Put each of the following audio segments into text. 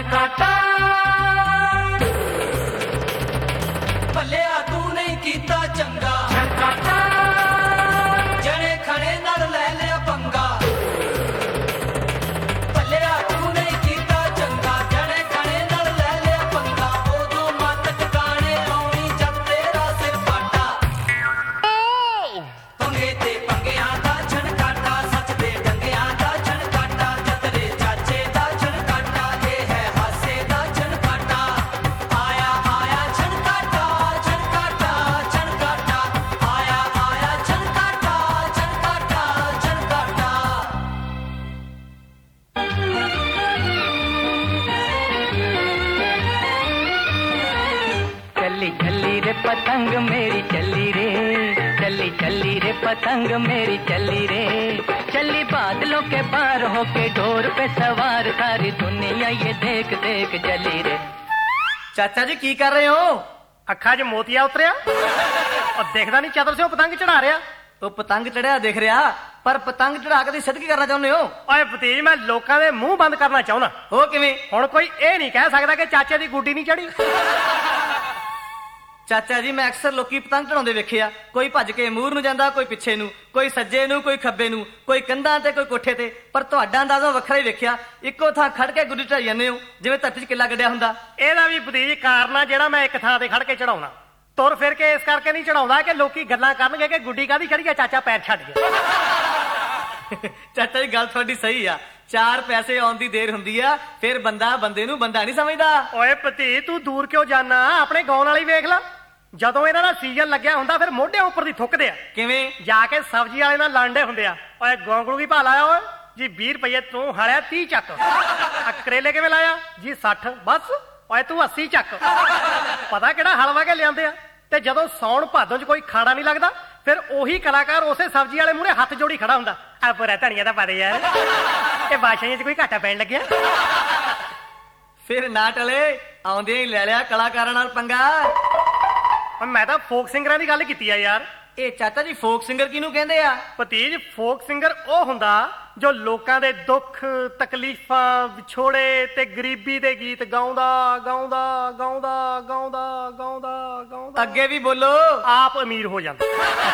ਛਣਕਾਟਾ ਭੱਲਿਆ ਤੂੰ ਨਹੀਂ ਕੀਤਾ ਚੰਗਾ ਛਣਕਾਟਾ ਜਣੇ ਖਣੇ ਨਾਲ ਲੈ ਲਿਆ ਪੰਗਾ ਭੱਲਿਆ ਤੂੰ ਨਹੀਂ ਕੀਤਾ ਚੰਗਾ ਜਣੇ ਖਣੇ ਨਾਲ ਲੈ ਲਿਆ ਪੰਗਾ ਉਦੋਂ ਮੱਤ ਟਿਕਾਣੇ ਆਉਣੀ ਜਦ ਤੇਰਾ ਸਿਰ ਪਾਟਾ ਪੰਗੇ ਤੇ ਪੰਗਿਆਂ ਦਾ ਛਣਕਾਟਾ ਸੱਚ ਦੇ ਡੰਗਿਆਂ ਦਾ ਛਣਕਾਟਾ ਜਤਰੇ ਚਾਚੇ ਦਾ ਛਣਕਾਟਾ ਇਹ ਹੈ ਹਾਸੇ ਦਾ ਛਣਕਾਟਾ ਆਇਆ ਆਇਆ ਛਣਕਾਟਾ ਛਣਕਾਟਾ ਛਣਕਾਟਾ ਆਇਆ ਆਇਆ ਛਣਕਾਟਾ ਛਣਕਾਟਾ ਛਣਕਾਟਾ चली चली रे पतंग मेरी चली रे चली चली रे पतंग मेरी चली रे चली बादलों के पार होके डोर पे सवार सारी दुनिया ये देख देख जली रे। ਚਾਚਾ ਜੀ ਕੀ ਕਰ ਰਹੇ ਹੋ? ਅੱਖਾਂ 'ਚ ਮੋਤੀਆ ਉਤਰਿਆ ਉਹ ਦੇਖਦਾ ਨਹੀਂ ਚਤਰ ਸਿੰਘ ਪਤੰਗ ਚੜਾ ਰਿਹਾ। ਉਹ ਪਤੰਗ ਚੜਿਆ ਦਿਖ ਰਿਹਾ ਪਰ ਪਤੰਗ ਚੜਾ ਕੇ ਤੁਸੀਂ ਸਿੱਧ ਕੀ ਕਰਨਾ ਚਾਹੁੰਦੇ ਹੋ? ਓਏ ਭਤੀਜ ਮੈਂ ਲੋਕਾਂ ਦੇ ਮੂੰਹ ਬੰਦ ਕਰਨਾ ਚਾਹੁੰਦਾ। ਉਹ ਕਿਵੇਂ? ਹੁਣ ਕੋਈ ਇਹ ਨਹੀਂ ਕਹਿ ਸਕਦਾ ਕਿ ਚਾਚੇ ਦੀ ਗੁੱਡੀ ਨਹੀਂ ਚੜੀ। ਚਾਚਾ ਜੀ ਮੈਂ ਅਕਸਰ ਲੋਕੀ ਪਤੰਗ ਚੜਾਉਂਦੇ ਵੇਖਿਆ ਕੋਈ ਭੱਜ ਕੇ ਮੂਹਰ ਨੂੰ ਜਾਂਦਾ ਕੋਈ ਪਿੱਛੇ ਨੂੰ ਕੋਈ ਸੱਜੇ ਨੂੰ ਕੋਈ ਖੱਬੇ ਨੂੰ ਕੋਈ ਕੰਧਾਂ ਤੇ ਕੋਈ ਕੋਠੇ ਤੇ ਪਰ ਤੁਹਾਡਾ ਅੰਦਾਜ਼ਾ ਵੱਖਰਾ ਹੀ ਵੇਖਿਆ ਇੱਕੋ ਥਾਂ ਖੜ ਕੇ ਗੁੱਡੀ ਚੜਾਈ ਜਾਂਦੇ ਹੋ ਜਿਵੇਂ ਧਰਤੀ 'ਚ ਕਿੱਲਾ ਗੱਡਿਆ ਹੁੰਦਾ। ਇਹਦਾ ਵੀ ਭਤੀਜ ਕਾਰਨ ਆ ਜਿਹੜਾ ਮੈਂ ਇੱਕ ਥਾਂ ਤੇ ਖੜ ਕੇ ਚੜਾਉਣਾ ਤੁਰ ਫਿਰ ਕੇ ਇਸ ਕਰਕੇ ਨਹੀਂ ਚੜਾਉਂਦਾ ਕਿ ਲੋਕੀ ਗੱਲਾਂ ਕਰਨਗੇ ਕਿ ਗੁੱਡੀ ਕਾਹਦੀ ਚੜੀ ਆ ਚਾਚਾ ਪੈਰ ਛੱਡ ਗਿਆ। ਚਾਚਾ ਜੀ ਗੱਲ ਤੁਹਾਡੀ ਸਹੀ ਆ 4 ਪੈਸੇ ਆਉਣ ਦੀ ਦੇਰ ਹੁੰਦੀ ਆ ਫਿਰ ਬੰਦਾ ਬੰਦੇ ਨੂੰ ਬੰਦਾ ਨਹੀਂ ਸਮਝਦਾ। ਓਏ ਭਤੀਜ ਤੂੰ ਦੂਰ ਕਿਉਂ ਜਾਣਾ ਆਪਣੇ ਗਾਉਣ ਵਾਲੀ ਵੇਖ ਲਾ ਜਦੋਂ ਇਹਨਾਂ ਦਾ ਸੀਜ਼ਨ ਲੱਗਿਆ ਹੁੰਦਾ ਫਿਰ ਮੋਢਿਆਂ ਉੱਪਰ ਦੀ ਥੁੱਕਦੇ ਆ। ਕਿਵੇਂ? ਜਾ ਕੇ ਸਬਜ਼ੀ ਵਾਲੇ ਨਾਲ ਲਾਂਡੇ ਹੁੰਦੇ ਆ। ਓਏ ਗੋਂਗਲੂ ਕੀ ਭਾਅ ਲਾਇਆ ਓਏ ਜੀ 20 ਰੁਪਏ ਤੂੰ ਹਲਿਆ 30 ਚੱਕ ਆ ਕਰੇਲੇ ਕਿਵੇਂ ਲਾਇਆ ਜੀ 60 ਬਸ ਓਏ ਤੂੰ 80 ਚੱਕ। ਪਤਾ ਕਿਹੜਾ ਹਲਵਾ ਕੇ ਲਿਆਂਦੇ ਆ। ਤੇ ਜਦੋਂ ਸੌਣ ਭਾਦੋਂ 'ਚ ਕੋਈ ਖਾੜਾ ਨਹੀਂ ਲੱਗਦਾ ਫਿਰ ਉਹੀ ਕਲਾਕਾਰ ਉਸੇ ਸਬਜ਼ੀ ਵਾਲੇ ਮੂਹਰੇ ਹੱਥ ਜੋੜੀ ਖੜਾ ਹੁੰਦਾ ਆ ਪੂਰਾ ਧਨੀਆ ਤਾਂ ਪਾ ਦੇ ਯਾਰ ਇਹ ਬਾਸ਼ਾਈਆਂ 'ਚ ਕੋਈ ਘਾਟਾ ਪੈਣ ਲੱਗਿਆ। ਫਿਰ ਨਾ ਟਲੇ ਆਉਂਦਿਆਂ ਹੀ ਲੈ ਲਿਆ ਕਲਾਕਾਰਾਂ ਨਾਲ ਪੰਗਾ। ਮੈਂ ਤਾਂ ਫੋਕ ਸਿੰਗਰਾਂ ਦੀ ਗੱਲ ਕੀਤੀ ਆ ਯਾਰ। ਇਹ ਚਾਚਾ ਜੀ ਫੋਕ ਸਿੰਗਰ ਕਿਹਨੂੰ ਕਹਿੰਦੇ ਆ? ਭਤੀਜ ਫੋਕ ਸਿੰਗਰ ਉਹ ਹੁੰਦਾ ਜੋ ਲੋਕਾਂ ਦੇ ਦੁੱਖ ਤਕਲੀਫਾਂ ਵਿਛੋੜੇ ਤੇ ਗਰੀਬੀ ਦੇ ਗੀਤ ਗਾਉਂਦਾ ਗਾਉਂਦਾ ਗਾਉਂਦਾ ਗਾਉਂਦਾ ਗਾਉਂਦਾ ਗਾਉਂਦਾ ਅੱਗੇ ਵੀ ਬੋਲੋ ਆਪ ਅਮੀਰ ਹੋ ਜਾਂਦਾ।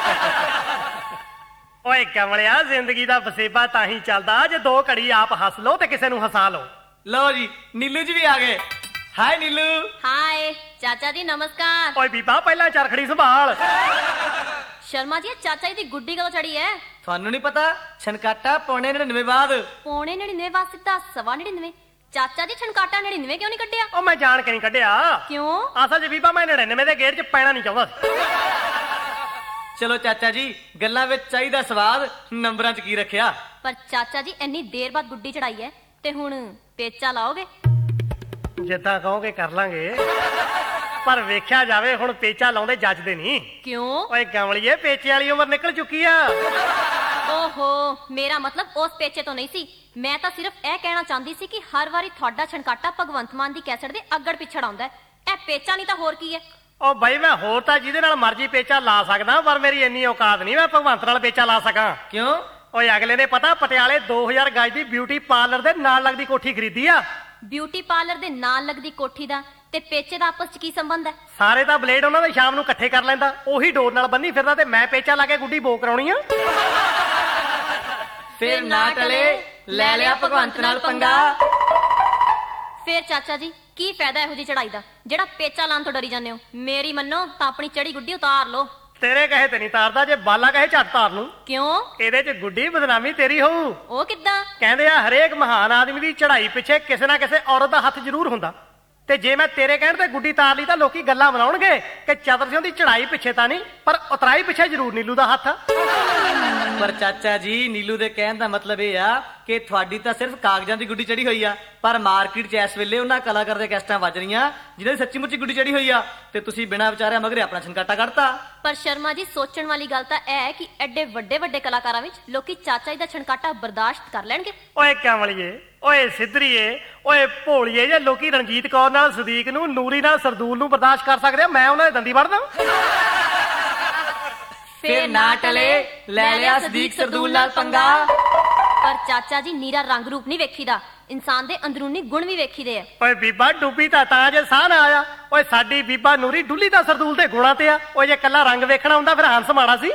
ਓਏ ਕਮਲਿਆ ਜ਼ਿੰਦਗੀ ਦਾ ਵਸੇਬਾ ਤਾਂ ਹੀ ਚੱਲਦਾ ਜੇ 2 ਘੜੀ ਆਪ ਹੱਸ ਲਓ ਤੇ ਕਿਸੇ ਨੂੰ ਹਸਾ ਲਓ। ਲਓ ਜੀ ਨੀਲੂ ਜੀ ਵੀ ਆ ਗਏ। ਹਾਏ ਨੀਲੂ। हाय चाचा जी नमस्कार। ਓਏ ਬੀਬਾ ਪਹਿਲਾਂ ਚਰਖੜੀ ਸੰਭਾਲ। शर्मा जी चाचा जी दी गुड्डी कदों चढ़ी है? ਤੁਹਾਨੂੰ ਨਹੀਂ ਪਤਾ ਛਣਕਾਟਾ ਪੌਣੇ 99 ਬਾਅਦ। पौने 99 बाद सीधा 99.5। चाचा जी छनकाटा 99 क्यों नहीं कटिया? ਉਹ ਮੈਂ ਜਾਣ ਕੇ ਨਹੀਂ ਕੱਢਿਆ। क्यों? ਅਸਲ 'ਚ ਬੀਬਾ ਮੈਂ 99 ਦੇ ਗੇੜ 'ਚ ਪੈਣਾ ਨਹੀਂ ਚਾਹੁੰਦਾ। ਚਲੋ ਚਾਚਾ ਜੀ ਗੱਲਾਂ ਵਿੱਚ ਚਾਹੀਦਾ ਸਵਾਦ ਨੰਬਰਾਂ 'ਚ ਕੀ ਰੱਖਿਆ? पर चाचा जी इन्नी देर बाद गुड्डी चढ़ाई है ते हुण पेचा लाओगे? ਜਿੱਦਾਂ ਕਹੋਗੇ ਕਰ ਲਾਂਗੇ ਪਰ ਵੇਖਿਆ ਜਾਵੇ ਹੁਣ ਪੇਚਾ ਲਾਉਂਦੇ ਜੱਜਦੇ ਨਹੀਂ। क्यों? ਓਏ ਗਮਲੀਏ ਪੇਚੇ ਵਾਲੀ ਉਮਰ ਨਿਕਲ ਚੁੱਕੀ ਆ। ओहो मेरा मतलब उस पेचे तो नहीं सी। मैं तो सिर्फ यह कहना चाहती सी कि हर वारी थोड़ा छनकाटा भगवंत मान दी कैसेट दे अगड़ पिछड़ आउंदा है। ए पेचा नहीं तो होर की है? ਉਹ ਬਾਈ ਮੈਂ ਹੋਰ ਤਾਂ ਜਿਹਦੇ ਨਾਲ ਮਰਜ਼ੀ ਪੇਚਾ ਲਾ ਸਕਦਾ ਪਰ ਮੇਰੀ ਇੰਨੀ ਔਕਾਤ ਨਹੀਂ ਮੈਂ ਭਗਵੰਤ ਨਾਲ ਪੇਚਾ ਲਾ ਸਕਾਂ। ਕਿਉਂ? ਓਏ ਅਗਲੇ ਨੇ ਪਤਾ ਪਟਿਆਲੇ 2000 ਗਜ ਦੀ ਬਿਊਟੀ ਪਾਰਲਰ ਦੇ ਨਾਲ ਲੱਗਦੀ ਕੋਠੀ ਖਰੀਦੀ ਆ। ब्यूटी पार्लर दे नाल लगदी कोठी दा ते पेचे दा आपस च की संबंध है? ਸਾਰੇ ਤਾਂ ਬਲੇਡ ਉਹਨਾਂ ਦੇ ਸ਼ਾਮ ਨੂੰ ਇਕੱਠੇ ਕਰ ਲੈਂਦਾ ਉਹੀ ਡੋਰ ਨਾਲ ਬੰਨੀ ਫਿਰਦਾ ਤੇ ਮੈਂ ਪੇਚਾ ਲਾ ਕੇ ਗੁੱਡੀ ਬੋ ਕਰਾਉਣੀ ਆ। ਫਿਰ ਨਾ ਟਲੇ ਲੈ ਲਿਆ ਭਗਵੰਤ ਨਾਲ ਪੰਗਾ। फिर चाचा जी की फायदा इहो जी चढ़ाई दा जेड़ा पेचा लान तो डरी जाने हो? मेरी मन्नो तां अपनी चढ़ी गुड्डी उतार लो। ਤੇਰੇ ਕਹੇ ਤੇ ਨਹੀਂ ਤਾਰਦਾ ਜੇ ਬਾਲਾ ਕਹੇ ਝੱਟ ਤਾਰ ਲੂੰ। क्यों? ਇਹਦੇ 'ਚ ਗੁੱਡੀ ਬਦਨਾਮੀ ਤੇਰੀ ਹੋਊ। ओ किद्दां? ਕਹਿੰਦੇ ਆ ਹਰੇਕ ਮਹਾਨ ਆਦਮੀ ਦੀ ਚੜ੍ਹਾਈ ਪਿੱਛੇ ਕਿਸੇ ਨਾ ਕਿਸੇ ਔਰਤ ਦਾ ਹੱਥ ਜ਼ਰੂਰ ਹੁੰਦਾ ਤੇ ਜੇ ਮੈਂ ਤੇਰੇ ਕਹਿਣ ਤੇ ਗੁੱਡੀ ਤਾਰ ਲਈ ਤਾਂ ਲੋਕੀ ਗੱਲਾਂ ਬਣਾਉਣਗੇ ਕਿ ਚਤਰ ਸਿੰਘ ਦੀ ਚੜ੍ਹਾਈ ਪਿੱਛੇ ਤਾਂ ਨਹੀਂ ਪਰ ਉਤਰਾਈ ਪਿੱਛੇ ਜ਼ਰੂਰ ਨੀਲੂ ਦਾ ਹੱਥ। ਪਰ ਚਾਚਾ ਜੀ ਨੀਲੂ ਦੇ ਕਹਿਣ ਦਾ ਮਤਲਬ ਇਹ ਆ ਕਿ ਤੁਹਾਡੀ ਤਾਂ ਸਿਰਫ ਕਾਗਜ਼ਾਂ ਦੀ ਗੁੱਡੀ ਚੜੀ ਹੋਈ ਆ ਪਰ ਮਾਰਕੀਟ 'ਚ ਇਸ ਵੇਲੇ ਉਹਨਾਂ ਕਲਾਕਾਰ ਦੇ ਕੈਸਟਾਂ ਵੱਜ ਰਹੀਆਂ ਜਿਹਨਾਂ ਦੀ ਸੱਚੀ ਮੁੱਚੀ ਗੁੱਡੀ ਚੜੀ ਹੋਈ ਆ ਤੇ ਤੁਸੀਂ ਬਿਨਾਂ ਵਿਚਾਰਿਆਂ ਮਗਰੇ ਆਪਣਾ ਛਨਕਾਟਾ ਕੱਢਤਾ। पर शर्मा जी सोचण वाली गल तां ऐ कि एडे वड्डे वड्डे कलाकारां विच लोकी चाचा जी दा छनकाटा बर्दाश्त कर लैणगे। ਓਏ ਕਮਲੀਏ ਓਏ ਸਿੱਧਰੀਏ ਓਏ ਭੋਲੀਏ ਜੇ ਲੋਕੀ ਰਣਜੀਤ ਕੌਰ ਨਾਲ ਸਦੀਕ ਨੂੰ ਨੂਰੀ ਨਾਲ ਸਰਦੂਲ ਨੂੰ ਬਰਦਾਸ਼ਤ ਕਰ ਸਕਦੇ ਆ ਮੈਂ ਉਹਨਾਂ ਦੇ ਦੰਦੀ ਵੜਦਾ। ਫਿਰ ਨਾ ਟਲੇ ਲੈ ਲਿਆ ਸਦੀਕ ਸਰਦੂਲ ਨਾਲ ਪੰਗਾ। पर चाचा जी नीरा रंग रूप नहीं वेखीदा ਇਨਸਾਨ ਦੇ ਅੰਦਰੂਨੀ ਗੁਣ ਵੀ ਵੇਖੀਦੇ ਆ। ਓਏ ਬੀਬਾ ਡੁੱਬੀ ਤਾਂ ਜੇ ਸਾਹ ਨਾ ਆਇਆ। ਓਏ ਸਾਡੀ ਬੀਬਾ ਨੂਰੀ ਡੁੱਲੀ ਤਾਂ ਸਰਦੂਲ ਦੇ ਗੁਣਾਂ ਤੇ ਆ। ਓਏ ਜੇ ਕੱਲਾ ਰੰਗ ਵੇਖਣਾ ਹੁੰਦਾ ਫਿਰ ਹੰਸ ਮਾੜਾ ਸੀ।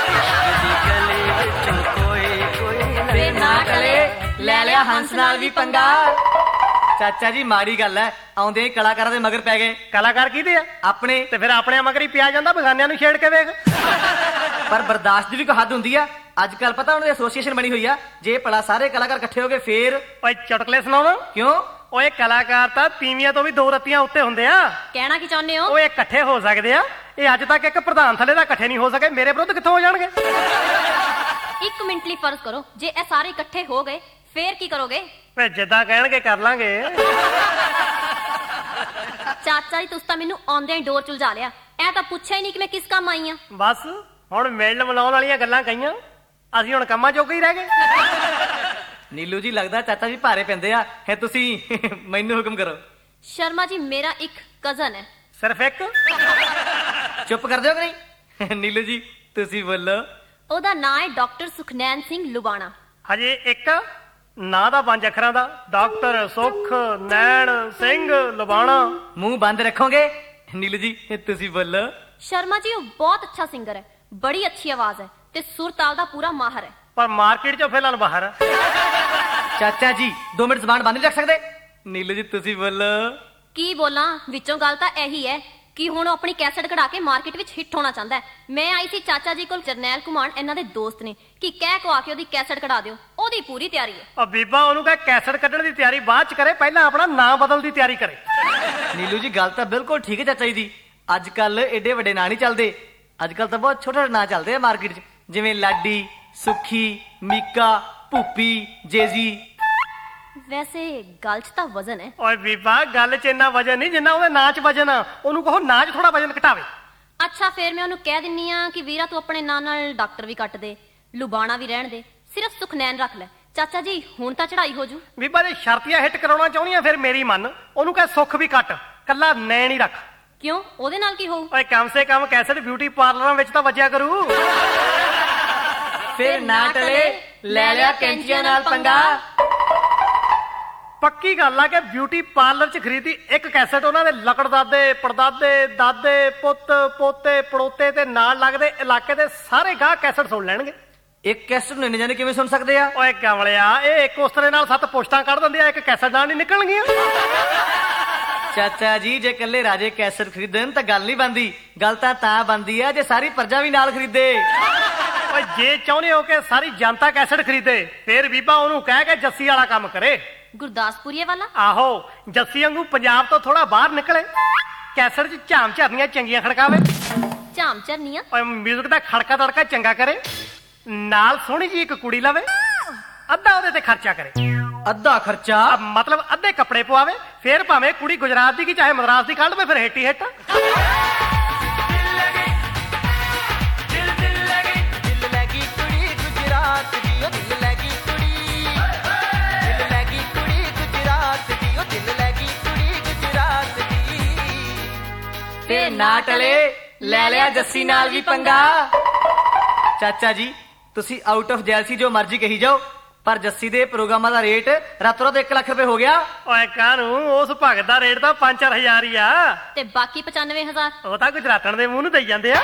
ਵੇ ਨਾ ਟਲੇ ਲੈ ਲਿਆ ਹੰਸ ਨਾਲ ਵੀ ਪੰਗਾ। ਚਾਚਾ ਜੀ ਮਾੜੀ ਗੱਲ ਐ, ਆਉਂਦੇ ਹੀ ਕਲਾਕਾਰਾਂ ਦੇ ਮਗਰ ਪੈ ਗਏ। ਕਲਾਕਾਰ ਕਿਹਦੇ ਆ? ਆਪਣੇ। ਤੇ ਫਿਰ ਆਪਣਿਆਂ ਮਗਰ ਹੀ ਪਿਆ ਜਾਂਦਾ, ਬਗਾਨਿਆਂ ਨੂੰ ਛੇੜ ਕੇ ਵੇਖ। ਪਰ ਬਰਦਾਸ਼ਤ ਦੀ ਵੀ ਕੋਈ ਹੱਦ ਹੁੰਦੀ ਆ। ਅੱਜ ਕੱਲ ਪਤਾ ਉਹਨਾਂ ਦੀ ਐਸੋਸੀਏਸ਼ਨ ਬਣੀ ਹੋਈ ਆ, ਜੇ ਭਲਾ ਸਾਰੇ ਕਲਾਕਾਰ ਇਕੱਠੇ ਹੋ ਗਏ ਫੇਰ। ਓਏ ਚੁਟਕਲੇ ਸੁਣਾਵਾਂ? ਕਿਉਂ? ਓਏ ਕਲਾਕਾਰ ਤਾਂ ਤੀਵੀਆਂ ਤੋਂ ਵੀ 2 ਰੱਤੀਆਂ ਉੱਤੇ ਹੁੰਦੇ ਆ। ਕਹਿਣਾ ਕੀ ਚਾਹੁੰਦੇ ਹੋ? ਓਏ ਇਕੱਠੇ ਹੋ ਸਕਦੇ ਆ। ਇਹ ਅੱਜ ਤੱਕ ਇੱਕ ਪ੍ਰਧਾਨ ਥੱਲੇ ਦਾ ਇਕੱਠੇ ਨਹੀਂ ਹੋ ਸਕੇ, ਮੇਰੇ ਵਿਰੁੱਧ ਕਿੱਥੋਂ ਹੋ ਜਾਣਗੇ? 1 ਮਿੰਟ ਲਈ ਫਰਜ਼ ਕਰੋ, ਜੇ ਇਹ ਸਾਰੇ ਇਕੱਠੇ ਹੋ ਗਏ ਫੇਰ ਕੀ ਕਰੋਗੇ? ਵੇ ਜਿੱਦਾਂ ਕਹਿਣਗੇ ਕਰ ਲਾਂਗੇ। ਚਾਚਾ ਜੀ ਤੁਸੀਂ ਤਾਂ ਮੈਨੂੰ ਆਉਂਦਿਆਂ ਹੀ ਡੋਰ ਚੁਲਝਾ ਲਿਆ। ਐ ਤਾਂ ਪੁੱਛਿਆ ਹੀ ਨਹੀਂ ਕਿ ਮੈਂ ਕਿਸ ਕੰਮ ਆਈ ਆ। ਬਸ ਹੁਣ ਮਿਲਣ ਮਿਲਾਉਣ ਵਾਲੀਆਂ ਗੱਲਾਂ ਕਹੀਆਂ, ਅਸੀਂ ਹੁਣ ਕੰਮਾਂ ਜੋਗੇ ਹੀ ਰਹਿ ਗਏ। ਨੀਲੂ ਜੀ ਲੱਗਦਾ ਚਾਚਾ ਜੀ ਭਾਰੇ ਪੈਂਦੇ ਆ, ਹੈ ਤੁਸੀਂ ਮੈਨੂੰ ਹੁਕਮ ਕਰੋ। ਸ਼ਰਮਾ ਜੀ ਮੇਰਾ ਇੱਕ ਕਜ਼ਨ ਹੈ। ਸਿਰਫ ਇੱਕ? ਚੁੱਪ ਕਰ ਦਿਓ ਕਿ ਨਹੀਂ? ਨੀਲੂ ਜੀ ਤੁਸੀਂ ਬੋਲੋ। ਉਹਦਾ ਨਾਂ ਹੈ ਡਾਕਟਰ ਸੁਖਨੈਨ ਸਿੰਘ ਲੁਬਾਣਾ। ਹਜੇ ਇੱਕ ਨਾਂ ਦਾ 5 ਅੱਖਰਾਂ ਦਾ, ਡਾਕਟਰ ਸੁਖ ਨੈਣ ਸਿੰਘ ਲੁਬਾਣਾ। ਮੂੰਹ ਬੰਦ ਰੱਖੋਗੇ? ਨੀਲੂ ਜੀ ਤੁਸੀਂ ਬੋਲੋ। ਸ਼ਰਮਾ ਜੀ ਉਹ ਬਹੁਤ ਅੱਛਾ ਸਿੰਗਰ ਹੈ, ਬੜੀ ਅੱਛੀ ਆਵਾਜ਼ ਹੈ ਤੇ ਸੁਰ ਤਾਲ ਦਾ ਪੂਰਾ ਮਾਹਰ ਹੈ। ਪਰ ਮਾਰਕੀਟ ਚੋਂ ਫਿਲਹਾਲ ਬਾਹਰ। ਚਾਚਾ ਜੀ 2 ਮਿੰਟ ਜ਼ਬਾਨ ਬੰਦ ਨਹੀਂ ਰੱਖ ਸਕਦੇ? ਨੀਲੂ ਜੀ ਤੁਸੀਂ ਬੋਲੋ। ਕੀ ਬੋਲਾਂ, ਵਿੱਚੋਂ ਗੱਲ ਤਾਂ ਇਹੀ ਹੈ ਕਿ ਹੁਣ ਉਹ ਆਪਣੀ ਕੈਸਟ ਕਢਾ ਕੇ ਮਾਰਕੀਟ ਵਿੱਚ ਹਿੱਟ ਹੋਣਾ ਚਾਹੁੰਦਾ ਹੈ। ਮੈਂ ਆਈ ਸੀ ਚਾਚਾ ਜੀ ਕੋਲ, ਜਰਨੈਲ ਘੁਮਾਣ ਇਹਨਾਂ ਦੇ ਦੋਸਤ ਨੇ, ਕਿ ਕਹਿ ਕੋ ਆ ਕੇ ਉਹਦੀ ਕੈਸਟ ਕਢਾ ਦਿਓ। ਉਹਦੀ ਪੂਰੀ ਤਿਆਰੀ ਹੈ। ਉਹ ਬੀਬਾ ਉਹਨੂੰ ਕਹੇ ਕੈਸਟ ਕੱਢਣ ਦੀ ਤਿਆਰੀ ਬਾਅਦ ਚ ਕਰੇ, ਪਹਿਲਾਂ ਆਪਣਾ ਨਾਂ ਬਦਲਣ ਦੀ ਤਿਆਰੀ ਕਰੇ। ਨੀਲੂ ਜੀ ਗੱਲ ਤਾਂ ਬਿਲਕੁਲ ਠੀਕ ਹੈ ਚਾਚਾ ਜੀ ਦੀ। ਅੱਜ ਕੱਲ ਏਡੇ ਵੱਡੇ ਨਾਂ ਨਹੀਂ ਚੱਲਦੇ, ਅੱਜ ਕੱਲ ਤਾਂ ਬਹੁਤ ਛੋਟੇ ਨਾਂ ਚੱਲਦੇ ਆ ਮਾਰਕੀਟ 'ਚ, ਜਿਵੇਂ ਲਾਡੀ, ਸੁੱਖੀ, ਮੀਕਾ, ਭੂਪੀ, ਜੇਜੀ। ਵੈਸੇ ਗੱਲ 'ਚ ਤਾਂ ਵਜ਼ਨ ਹੈ। ਓਏ ਬੀਬਾ ਗੱਲ 'ਚ ਇੰਨਾ ਵਜਨ ਨਹੀਂ ਜਿੰਨਾ ਉਹਦੇ ਨਾਂ 'ਚ ਵਜਨ ਆ। ਉਹਨੂੰ ਕਹੋ ਨਾਂ 'ਚ ਥੋੜਾ ਵਜਨ ਘਟਾਵੇ। ਅੱਛਾ ਫੇਰ ਮੈਂ ਉਹਨੂੰ ਕਹਿ ਦਿੰਨੀ ਆ ਕਿ ਵੀਰਾ ਤੂੰ ਆਪਣੇ ਨਾਂ ਨਾਲ ਡਾਕਟਰ ਵੀ ਕੱਟ ਦੇ, ਲੁਬਾਣਾ ਵੀ ਰਹਿਣ ਦੇ, ਸਿਰਫ ਸੁਖਨੈਨ ਰੱਖ ਲੈ। ਚਾਚਾ ਜੀ ਹੁਣ ਤਾਂ ਚੜਾਈ ਹੋ ਜੂ। ਬੀਬਾ ਜੇ ਸ਼ਰਤੀਆਂ ਹਿੱਟ ਕਰਾਉਣਾ ਚਾਹੁੰਦੀਆਂ ਫਿਰ ਮੇਰੀ ਮੰਨ, ਉਹਨੂੰ ਕਹੇ ਸੁੱਖ ਵੀ ਕੱਟ, ਕੱਲਾ ਨੈਣ ਹੀ ਰੱਖ। ਕਿਉਂ, ਉਹਦੇ ਨਾਲ ਕੀ ਹੋਊ? ਓਏ ਕਮ ਸੇ ਕਮ ਕੈਸਟ ਬਿਊਟੀ ਪਾਰਲਰਾਂ ਵਿੱਚ ਤਾਂ ਵੱਜਿਆ ਕਰੂ। ਫਿਰ ਨਾ ਟਲੇ ਲੈ ਲਿਆ ਕੈਂਚੀਆਂ ਨਾਲ ਪੰਗਾ। ਪੱਕੀ ਗੱਲ ਆ ਕਿ ਬਿਊਟੀ ਪਾਰਲਰ 'ਚ ਖਰੀਦੀ ਇੱਕ ਕੈਸਟ ਉਹਨਾਂ ਦੇ ਲੱਕੜਦਾਦੇ, ਪੜਦਾਦੇ, ਦਾਦੇ, ਪੁੱਤ, ਪੋਤੇ, ਪੜੋਤੇ ਤੇ ਨਾਲ ਲੱਗਦੇ ਇਲਾਕੇ ਦੇ ਸਾਰੇ ਗਾਹ ਕੈਸਟ ਸੁਣ ਲੈਣਗੇ। ਇੱਕ ਕੈਸਟ ਨੂੰ ਇੰਨੇ ਜਾਣੇ ਕਿਵੇਂ ਸੁਣ ਸਕਦੇ ਆ? ਓਏ ਕਮਲਿਆ, ਇਹ ਇੱਕ ਉਸਤਰੇ ਨਾਲ 7 ਪੁਸ਼ਤਾਂ ਕੱਢ ਦਿੰਦੇ ਆ, ਇੱਕ ਕੈਸਟ ਨਾਲ ਨਹੀਂ ਨਿਕਲਣਗੀਆਂ। ਚਾਚਾ ਜੀ ਜੇ ਇਕੱਲੇ ਰਾਜੇ ਕੈਸਟ ਖਰੀਦਣ ਤਾਂ ਗੱਲ ਨਹੀਂ ਬਣਦੀ, ਗੱਲ ਤਾਂ ਬਣਦੀ ਆ ਜੇ ਸਾਰੀ ਪ੍ਰਜਾ ਵੀ ਨਾਲ ਖਰੀਦੇ। ਓਏ ਜੇ ਚਾਹੁੰਦੇ ਹੋ ਕਿ ਸਾਰੀ ਜਨਤਾ ਕੈਸਟ ਖਰੀਦੇ, ਫੇਰ ਬੀਬਾ ਉਹਨੂੰ ਕਹਿ ਕੇ ਜੱਸੀ ਵਾਲਾ ਕੰਮ ਕਰੇ। ਗੁਰਦਾਸਪੁਰੀਏ ਵਾਲਾ? ਆਹੋ, ਜੱਸੀ ਵਾਂਗੂ ਪੰਜਾਬ ਤੋਂ ਥੋੜਾ ਬਾਹਰ ਨਿਕਲੇ, ਕੈਸਟ 'ਚ ਝਾਮ ਝਰਨੀਆਂ ਚੰਗੀਆਂ ਖੜਕਾਵੇ। ਝਾਮ ਝਰਨੀਆਂ? ਓਏ ਮਿਊਜ਼ਿਕ ਦਾ ਖੜਕਾ ਦੜਕਾ ਚੰਗਾ ਕਰੇ, ਨਾਲ ਸੋਹਣੀ ਜੀ ਇੱਕ ਕੁੜੀ ਲਵੇ, ਅੱਧਾ ਉਹਦੇ ਤੇ ਖਰਚਾ ਕਰੇ। ਅੱਧਾ ਖਰਚਾ? ਮਤਲਬ ਅੱਧੇ ਕੱਪੜੇ ਪਵਾਵੇ, ਫੇਰ ਭਾਵੇਂ ਕੁੜੀ ਗੁਜਰਾਤ ਦੀ ਕੀ ਚਾਹੇ ਮਦਰਾਸ ਦੀ ਕੱਢ ਦਵੇ, ਫਿਰ ਹਿੱਟ ਹੀ ਹਿੱਟ। ਤੇ ਨਾ ਟਲੇ ਲੈ ਲਿਆ ਜੱਸੀ ਨਾਲ ਵੀ ਪੰਗਾ। ਚਾਚਾ ਜੀ ਤੁਸੀਂ ਆਊਟ ਆਫ ਜੈਲਸੀ ਜੋ ਮਰਜ਼ੀ ਕਹੀ ਜਾਓ, ਪਰ ਜੱਸੀ ਦੇ ਪ੍ਰੋਗਰਾਮਾਂ ਦਾ ਰੇਟ ਰਾਤੋਂ ਰਾਤ 1 ਲੱਖ ਰੁਪਏ ਹੋ ਗਿਆ। ਓਏ ਕਾਹਨੂੰ, ਉਸ ਭਗਤ ਦਾ ਰੇਟ ਤਾਂ 5-4 ਹਜ਼ਾਰ ਹੀ ਆ, ਤੇ ਬਾਕੀ 95,000 ਉਹ ਤਾਂ ਗੁਜਰਾਤਣ ਦੇ ਮੂੰਹ ਨੂੰ ਦੇਈ ਜਾਂਦੇ ਆ।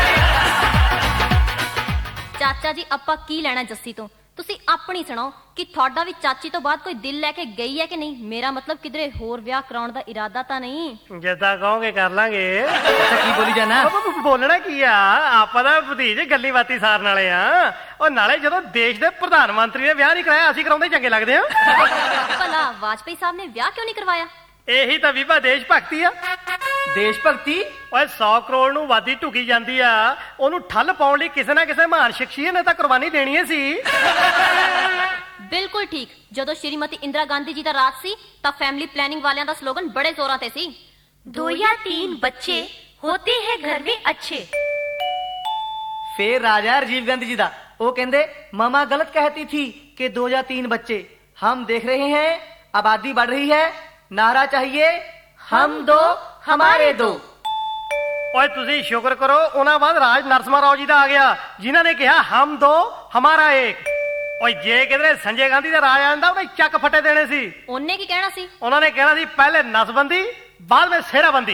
ਚਾਚਾ ਜੀ ਆਪਾਂ ਕੀ ਲੈਣਾ ਜੱਸੀ ਤੋਂ? ਤੁਸੀਂ ਆਪਣੀ ਸੁਣਾਓ ਕਿ ਤੁਹਾਡਾ ਵੀ ਚਾਚੀ ਤੋਂ ਬਾਅਦ ਕੋਈ ਦਿਲ ਲੈ ਕੇ ਗਈ ਹੈ ਕਿ ਨਹੀਂ? ਮੇਰਾ ਮਤਲਬ ਕਿਧਰੇ ਹੋਰ ਵਿਆਹ ਕਰਾਉਣ ਦਾ ਇਰਾਦਾ ਤਾਂ ਨਹੀਂ? ਜਿੱਦਾਂ ਕਹੋਗੇ ਕਰ ਲਾਂਗੇ। ਕੀ ਬੋਲੀ ਜਾਣਾ? ਬੋਲਣਾ ਕੀ ਆ, ਆਪਾਂ ਤਾਂ ਭਤੀਜ ਗੱਲੀ ਬਾਤੀ ਸਾਰਨ ਵਾਲੇ ਆ। ਉਹ ਨਾਲੇ ਜਦੋਂ ਦੇਸ਼ ਦੇ ਪ੍ਰਧਾਨ ਮੰਤਰੀ ਨੇ ਵਿਆਹ ਨਹੀਂ ਕਰਾਇਆ, ਅਸੀਂ ਕਰਾਉਂਦੇ ਚੰਗੇ ਲੱਗਦੇ ਆ। ਭਲਾ ਵਾਜਪੇਈ ਸਾਹਿਬ ਨੇ ਵਿਆਹ ਕਿਉਂ ਨਹੀਂ ਕਰਵਾਇਆ? ਇਹੀ ਤਾਂ ਬੀਬਾ ਦੇਸ਼ ਭਗਤੀ ਆ। ਦੇਸ਼ ਭਗਤੀ? ਓਏ 100 ਕਰੋੜ ਨੂੰ ਵਾਦੀ ਢੁਕੀ ਜਾਂਦੀ ਆ, ਉਹਨੂੰ ਠੱਲ ਪਾਉਣ ਲਈ ਕਿਸੇ ਨਾ ਕਿਸੇ ਮਹਾਨ ਸ਼ਖਸੀਅਤ ਨੇ ਤਾਂ ਕੁਰਬਾਨੀ ਦੇਣੀ ਹੀ ਸੀ। ਬਿਲਕੁਲ ਠੀਕ। ਜਦੋਂ ਸ਼੍ਰੀਮਤੀ ਇੰਦਰਾ ਗਾਂਧੀ ਜੀ ਦਾ ਰਾਜ ਸੀ ਤਾਂ ਫੈਮਿਲੀ ਪਲੈਨਿੰਗ ਵਾਲਿਆਂ ਦਾ ਸਲੋਗਨ ਬੜੇ ਜ਼ੋਰਾਂ ਤੇ ਸੀ, 2 या 3 बच्चे होते हैं घर में अच्छे। फिर राजा राजीव गांधी जी दा वो कहते मामा गलत कहती थी कि 2 या 3 बच्चे, हम देख रहे हैं आबादी बढ़ रही है, नारा चाहिए हम 2 हमारे 2। ਓਏ ਤੁਸੀਂ ਸ਼ੁਕਰ ਕਰੋ ਉਹਨਾਂ ਬਾਅਦ ਰਾਜ ਨਰਸਿਮਹਾ ਰਾਓ ਜੀ ਦਾ ਆ ਗਿਆ, ਜਿਨ੍ਹਾਂ ਨੇ ਕਿਹਾ ਹਮ 2 ਹਮਾਰਾ 1। ਓਏ ਜੇ ਕਿਧਰੇ ਸੰਜੇ ਗਾਂਧੀ ਦਾ ਰਾਜ ਆਂਦਾ ਉਹਨੇ ਚੱਕ ਫੱਟੇ ਦੇਣੇ ਸੀ। ਉਹਨੇ ਕੀ ਕਹਿਣਾ ਸੀ? ਉਹਨਾਂ ਨੇ ਕਹਿਣਾ ਸੀ ਪਹਿਲੇ ਨਸਬੰਦੀ ਬਾਅਦ ਵਿੱਚ ਸਿਹਰਾਬੰਦੀ।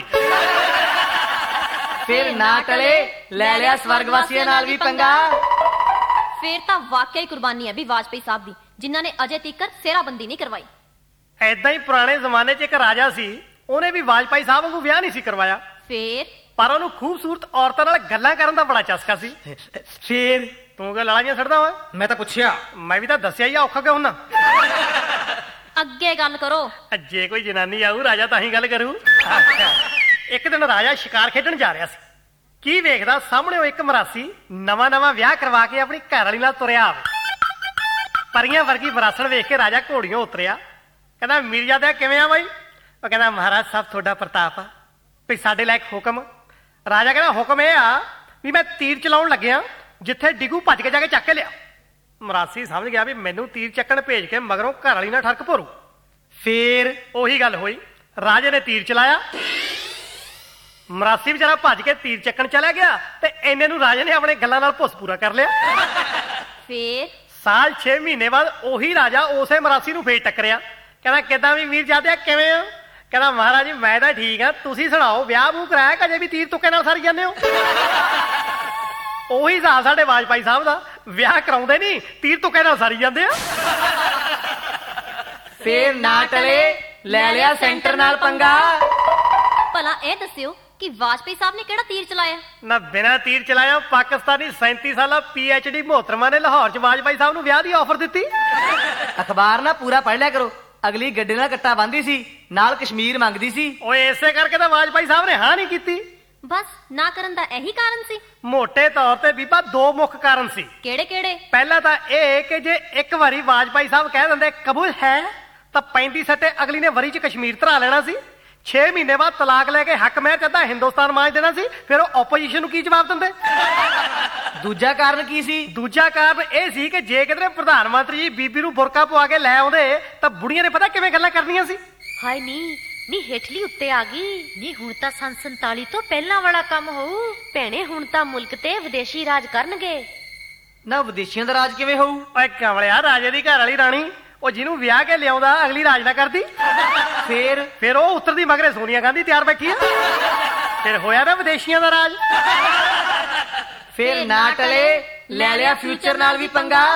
ਫਿਰ ਨਾ ਟਲੇ ਲੈ ਲਿਆ ਸਵਰਗਵਾਸੀਆਂ ਨਾਲ ਵੀ ਪੰਗਾ। ਫੇਰ ਤਾਂ ਵਾਕਿਆ ਹੀ ਕੁਰਬਾਨੀ ਹੈ ਵੀ ਵਾਜਪੇਈ ਸਾਹਿਬ ਦੀ, ਜਿਨ੍ਹਾਂ ਨੇ ਅਜੇ ਤੀਕਰ ਸਿਹਰਾਬੰਦੀ ਨਹੀਂ ਕਰਵਾਈ। ਐਦਾਂ ਹੀ ਪੁਰਾਣੇ ਜ਼ਮਾਨੇ 'ਚ ਇੱਕ ਰਾਜਾ ਸੀ, ਉਹਨੇ ਵੀ ਵਾਜਪਾਈ ਸਾਹਿਬ ਨੂੰ ਵਿਆਹ ਨਹੀਂ ਸੀ ਕਰਵਾਇਆ, ਫੇਰ ਪਰ ਉਹਨੂੰ ਖੂਬਸੂਰਤ ਔਰਤਾਂ ਨਾਲ ਗੱਲਾਂ ਕਰਨ ਦਾ ਬੜਾ ਚਸਕਾ ਸੀ। ਫਿਰ ਤੂੰ ਕਿ ਲੜਾਈਆਂ ਛੱਡਦਾ ਵਾ? ਮੈਂ ਤਾਂ ਪੁੱਛਿਆ। ਮੈਂ ਵੀ ਤਾਂ ਦੱਸਿਆ ਹੀ ਆ, ਔਖਾ ਕਿਉਂ ਹੁੰਦਾ? ਅੱਗੇ ਗੱਲ ਕਰੋ। ਜੇ ਕੋਈ ਜਨਾਨੀ ਆਊ ਰਾਜਾ ਤਾਂ ਹੀ ਗੱਲ ਕਰੂ। ਇੱਕ ਦਿਨ ਰਾਜਾ ਸ਼ਿਕਾਰ ਖੇਡਣ ਜਾ ਰਿਹਾ ਸੀ। ਕੀ ਵੇਖਦਾ ਸਾਹਮਣੇ ਇੱਕ ਮਰਾਸੀ ਨਵਾਂ ਵਿਆਹ ਕਰਵਾ ਕੇ ਆਪਣੀ ਘਰ ਵਾਲੀ ਨਾਲ ਤੁਰਿਆ ਆਵੇ। ਪਰੀਆਂ ਵਰਗੀ ਵਿਰਾਸਣ ਵੇਖ ਕੇ ਰਾਜਾ ਘੋੜੀਆਂ ਉਤਰਿਆ। ਕਹਿੰਦਾ ਮੀਰਜ਼ਾਦਾ ਕਿਵੇਂ ਆ ਬਾਈ? ਉਹ ਕਹਿੰਦਾ ਮਹਾਰਾਜ ਸਾਹਿਬ ਤੁਹਾਡਾ ਪ੍ਰਤਾਪ ਆ, ਵੀ ਸਾਡੇ ਲਈ ਇੱਕ ਹੁਕਮ। ਰਾਜਾ ਕਹਿੰਦਾ ਹੁਕਮ ਇਹ ਆ ਵੀ ਮੈਂ ਤੀਰ ਚਲਾਉਣ ਲੱਗਿਆ, ਜਿੱਥੇ ਡਿੱਗੂ ਭੱਜ ਕੇ ਜਾ ਕੇ ਚੱਕ ਕੇ ਲਿਆ। ਮਰਾਸੀ ਸਮਝ ਗਿਆ ਵੀ ਮੈਨੂੰ ਤੀਰ ਚੱਕਣ ਭੇਜ ਕੇ ਮਗਰੋਂ ਘਰ ਵਾਲੀ ਨਾਲ ਠਰਕ ਭਰੂ। ਫਿਰ ਉਹੀ ਗੱਲ ਹੋਈ, ਰਾਜੇ ਨੇ ਤੀਰ ਚਲਾਇਆ, ਮਰਾਸੀ ਵਿਚਾਰਾ ਭੱਜ ਕੇ ਤੀਰ ਚੱਕਣ ਚਲਾ ਗਿਆ ਤੇ ਇੰਨੇ ਨੂੰ ਰਾਜੇ ਨੇ ਆਪਣੇ ਗੱਲਾਂ ਨਾਲ ਭੁੱਸ ਪੂਰਾ ਕਰ ਲਿਆ। ਫੇਰ ਸਾਲ 6 ਮਹੀਨੇ ਬਾਅਦ ਉਹੀ ਰਾਜਾ ਉਸੇ ਮਰਾਸੀ ਨੂੰ ਫੇਰ ਟੱਕਰਿਆ। ਕਹਿੰਦਾ ਕਿੱਦਾਂ ਵੀ ਮੀਰਜ਼ਾਦਿਆ ਕਿਵੇਂ ਆ? ਕਹਿੰਦਾ ਮਹਾਰਾਜ ਜੀ ਮੈਂ ਤਾਂ ਠੀਕ ਆ, ਤੁਸੀਂ ਸੁਣਾਓ ਵਿਆਹ ਵੂਹ ਕਰਾਇਆ ਕਿ ਅਜੇ ਵੀ ਤੀਰ ਤੁੱਕੇ ਨਾਲ ਸਾਰੀ ਜਾਂਦੇ ਹੋ? ਉਹੀ ਹਿਸਾਬ ਸਾਡੇ ਵਾਜਪਾਈ ਸਾਹਿਬ ਦਾ, ਵਿਆਹ ਕਰਾਉਂਦੇ ਨਹੀਂ, ਤੀਰ ਤੁੱਕੇ ਨਾਲ ਸਾਰੀ ਜਾਂਦੇ ਆ। ਫਿਰ ਨਾ ਟਲੇ ਲੈ ਲਿਆ ਸੈਂਟਰ ਨਾਲ ਪੰਗਾ। ਭਲਾ ਇਹ ਦੱਸਿਓ ਕਿ ਵਾਜਪੇਈ ਸਾਹਿਬ ਨੇ ਕਿਹੜਾ ਤੀਰ ਚਲਾਇਆ? ਨਾ ਬਿਨਾਂ ਤੀਰ ਚਲਾਇਆ ਪਾਕਿਸਤਾਨੀ 37 ਸਾਲਾ PhD ਮੋਹਤਰਮਾ ਨੇ ਲਾਹੌਰ 'ਚ ਵਾਜਪਾਈ ਸਾਹਿਬ ਨੂੰ ਵਿਆਹ ਦੀ ਆਫਰ ਦਿੱਤੀ। ਅਖਬਾਰ ਨਾ ਪੂਰਾ ਪੜ੍ਹ ਲਿਆ ਕਰੋ। ਅਗਲੀ ਗੱਡੇ ਨਾਲ ਕੱਟਾ ਬੰਨ੍ਹਦੀ ਸੀ, ਨਾਲ ਕਸ਼ਮੀਰ ਮੰਗਦੀ ਸੀ। ਓਏ ਇਸੇ ਕਰਕੇ ਤਾਂ ਵਾਜਪਾਈ ਸਾਹਿਬ ਨੇ ਹਾਂ ਨਹੀਂ ਕੀਤੀ। ਬਸ ਨਾ ਕਰਨ ਦਾ ਇਹੀ ਕਾਰਨ ਸੀ? ਮੋਟੇ ਤੌਰ ਤੇ ਬੀਬਾ ਦੋ ਮੁੱਖ ਕਾਰਨ ਸੀ। ਕਿਹੜੇ ਕਿਹੜੇ? ਪਹਿਲਾ ਤਾਂ ਇਹ ਕਿ ਜੇ ਇੱਕ ਵਾਰੀ ਵਾਜਪਾਈ ਸਾਹਿਬ ਕਹਿ ਦਿੰਦੇ ਕਬੂਲ ਹੈ ਤਾਂ 35 ਸੱਟੇ ਅਗਲੀ ਨੇ ਵਰੀ 'ਚ ਕਸ਼ਮੀਰ ਧਰਾ ਲੈਣਾ ਸੀ। 6 ਮਹੀਨੇ ਬਾਅਦ ਤਲਾਕ ਲੈ ਕੇ ਹੱਕ ਮਹਿਰ ਅੱਧਾ ਹਿੰਦੁਸਤਾਨ ਮਾਂਜ ਦੇਣਾ ਸੀ। ਫਿਰ ਉਹ ਆਪੋਜੀਸ਼ਨ ਨੂੰ ਕੀ ਜਵਾਬ ਦਿੰਦੇ? ਦੂਜਾ ਕਾਰਨ ਕੀ ਸੀ? ਦੂਜਾ ਕਾਰਨ ਇਹ ਸੀ ਕਿ ਜੇ ਕਿਧਰੇ ਪ੍ਰਧਾਨ ਮੰਤਰੀ ਜੀ ਬੀਬੀ ਨੂੰ ਬੁਰਕਾ ਪਵਾ ਕੇ ਲੈ ਆਉਂਦੇ ਤਾਂ ਬੁੜੀਆਂ ਨੇ ਪਤਾ ਕਿਵੇਂ ਗੱਲਾਂ ਕਰਨੀਆਂ ਸੀ? ਹਾਏ ਨੀ ਹੇਠਲੀ ਉੱਤੇ ਆ ਗਈ ਨੀ। ਹੁਣ ਤਾਂ ਸੰਨ 47 ਤੋਂ ਪਹਿਲਾਂ ਵਾਲਾ ਕੰਮ ਹੋਊ ਭੈਣੇ। ਹੁਣ ਤਾਂ ਮੁਲਕ ਤੇ ਵਿਦੇਸ਼ੀ ਰਾਜ ਕਰਨਗੇ। ਨਾ ਵਿਦੇਸ਼ੀਆਂ ਦਾ ਰਾਜ ਕਿਵੇਂ ਹੋਊ? ਓਏ ਕਮਲਿਆ, ਰਾਜੇ ਦੀ ਘਰ ਵਾਲੀ ਰਾਣੀ ਉਹ ਜਿਹਨੂੰ ਵਿਆਹ ਕੇ ਲਿਆਉਂਦਾ ਅਗਲੀ ਰਾਜ ਨਾ ਕਰਦੀ। ਫਿਰ ਉਹ ਉੱਤਰਦੀ ਮਗਰੇ ਸੋਨੀਆ ਗਾਂਧੀ ਤਿਆਰ ਬੈਠੀ ਆ। ਫਿਰ ਹੋਇਆ ਨਾ ਵਿਦੇਸ਼ੀਆਂ ਦਾ ਰਾਜ। ਫਿਰ ਨਾ ਟਲੇ ਲੈ ਲਿਆ ਫਿਊਚਰ ਨਾਲ ਵੀ ਪੰਗਾ।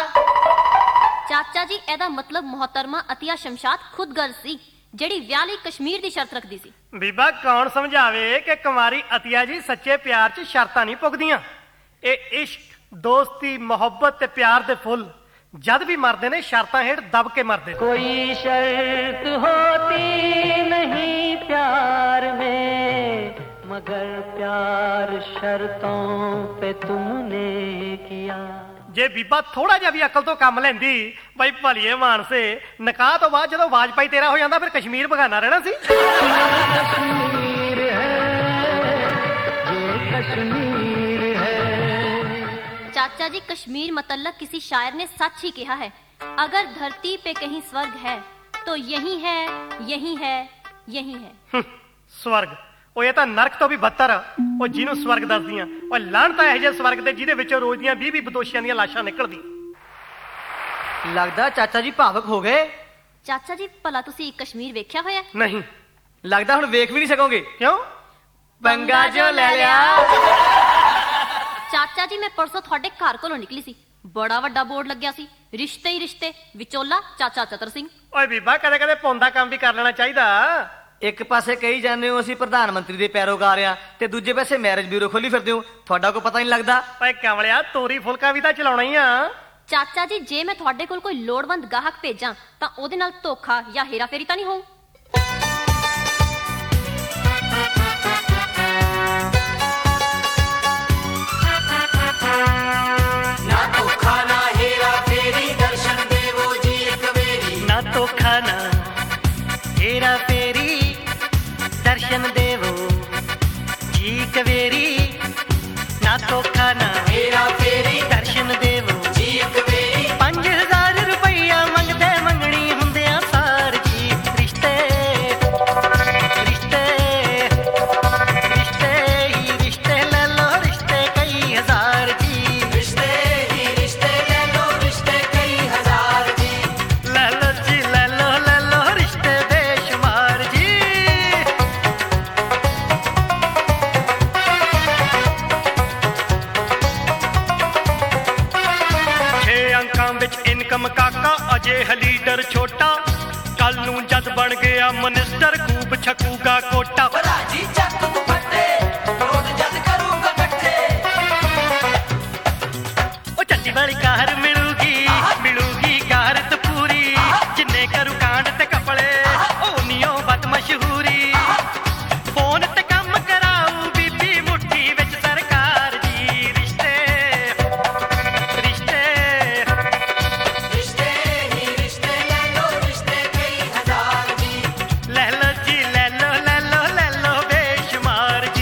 ਚਾਚਾ ਜੀ ਇਹਦਾ ਮਤਲਬ ਮੁਹਤਰਮਾ ਅਤੀਆ ਸ਼ਮਸ਼ਾਦ ਖੁਦਗਰਜ਼ ਸੀ, ਜਿਹੜੀ ਵਿਆਹ ਲਈ ਕਸ਼ਮੀਰ ਦੀ ਸ਼ਰਤ ਰੱਖਦੀ ਸੀ। ਬੀਬਾ ਕੌਣ ਸਮਝਾਵੇ ਕਿ ਕੁਮਾਰੀ ਅਤੀਆ ਜੀ ਸੱਚੇ ਪਿਆਰ 'ਚ ਸ਼ਰਤਾਂ ਨਹੀਂ ਪੁੱਗਦੀਆਂ। ਇਹ ਇਸ਼ਕ, ਦੋਸਤੀ, ਮੁਹੱਬਤ ਤੇ ਪਿਆਰ ਦੇ ਫੁੱਲ ਜਦ ਵੀ ਮਰਦੇ ਨੇ ਸ਼ਰਤਾਂ ਹੇਠ ਦਬ ਕੇ ਮਰਦੇ ਨੇ। कोई शर्त होती नहीं प्यार में, मगर प्यार शर्तों पे तुमने किया। ਜੇ ਬੀਬਾ ਥੋੜਾ ਜਿਹਾ ਵੀ ਅਕਲ ਤੋਂ ਕੰਮ ਲੈਂਦੀ ਬਈ ਭਲੀਏ ਮਾਨਸੇ, ਨਿਕਾਹ ਤੋਂ ਬਾਅਦ ਜਦੋਂ ਵਾਜਪਾਈ ਤੇਰਾ ਹੋ ਜਾਂਦਾ ਫਿਰ ਕਸ਼ਮੀਰ ਬਗਾਨਾ ਰਹਿਣਾ ਸੀ। कश्मीर है ये कश्मीर है। चाचा जी कश्मीर मतलब किसी शायर ने सच ही कहा है, अगर धरती पे कहीं स्वर्ग है तो यही है, यही है, यही है। ਸਵਰਗ ਉਹ ਇਹ ਤਾਂ ਨਰਕ ਤੋਂ ਵੀ ਬੱਤਰ ਆ। ਉਹ ਜਿਹਨੂੰ ਸਵਰਗ ਦੱਸਦੀਆਂ ਉਹ ਲਾਹਣਤ ਇਹੋ ਜਿਹੇ ਸਵਰਗ ਤੇ ਜਿਹਦੇ ਵਿੱਚੋਂ ਰੋਜ਼ ਦੀਆਂ 20 ਬਦੋਸ਼ੀਆਂ ਦੀਆਂ ਲਾਸ਼ਾਂ ਨਿਕਲਦੀਆਂ। ਲੱਗਦਾ ਚਾਚਾ ਜੀ ਭਾਵਕ ਹੋ ਗਏ। ਚਾਚਾ ਜੀ ਭਲਾ ਤੁਸੀਂ ਕਸ਼ਮੀਰ ਵੇਖਿਆ ਹੋਇਆ? ਨਹੀਂ। ਲੱਗਦਾ ਹੁਣ ਵੇਖ ਵੀ ਨਹੀਂ ਸਕੋਗੇ। ਕਿਉਂ? ਪੰਗਾ ਜੋ ਲੈ ਲਿਆ। ਚਾਚਾ ਜੀ ਮੈਂ ਪਰਸੋਂ ਤੁਹਾਡੇ ਘਰ ਕੋਲੋਂ ਨਿਕਲੀ ਸੀ, ਬੜਾ ਵੱਡਾ ਬੋਰਡ ਲੱਗਿਆ ਸੀ, ਰਿਸ਼ਤੇ ਹੀ ਰਿਸ਼ਤੇ, ਵਿਚੋਲਾ ਚਾਚਾ ਚਤਰ ਸਿੰਘ। ਓਏ ਬੀਬਾ ਕਦੇ ਕਦੇ ਪੌਂਦਾ ਕੰਮ ਵੀ ਕਰ ਲੈਣਾ ਚਾਹੀਦਾ। ਇੱਕ ਪਾਸੇ ਕਹੀ ਜਾਂਦੇ ਹੋ ਅਸੀਂ ਪ੍ਰਧਾਨ ਮੰਤਰੀ ਦੇ ਪੈਰੋਕਾਰ ਆ ਤੇ ਦੂਜੇ ਪਾਸੇ ਮੈਰਿਜ ਬਿਊਰੋ ਖੋਲੀ ਫਿਰਦੇ ਹੋ। ਤੁਹਾਡਾ ਕੋਈ ਪਤਾ ਨਹੀਂ ਲੱਗਦਾ। ਓਏ ਕਮਲਿਆ, ਤੋਰੀ ਫੁਲਕਾ ਵੀ ਤਾਂ ਚਲਾਉਣਾ ਹੀ ਆ। ਚਾਚਾ ਜੀ ਜੇ ਮੈਂ ਤੁਹਾਡੇ ਕੋਲ ਕੋਈ ਲੋੜਵੰਦ ਗਾਹਕ ਭੇਜਾਂ ਤਾਂ ਉਹਦੇ ਨਾਲ ਧੋਖਾ ਜਾਂ ਹੇਰਾਫੇਰੀ ਤਾਂ ਨਹੀਂ ਹੋਊ? ना धोखा ना हेरा फेरी दर्शन देवो जी एक वेरी। ਨਾ ਧੋਖਾ ਨਾ ਹੇਰਾ ਫੇਰੀ ਦਰਸ਼ਨ ਦੇਵੋ ਜੀ ਕਵੇਰੀ। ਨਾ ਧੋਖਾ ਨਾ हेरा फेरी ਦਰਸ਼ਨ ਦੇਵੋ जी एक वेरी। 5000 ਰੁਪਈਆ ਮੰਗਦੇ ਮੰਗਣੀ ਹੁੰਦਿਆਂ ਸਾਰ ਜੀ। ਰਿਸ਼ਤੇ ਰਿਸ਼ਤੇ ਰਿਸ਼ਤੇ ਹੀ ਰਿਸ਼ਤੇ ਲੈ ਲੋ, ਰਿਸ਼ਤੇ ਕਈ ਹਜ਼ਾਰ ਜੀ। रिश्ते ही रिश्ते ले लो, रिश्ते कई हजार। ਬਣ ਗਿਆ ਮਨਿਸਟਰ ਕੂਪ ਛਕੂਗਾ ਕੋਟਾ ਰਾਜੀ ਚੱਕ ਦੁਪੱਟੇ ਰੋਜ਼ ਜਦ ਕਰੂੰਗਾ ਇਕੱਠੇ ਉਹ ਚੱਟੀ ਵਾਲੀ ਕਾਰ ਮਿਲੂਗੀ ਗਾਰਤ ਪੂਰੀ ਜਿੰਨੇ ਕਰੂ ਕਾਂਡ ਤੇ ਕਪੜੇ ਉਹ ਨਿਓ ਬਤ ਮਸ਼ਹੂਰੀ ਫੋਨ ਤੇ ਕੰਮ ਕਰਾਊ ਬੀਬੀ ਮੁੱਠੀ ਵਿੱਚ ਸਰਕਾਰ ਜੀ ਰਿਸ਼ਤੇ ਰਿਸ਼ਤੇ ਹੀ ਰਿਸ਼ਤੇ ਲੈ ਲੋ ਰਿਸ਼ਤੇ ਕਈ ਹਜ਼ਾਰ ਜੀ ਲੈ ਲੋ ਜੀ ਲੈ ਲੋ ਬੇਸ਼ੁਮਾਰ ਜੀ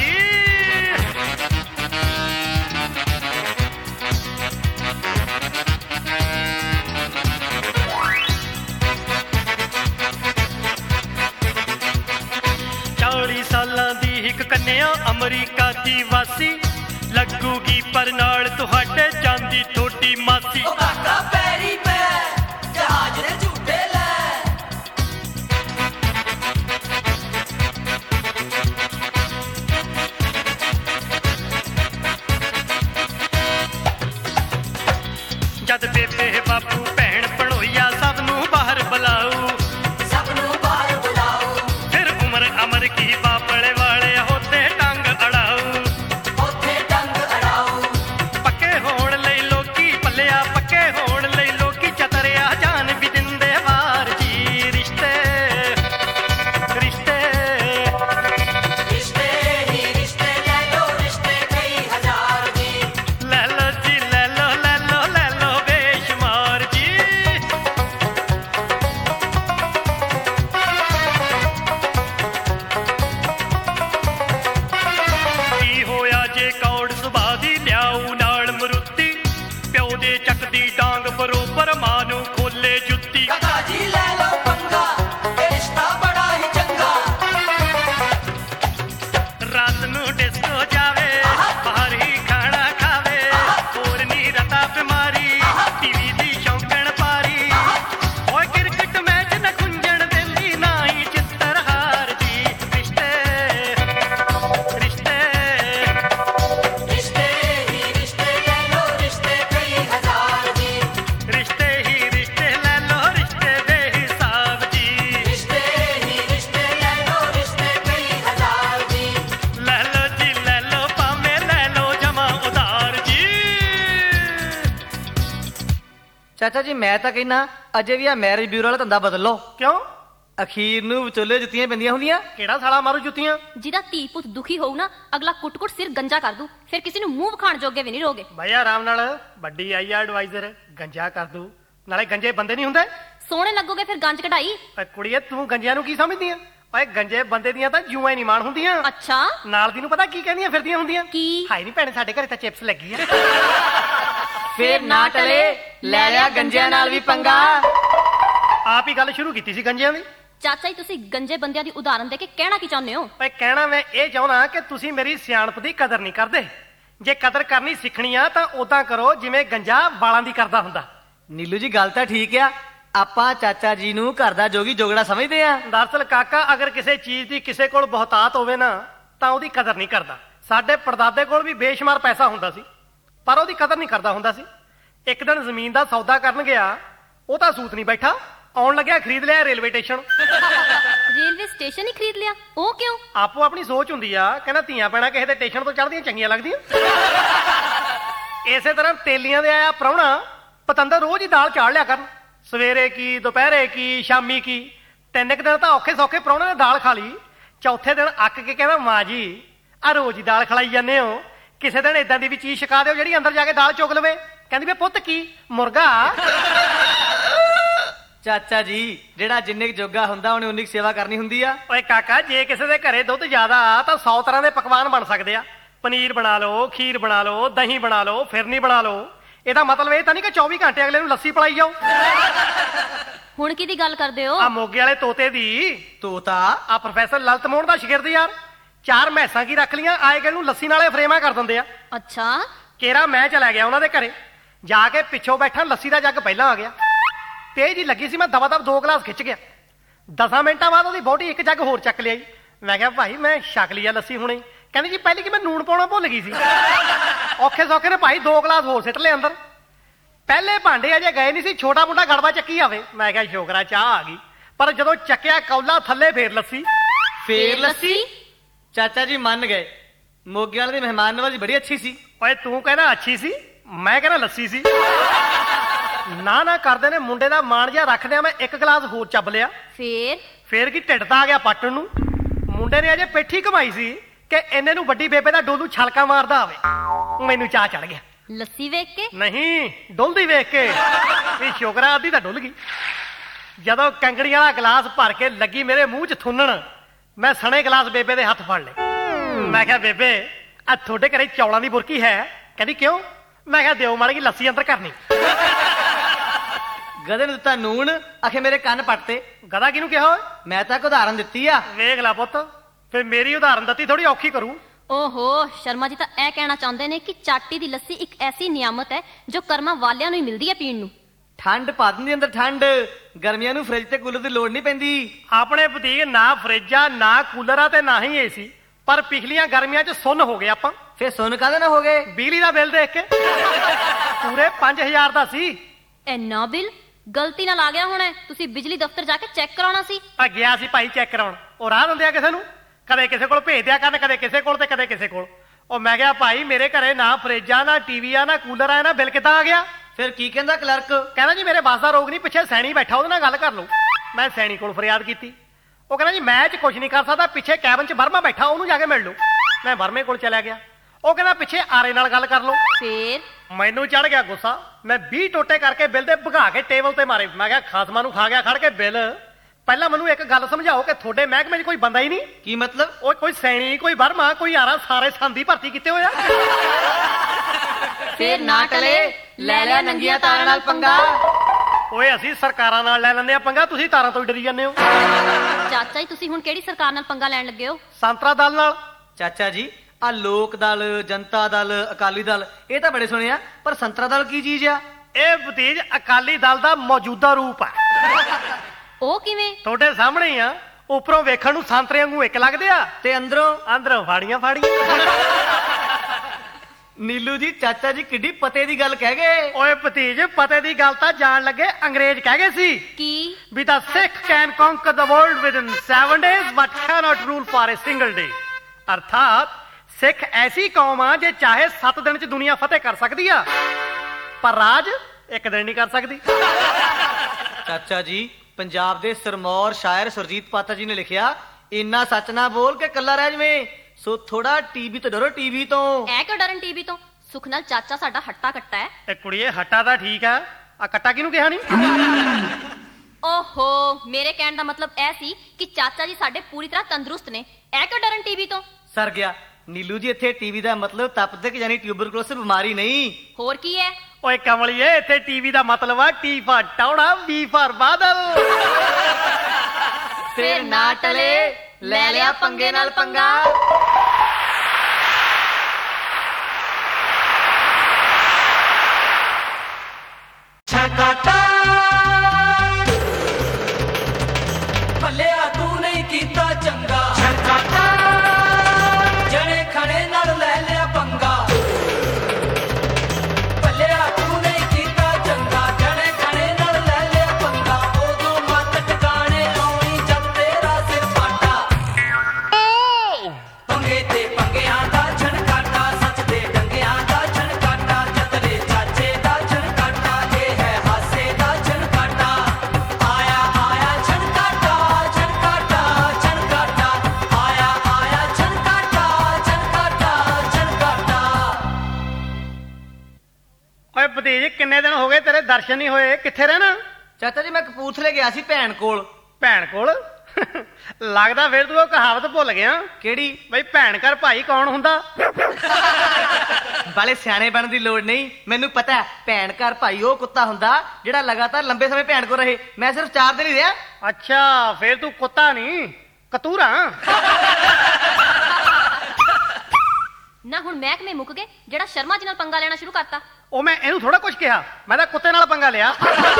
ਸਾਲਾਂ ਦੀ ਇੱਕ ਕੰਨਿਆ ਅਮਰੀਕਾ ਦੀ ਵਾਸੀ ਲੱਗੂਗੀ ਪਰ ਨਾਲ ਤੁਹਾਡੇ ਜਾਂਦੀ ਥੋੜੀ ਮਾਸੀ ਉਹ ਕਾਕਾ ਪੈਰੀ ਪੈ ਜਹਾਜ਼ ਦੇ ਝੂਟੇ ਲੈ ਜਦ ਬੇਬੇ ਬਾਪੂ ਭੈਣ ਭਣੋਈਆ ਸਭ ਨੂੰ ਬਾਹਰ ਬੁਲਾਊ ਸਭ ਨੂੰ ਬਾਹਰ ਬੁਲਾਓ ਫਿਰ ਉਮਰ ਅਮਰ ਕੀ ਬਾਪਲੇ ਵਾਲੇ ਹੋਤੇ ਟੰਗ ਅੜਾਊ ਉੱਥੇ ਡੰਗ ਅੜਾਓ ਪੱਕੇ ਹੋਣ ਲਈ ਲੋਕੀ ਪੱਲਿਆ ਪੱਕੇ ਹੋਣ ਲਈ ਲੋਕੀ ਚਤਰਿਆ ਜਾਨ ਵੀ ਦਿੰਦੇ ਵਾਰ ਜੀ ਰਿਸ਼ਤੇ ਰਿਸ਼ਤੇ ਹੀ ਰਿਸ਼ਤੇ ਲੈ ਲੋ ਰਿਸ਼ਤੇ ਕਈ ਹਜ਼ਾਰ ਜੀ ਲੈ ਲੋ ਜੀ ਲੈ ਲੋ ਬੇਸ਼ੁਮਾਰ ਜੀ ਕੀ ਹੋਇਆ ਜੇ ਕੌੜ ਸੁਭਾਅ ਦੀ ਲਿਆਊ ਨਾਲ ਮਰੁੱਤੀ ਪਿਓ ਦੇ ਚੱਕਦੀ ਡਾਂਗ ਬਰੋਬਰ ਮਾਂ ਨੂੰ ਖੋਲੇ ਜੁੱਤੀ ਕਾਕਾ ਜੀ ਲੈ ਲੋ ਪੰਗਾ ਇਹ ਰਿਸ਼ਤਾ ਬੜਾ ਹੀ ਚੰਗਾ ਰਾਤ ਨੂੰ ਡਿਸਕੋ ਜਾਵੇ ਬਾਹਰ ਹੀ ਖਾਣਾ ਖਾਵੇ ਹੋਰ ਨੀ ਰਤਾ ਬਿਮਾਰੀ ਟੀਵੀ ਦੀ ਸ਼ੌਂਕਣ ਪਾਰੀ ਓਏ ਕ੍ਰਿਕਟ ਮੈਚ ਨਾ ਖੁੰਝਣ ਦਿੰਦੀ ਨਾ ਹੀ ਚਿੱਤਰਹਾਰ ਜੀ ਰਿਸ਼ਤੇ ਰਿਸ਼ਤੇ ਹੀ ਰਿਸ਼ਤੇ ਲੈ ਲੋ ਰਿਸ਼ਤੇ ਕਈ ਹਜ਼ਾਰ ਜੀ ਰਿਸ਼ਤੇ ਹੀ ਰਿਸ਼ਤੇ ਲੈ ਲੋ ਰਿਸ਼ਤੇ ਦੇ ਹਿਸਾਬ ਜੀ ਰਿਸ਼ਤੇ ਹੀ ਰਿਸ਼ਤੇ ਲੈ ਲੋ ਰਿਸ਼ਤੇ ਕਈ ਹਜ਼ਾਰ ਜੀ ਲੈ ਲੋ ਜੀ ਲੈ ਲੋ ਭਾਵੇਂ ਲੈ ਲੋ ਜਮਾ ਉਧਾਰ ਜੀ ਚਾਚਾ ਜੀ ਮੈਂ ਤਾਂ ਕਹਿੰਦਾ ਅਜੇ ਵੀ ਆ ਮੈਰਿਜ ਬਿਊਰੋ ਵਾਲਾ ਧੰਦਾ ਬਦਲ ਲਓ ਕਿਉਂ ਅਖੀਰ ਨੂੰ ਵਿਚੋਲੇ ਜੁੱਤੀਆਂ ਪੈਂਦੀਆਂ ਹੁੰਦੀਆਂ ਕਿਹੜਾ ਸਾਲਾ ਮਾਰੂ ਜੁੱਤੀਆਂ ਜਿਹਦਾ ਧੀ ਪੁੱਤ ਦੁਖੀ ਹੋਊ ਨਾ ਅਗਲਾ ਕੁੱਟ-ਕੁੱਟ ਸਿਰ ਗੰਜਾ ਕਰ ਦੂ ਫਿਰ ਕਿਸੇ ਨੂੰ ਮੂੰਹ ਵਿਖਾਣ ਜੋਗੇ ਵੀ ਨਹੀਂ ਰਹੋਗੇ ਭਈਆ ਆਰਾਮ ਨਾਲ ਵੱਡੀ ਆਈ ਆ ਐਡਵਾਈਜ਼ਰ ਗੰਜਾ ਕਰ ਦੂ ਨਾਲੇ ਗੰਜੇ ਬੰਦੇ ਨਹੀਂ ਹੁੰਦੇ ਸੋਹਣੇ ਲੱਗੋਗੇ ਫਿਰ ਗੰਜ ਕਢਾਈ ਓਏ ਕੁੜੀਏ ਤੂੰ ਗੰਜਿਆਂ ਨੂੰ ਕੀ ਸਮਝਦੀ ਆ ਓਏ ਗੰਜੇ ਬੰਦੇ ਦੀਆਂ ਤਾਂ ਜੂਆਂ ਹੀ ਨਹੀਂ ਮਾਣ ਹੁੰਦੀਆਂ ਅੱਛਾ ਨਾਲ ਦੀ ਨੂੰ ਪਤਾ ਕੀ ਕਹਿੰਦੀਆਂ ਫਿਰਦੀਆਂ ਹੁੰਦੀਆਂ ਕੀ ਹਾਏ ਨਹੀਂ ਭੈਣੇ ਸਾਡੇ ਘਰੇ ਤਾਂ ਚਿਪਸ ਲੱਗੀ ਆ ਫੇਰ ਨਾ ਟਲੇ ਲੈ ਲਿਆ ਗੰਜਿਆਂ ਨਾਲ ਵੀ ਪੰਗਾ ਆਪ ਹੀ ਗੱਲ ਸ਼ੁਰੂ ਕੀਤੀ ਸੀ ਗੰਜਿਆਂ ਦੀ ਚਾਚਾ ਜੀ ਤੁਸੀਂ ਗੰਜੇ ਬੰਦਿਆਂ ਦੀ ਉਦਾਹਰਨ ਦੇ ਕੇ ਕਹਿਣਾ ਕੀ ਚਾਹੁੰਦੇ ਹੋ ਓਏ ਕਹਿਣਾ ਮੈਂ ਇਹ ਚਾਹੁੰਦਾ ਕਿ ਤੁਸੀਂ ਮੇਰੀ ਸਿਆਣਪ ਦੀ ਕਦਰ ਨਹੀਂ ਕਰਦੇ ਜੇ ਕਦਰ ਕਰਨੀ ਸਿੱਖਣੀ ਆ ਤਾਂ ਉਦਾਂ ਕਰੋ ਜਿਵੇਂ ਗੰਜਾ ਵਾਲਾਂ ਦੀ ਕਰਦਾ ਹੁੰਦਾ ਨੀਲੂ ਜੀ ਗੱਲ ਤਾਂ ਠੀਕ ਆ ਆਪਾਂ ਚਾਚਾ ਜੀ ਨੂੰ ਘਰ ਦਾ ਜੋਗੀ ਜੋਗੜਾ ਸਮਝਦੇ ਆ ਦਰਅਸਲ ਕਾਕਾ ਅਗਰ ਕਿਸੇ ਚੀਜ਼ ਦੀ ਕਿਸੇ ਕੋਲ ਬਹੁਤਾਤ ਹੋਵੇ ਨਾ ਤਾਂ ਉਹਦੀ ਕਦਰ ਨਹੀਂ ਕਰਦਾ ਸਾਡੇ ਪੜਦਾਦੇ ਕੋਲ ਵੀ ਬੇਸ਼ੁਮਾਰ ਪੈਸਾ ਹੁੰਦਾ ਸੀ ਪਰ ਉਹਦੀ ਕਦਰ ਨਹੀਂ ਕਰਦਾ ਹੁੰਦਾ ਸੀ ਇੱਕ ਦਿਨ ਜ਼ਮੀਨ ਦਾ ਸੌਦਾ ਕਰਨ ਗਿਆ ਉਹ ਤਾਂ ਸੂਤ ਨਹੀਂ ਬੈਠਾ ਆਉਣ ਲੱਗਿਆ ਖਰੀਦ ਲਿਆ ਰੇਲਵੇ ਸਟੇਸ਼ਨ ਰੇਲਵੇ ਸਟੇਸ਼ਨ ਹੀ ਖਰੀਦ ਲਿਆ ਉਹ ਕਿਉਂ ਆਪੋ ਆਪਣੀ ਸੋਚ ਹੁੰਦੀ ਆ ਕਹਿੰਦਾ ਧੀਆਂ ਪੈਣਾ ਕਿਸੇ ਦੇ ਸਟੇਸ਼ਨ ਤੋਂ ਚੜ੍ਹਦੀਆਂ ਚੰਗੀਆਂ ਲੱਗਦੀਆਂ ਇਸੇ ਤਰ੍ਹਾਂ ਤੇਲੀਆਂ ਦੇ ਆਇਆ ਪ੍ਰਾਹੁਣਾ ਪਤੰਦਰ ਰੋਜ਼ ਹੀ ਦਾਲ ਚਾੜ ਲਿਆ ਕਰਨ ਸਵੇਰੇ ਕੀ ਦੁਪਹਿਰੇ ਕੀ ਸ਼ਾਮੀ ਕੀ 3 ਦਿਨ ਤਾਂ ਔਖੇ ਸੌਖੇ ਪ੍ਰਾਹੁਣੇ ਨੇ ਦਾਲ ਖਾ ਲਈ ਚੌਥੇ ਦਿਨ ਅੱਕ ਕੇ ਕਹਿੰਦਾ ਮਾਂ ਜੀ ਆ ਰੋਜ਼ ਹੀ ਦਾਲ ਖਲਾਈ ਜਾਂਦੇ ਹੋ ਕਿਸੇ ਦਿਨ ਇਦਾਂ ਦੀ ਵੀ ਚੀਜ਼ ਛਕਾ ਦਿਓ ਜਿਹੜੀ ਅੰਦਰ ਜਾ ਕੇ ਦਾਲ ਚੁਗ ਲਵੇ ਕਹਿੰਦੀ ਵੇ ਪੁੱਤ ਕੀ ਮੁਰਗਾ ਚਾਚਾ ਜੀ ਜਿਹੜਾ ਜਿੰਨੇ ਕੁ ਜੋਗਾ ਹੁੰਦਾ ਉਹਨੇ ਉਨੀ ਕੁ ਸੇਵਾ ਕਰਨੀ ਹੁੰਦੀ ਆ ਓਏ ਕਾਕਾ ਜੇ ਕਿਸੇ ਦੇ ਘਰੇ ਦੁੱਧ ਜ਼ਿਆਦਾ ਆ ਤਾਂ 100 ਤਰ੍ਹਾਂ ਦੇ ਪਕਵਾਨ ਬਣ ਸਕਦੇ ਆ ਪਨੀਰ ਬਣਾ ਲਓ ਖੀਰ ਬਣਾ ਲਓ ਦਹੀਂ ਬਣਾ ਲਓ ਫਿਰਨੀ ਬਣਾ ਲਓ ਇਹਦਾ ਮਤਲਬ ਇਹ ਤਾਂ ਨਹੀਂ ਕਿ 24 ਘੰਟੇ ਅਗਲੇ ਨੂੰ ਲੱਸੀ ਪਿਲਾਈ ਜਾਓ ਹੁਣ ਕਿਹਦੀ ਗੱਲ ਕਰਦੇ ਹੋ ਆ ਮੋਗੇ ਵਾਲੇ ਤੋਤੇ ਦੀ ਤੋਤਾ ਆ ਪ੍ਰੋਫੈਸਰ ਲਲਿਤ ਮੋਹਨ ਦਾ ਸ਼ਾਗਿਰਦ ਯਾਰ 4 ਮੈਸਾਂ ਕੀ ਰੱਖ ਲੀਆਂ ਆਏ ਗਏ ਨੂੰ ਲੱਸੀ ਨਾਲੇ ਫਰੇਮਾ ਕਰ ਦਿੰਦੇ ਆ ਅੱਛਾ ਕੇਰਾ ਮੈਂ ਚਲਾ ਗਿਆ ਉਹਨਾਂ ਦੇ ਘਰੇ ਜਾ ਕੇ ਪਿੱਛੋਂ ਬੈਠਾ ਲੱਸੀ ਦਾ ਜੱਗ ਪਹਿਲਾਂ ਆ ਗਿਆ ਤੇਜ਼ ਹੀ ਲੱਗੀ ਸੀ ਮੈਂ ਦਵਾ ਦਵ 2 ਗਲਾਸ ਖਿੱਚ ਗਿਆ 10 ਮਿੰਟਾਂ ਬਾਅਦ ਉਹਦੀ ਬੋਟੀ ਇੱਕ ਜੱਗ ਹੋਰ ਚੱਕ ਲਿਆਈ ਮੈਂ ਕਿਹਾ ਭਾਈ ਮੈਂ ਛਕ ਲਈ ਆ ਲੱਸੀ ਹੁਣੇ ਕਹਿੰਦੀ ਜੀ ਪਹਿਲੀ ਕਿ ਮੈਂ ਨੂਣ ਪਾਉਣਾ ਭੁੱਲ ਗਈ ਸੀ ਔਖੇ ਸੌਖੇ ਨੇ ਭਾਈ 2 ਗਲਾਸ ਹੋਰ ਸਿੱਟ ਲਏ ਅੰਦਰ ਪਹਿਲੇ ਭਾਂਡੇ ਅਜੇ ਗਏ ਨਹੀਂ ਸੀ ਛੋਟਾ ਮੁੰਡਾ ਗੜਵਾ ਚੱਕੀ ਆਵੇ ਮੈਂ ਕਿਹਾ ਸ਼ੋਕਰਾ ਚਾਹ ਆ ਗਈ ਪਰ ਜਦੋਂ ਚੱਕਿਆ ਕੌਲਾ ਥੱਲੇ ਫੇਰ ਲੱਸੀ। ਫੇਰ ਲੱਸੀ? ਚਾਚਾ ਜੀ ਮੰਨ ਗਏ, ਮੋਗੇ ਵਾਲੇ ਦੀ ਮਹਿਮਾਨ ਨਵਾਜ਼ੀ ਬੜੀ ਅੱਛੀ ਸੀ। ਓਏ ਤੂੰ ਕਹਿੰਦਾ ਅੱਛੀ ਸੀ, ਮੈਂ ਕਹਿੰਦਾ ਲੱਸੀ ਸੀ। ਨਾ ਨਾ ਕਰਦੇ ਨੇ ਮੁੰਡੇ ਦਾ ਮਾਣ ਜਿਹਾ ਰੱਖਦਿਆਂ ਮੈਂ ਇੱਕ ਗਲਾਸ ਹੋਰ ਚੱਬ ਲਿਆ। ਫੇਰ ਕੀ ਢਿੱਡ ਤਾਂ ਆ ਗਿਆ ਪੱਟਣ ਨੂੰ। ਮੁੰਡੇ ਨੇ ਅਜੇ ਪੇਠੀ ਕਮਾਈ ਸੀ ਕਿ ਇੰਨੇ ਨੂੰ ਵੱਡੀ ਬੇਬੇ ਦਾ ਡੋਲੂ ਛਲਕਾ ਮਾਰਦਾ ਆਵੇ। ਮੈਨੂੰ ਚਾਹ ਚੜ ਗਿਆ। ਲੱਸੀ ਵੇਖ ਕੇ? ਨਹੀਂ, ਡੁੱਲਦੀ ਵੇਖ ਕੇ। ਵੀ ਸ਼ੁਕਰਾ ਅੱਧੀ ਤਾਂ ਡੁੱਲ ਗਈ। ਜਦੋਂ ਕੰਗੜੀ ਵਾਲਾ ਗਲਾਸ ਭਰ ਕੇ ਲੱਗੀ ਮੇਰੇ ਮੂੰਹ 'ਚ ਥੁੰਨਣ, ਮੈਂ ਸਣੇ ਗਲਾਸ ਬੇਬੇ ਦੇ ਹੱਥ ਫੜ ਲਏ। ਮੈਂ ਕਿਹਾ ਬੇਬੇ ਆ ਤੁਹਾਡੇ ਘਰੇ ਚੌਲਾਂ ਦੀ ਬੁਰਕੀ ਹੈ? ਕਹਿੰਦੀ ਕਿਉਂ? ਮੈਂ ਕਿਹਾ ਦਿਓ ਮਾੜੀ ਜਿਹੀ ਲੱਸੀ ਅੰਦਰ ਕਰਨੀ। ਗਧੇ ਨੂੰ ਦਿੱਤਾ ਨੂਣ, ਆਖੇ ਮੇਰੇ ਕੰਨ ਪੱਟਤੇ। ਗਧਾ ਕਿਹਨੂੰ ਕਿਹਾ ਓਏ? ਮੈਂ ਤਾਂ ਇੱਕ ਉਦਾਹਰਨ ਦਿੱਤੀ ਆ। ਵੇਖ ਲੈ ਪੁੱਤ, ਫਿਰ ਮੇਰੀ ਉਦਾਹਰਨ ਦਿੱਤੀ ਥੋੜੀ ਔਖੀ ਕਰੂ। ਓਹੋ, ਸ਼ਰਮਾ ਜੀ ਤਾਂ ਇਹ ਕਹਿਣਾ ਚਾਹੁੰਦੇ ਨੇ ਕਿ ਚਾਟੀ ਦੀ ਲੱਸੀ ਇੱਕ ਐਸੀ ਨਿਆਮਤ ਹੈ ਜੋ ਕਰਮਾਂ ਵਾਲਿਆਂ ਨੂੰ ਹੀ ਮਿਲਦੀ ਹੈ ਪੀਣ ਨੂੰ। ਠੰਡ ਪਾ ਦਿੰਦੀ ਅੰਦਰ ਠੰਡ, ਗਰਮੀਆਂ ਨੂੰ ਫ੍ਰਿਜ ਤੇ ਕੂਲਰ ਦੀ ਲੋੜ ਨਹੀਂ ਪੈਂਦੀ। ਆਪਣੇ ਭਤੀਜ ਨਾ ਫਰਿੱਜ ਆ, ਨਾ ਕੂਲਰ ਆ ਤੇ ਨਾ ਹੀ ਏਸੀ, ਪਰ ਪਿਛਲੀਆਂ ਗਰਮੀਆਂ 'ਚ ਸੁੰਨ ਹੋ ਗਏ ਆਪਾਂ। ਫੇਰ ਸੁਣ ਕਾਹਦੇ ਨਾ ਹੋ ਗਏ? ਬਿਜਲੀ ਦਾ ਬਿੱਲ ਦੇਖ ਕੇ। ਪੂਰੇ 5000 ਦਾ ਸੀ। ਇੰਨਾ ਬਿੱਲ? ਗਲਤੀ ਨਾਲ ਆ ਗਿਆ ਹੋਣਾ, ਤੁਸੀਂ ਬਿਜਲੀ ਦਫ਼ਤਰ ਜਾ ਕੇ ਚੈੱਕ ਕਰਾਉਣਾ ਸੀ। ਆ ਗਿਆ ਸੀ ਭਾਈ ਚੈੱਕ ਕਰਾਉਣ। ਉਹ ਰਾਹ ਦਿੰਦੇ ਆ ਕਿਸੇ ਨੂੰ, ਕਦੇ ਕਿਸੇ ਕੋਲ ਭੇਜ ਦਿਆ ਕਰਨ, ਕਦੇ ਕਿਸੇ ਕੋਲ ਤੇ ਕਦੇ ਕਿਸੇ ਕੋਲ। ਉਹ ਮੈਂ ਕਿਹਾ ਭਾਈ ਮੇਰੇ ਘਰੇ ਨਾ ਫਰਿੱਜ ਆ, ਨਾ ਟੀਵੀ ਆ, ਨਾ ਕੂਲਰ ਆ, ਨਾ ਬਿੱਲ ਕਿੱਦਾਂ ਆ ਗਿਆ? ਫਿਰ ਕੀ ਕਹਿੰਦਾ ਕਲਰਕ? ਕਹਿੰਦਾ ਜੀ ਮੇਰੇ ਬੱਸ ਦਾ ਰੋਗ ਨਹੀਂ, ਪਿੱਛੇ ਸੈਣੀ ਬੈਠਾ, ਉਹਦੇ ਨਾਲ ਗੱਲ ਕਰ ਲਓ। ਮੈਂ ਸੈਣੀ ਕੋਲ ਫਰਿਆਦ ਕੀਤੀ। ਉਹ ਕਹਿੰਦਾ ਜੀ ਮੈਂ ਇਹ 'ਚ ਕੁਝ ਨਹੀਂ ਕਰ ਸਕਦਾ, ਪਿੱਛੇ ਕੈਬਨ 'ਚ ਵਰਮਾ ਬੈਠਾ, ਉਹਨੂੰ ਜਾ ਕੇ ਮਿਲ ਲਓ। ਮੈਂ ਵਰਮੇ ਕੋਲ ਚਲਿਆ ਗਿਆ। ਉਹ ਕਹਿੰਦਾ ਪਿੱਛੇ ਆਰੇ ਨਾਲ ਗੱਲ ਕਰ ਲਓ। ਫੇਰ ਮੈਨੂੰ ਚੜ ਗਿਆ ਗੁੱਸਾ। ਮੈਂ 20 ਟੋਟੇ ਕਰਕੇ ਬਿੱਲ ਦੇ ਭਗਾ ਕੇ ਟੇਬਲ ਤੇ ਮਾਰੇ। ਮੈਂ ਕਿਹਾ ਖਾਸਮਾਂ ਨੂੰ ਖਾ ਗਿਆ ਖੜ ਕੇ ਬਿੱਲ। ਪਹਿਲਾਂ ਮੈਨੂੰ ਇੱਕ ਗੱਲ ਸਮਝਾਓ ਕਿ ਤੁਹਾਡੇ ਮਹਿਕਮੇ 'ਚ ਕੋਈ ਬੰਦਾ ਹੀ ਨਹੀਂ? ਕੀ ਮਤਲਬ? ਉਹ ਕੋਈ ਸੈਣੀ, ਕੋਈ ਵਰਮਾ, ਕੋਈ ਆਰਾ, ਸਾਰੇ ਸੰਦੀ ਭਰਤੀ ਕੀਤੇ ਹੋਇਆ। ਫੇਰ ਨਾ ਟਲੇ, ਲੈ ਲਿਆ ਨੰਗੀਆਂ ਤਾਰਾਂ ਨਾਲ ਪੰਗਾ। ਓਏ ਅਸੀਂ ਸਰਕਾਰਾਂ ਨਾਲ ਲੈ ਲੈਂਦੇ ਆ ਪੰਗਾ, ਤੁਸੀਂ ਤਾਰਾਂ ਤੋਂ ਹੀ ਡਰੀ ਜਾਂਦੇ ਹੋ। ਚਾਚਾ ਜੀ ਤੁਸੀਂ ਹੁਣ ਕਿਹੜੀ ਸਰਕਾਰ ਨਾਲ ਪੰਗਾ ਲੈਣ ਲੱਗੇ ਹੋ? ਸੰਤਰਾ ਦਲ ਨਾਲ। ਚਾਚਾ ਜੀ ਆ ਲੋਕ ਦਲ, ਜਨਤਾ ਦਲ, ਅਕਾਲੀ ਦਲ ਇਹ ਤਾਂ ਬੜੇ ਸੁਣੇ ਆ, ਪਰ ਸੰਤਰਾ ਦਲ ਕੀ ਚੀਜ਼ ਆ? ਇਹ ਭਤੀਜ ਅਕਾਲੀ ਦਲ ਦਾ ਮੌਜੂਦਾ ਰੂਪ ਆ। ਉਹ ਕਿਵੇਂ? ਤੁਹਾਡੇ ਸਾਹਮਣੇ ਹੀ ਆ। ਉੱਪਰੋਂ ਵੇਖਣ ਨੂੰ ਸੰਤਰੇ ਵਾਂਗੂ ਇੱਕ ਲੱਗਦੇ ਆ ਤੇ ਅੰਦਰੋਂ ਫਾੜੀਆਂ ਫਾੜੀਆਂ। ਨੀਲੂ ਜੀ ਚਾਚਾ ਜੀ ਕਿੱਡੀ ਪਤੇ ਦੀ ਗੱਲ ਕਹਿ ਗਏ। ਓਏ ਭਤੀਜ ਪਤੇ ਦੀ ਗੱਲ ਤਾਂ ਜਾਣ ਲੱਗੇ ਅੰਗਰੇਜ਼ ਕਹਿ ਗਏ ਸੀ ਕੀ? We the Sikh can conquer the world within 7 days but cannot rule for a single day। ਅਰਥਾਤ ਸਿੱਖ ਐਸੀ ਕੌਮ ਆ ਜੇ ਚਾਹੇ 7 ਦਿਨ 'ਚ ਦੁਨੀਆ ਫਤਿਹ ਕਰ ਸਕਦੀ ਆ, ਪਰ ਰਾਜ ਇੱਕ ਦਿਨ ਨਹੀਂ ਕਰ ਸਕਦੀ। ਚਾਚਾ ਜੀ ਪੰਜਾਬ ਦੇ ਸਰਮੌਰ ਸ਼ਾਇਰ ਸੁਰਜੀਤ ਪਾਤਰ ਜੀ ਨੇ ਲਿਖਿਆ, ਇੰਨਾ ਸੱਚ ਨਾ ਬੋਲ ਕੇ ਕੱਲਾ ਰਹਿ ਜਵੇਂ, ਸੋ ਥੋੜਾ ਟੀਵੀ ਤੋਂ ਡਰੋ। ਟੀਵੀ ਤੋਂ ਐ ਕਿਉਂ ਡਰਨ ਟੀਵੀ ਤੋਂ? ਸੁਖ ਨਾਲ ਚਾਚਾ ਸਾਡਾ ਹੱਟਾ ਕੱਟਾ ਹੈ। ਇਹ ਕੁੜੀਏ ਹੱਟਾ ਤਾਂ ਠੀਕ ਆ, ਆ ਕੱਟਾ ਕਿਹਨੂੰ ਕਿਹਾ ਨਹੀਂ? ਓਹੋ, ਮੇਰੇ ਕਹਿਣ ਦਾ ਮਤਲਬ ਇਹ ਸੀ ਕਿ ਚਾਚਾ ਜੀ ਸਾਡੇ ਪੂਰੀ ਤਰ੍ਹਾਂ ਤੰਦਰੁਸਤ ਨੇ। ਐ ਕਿਉਂ ਡਰਨ ਟੀਵੀ ਤੋਂ? ਸਰ ਗਿਆ ਨੀਲੂ ਜੀ, ਇੱਥੇ ਟੀਵੀ ਦਾ ਮਤਲਬ ਤਪਦਿਕ ਯਾਨੀ ਟਿਊਬਰਕਲੋਸਿਸ ਬਿਮਾਰੀ ਨਹੀਂ। ਹੋਰ ਕੀ ਹੈ? ਓਏ ਕਮਲੀਏ ਇੱਥੇ ਟੀਵੀ ਦਾ ਮਤਲਬ ਆ T for Tohra, B for Badal. ਫੇਰ ਨਾ ਟਲੇ, ਲੈ ਲਿਆ ਪੰਗੇ ਨਾਲ ਪੰਗਾ। ਛਕਾਟਾ ਭੱਲਿਆ ਤੂੰ ਨਹੀਂ ਕੀਤਾ ਚੰਗਾ। ਛਕਾਟਾ ਜਣੇ ਖਣੇ ਨਾਲ ਲੈ ਲਿਆ ਪੰਗਾ। ਭੱਲਿਆ ਤੂੰ ਨਹੀਂ ਕੀਤਾ ਚੰਗਾ, ਜਣੇ ਖਣੇ ਨਾਲ ਲੈ ਲਿਆ ਪੰਗਾ। ਉਦੋਂ ਮੱਤ ਟਿਕਾਣੇ ਆਉਣੀ ਜਦ ਤੇਰਾ ਸਿਰ ਪਾਟਾ। ਪੰਗੇ ਤੇ ਪੰਗਿਆਂ ਦਾ ਛਣਕਾਟਾ, ਸੱਚ ਦੇ ਡੰਗਿਆਂ ਦਾ ਛਣਕਾਟਾ, ਜਤਰੇ ਚਾਚੇ ਦਾ ਛਣਕਾਟਾ। ਇਹ ਹੈ ਹਾਸੇ ਦਾ ਛਣਕਾਟਾ। ਆਇਆ ਆਇਆ ਛਣਕਾਟਾ, ਛਣਕਾਟਾ, ਛਣਕਾਟਾ। ਆਇਆ ਆਇਆ ਛਣਕਾਟਾ, ਛਣਕਾਟਾ, ਛਣਕਾਟਾ। ਓਏ ਭਤੀਜ ਕਿੰਨੇ ਦਿਨ ਹੋ ਗਏ ਤੇਰੇ ਦਰਸ਼ਨ ਨਹੀਂ ਹੋਏ, ਕਿੱਥੇ ਰਹਿਣਾ? ਚਾਚਾ ਜੀ ਮੈਂ ਕਪੂਰਥਲੇ ਗਿਆ ਸੀ ਭੈਣ ਕੋਲ। ਭੈਣ ਕੋਲ? ਲੱਗਦਾ ਫਿਰ ਤੂੰ ਉਹ ਕਹਾਵਤ ਭੁੱਲ ਗਿਆ। ਕਿਹੜੀ? ਬਈ ਭੈਣ ਘਰ ਭਾਈ ਕੌਣ ਹੁੰਦਾ? ਬਾਲੇ ਸਿਆਣੇ ਬਣਨ ਦੀ ਲੋੜ ਨਹੀਂ, ਮੈਨੂੰ ਪਤਾ ਹੈ ਭੈਣ ਘਰ ਭਾਈ ਉਹ ਕੁੱਤਾ ਹੁੰਦਾ ਜਿਹੜਾ ਲਗਾਤਾਰ ਲੰਬੇ ਸਮੇਂ ਭੈਣ ਕੋਲ ਰਹੇ। ਮੈਂ ਸਿਰਫ 4 ਦਿਨ ਹੀ ਰਿਹਾ। ਅੱਛਾ ਫਿਰ ਤੂੰ ਕੁੱਤਾ ਨਹੀਂ ਕਤੂਰਾ। ਨਾ ਹੁਣ ਮਹਿਕਮੇ ਮੁੱਕ ਗਏ ਜਿਹੜਾ ਸ਼ਰਮਾ ਜੀ ਨਾਲ ਪੰਗਾ ਲੈਣਾ ਸ਼ੁਰੂ ਕਰਤਾ। ਉਹ ਮੈਂ ਇਹਨੂੰ ਥੋੜਾ ਕੁਝ ਕਿਹਾ, ਮੈਂ ਤਾਂ ਕੁੱਤੇ ਨਾਲ ਪੰਗਾ ਲਿਆ।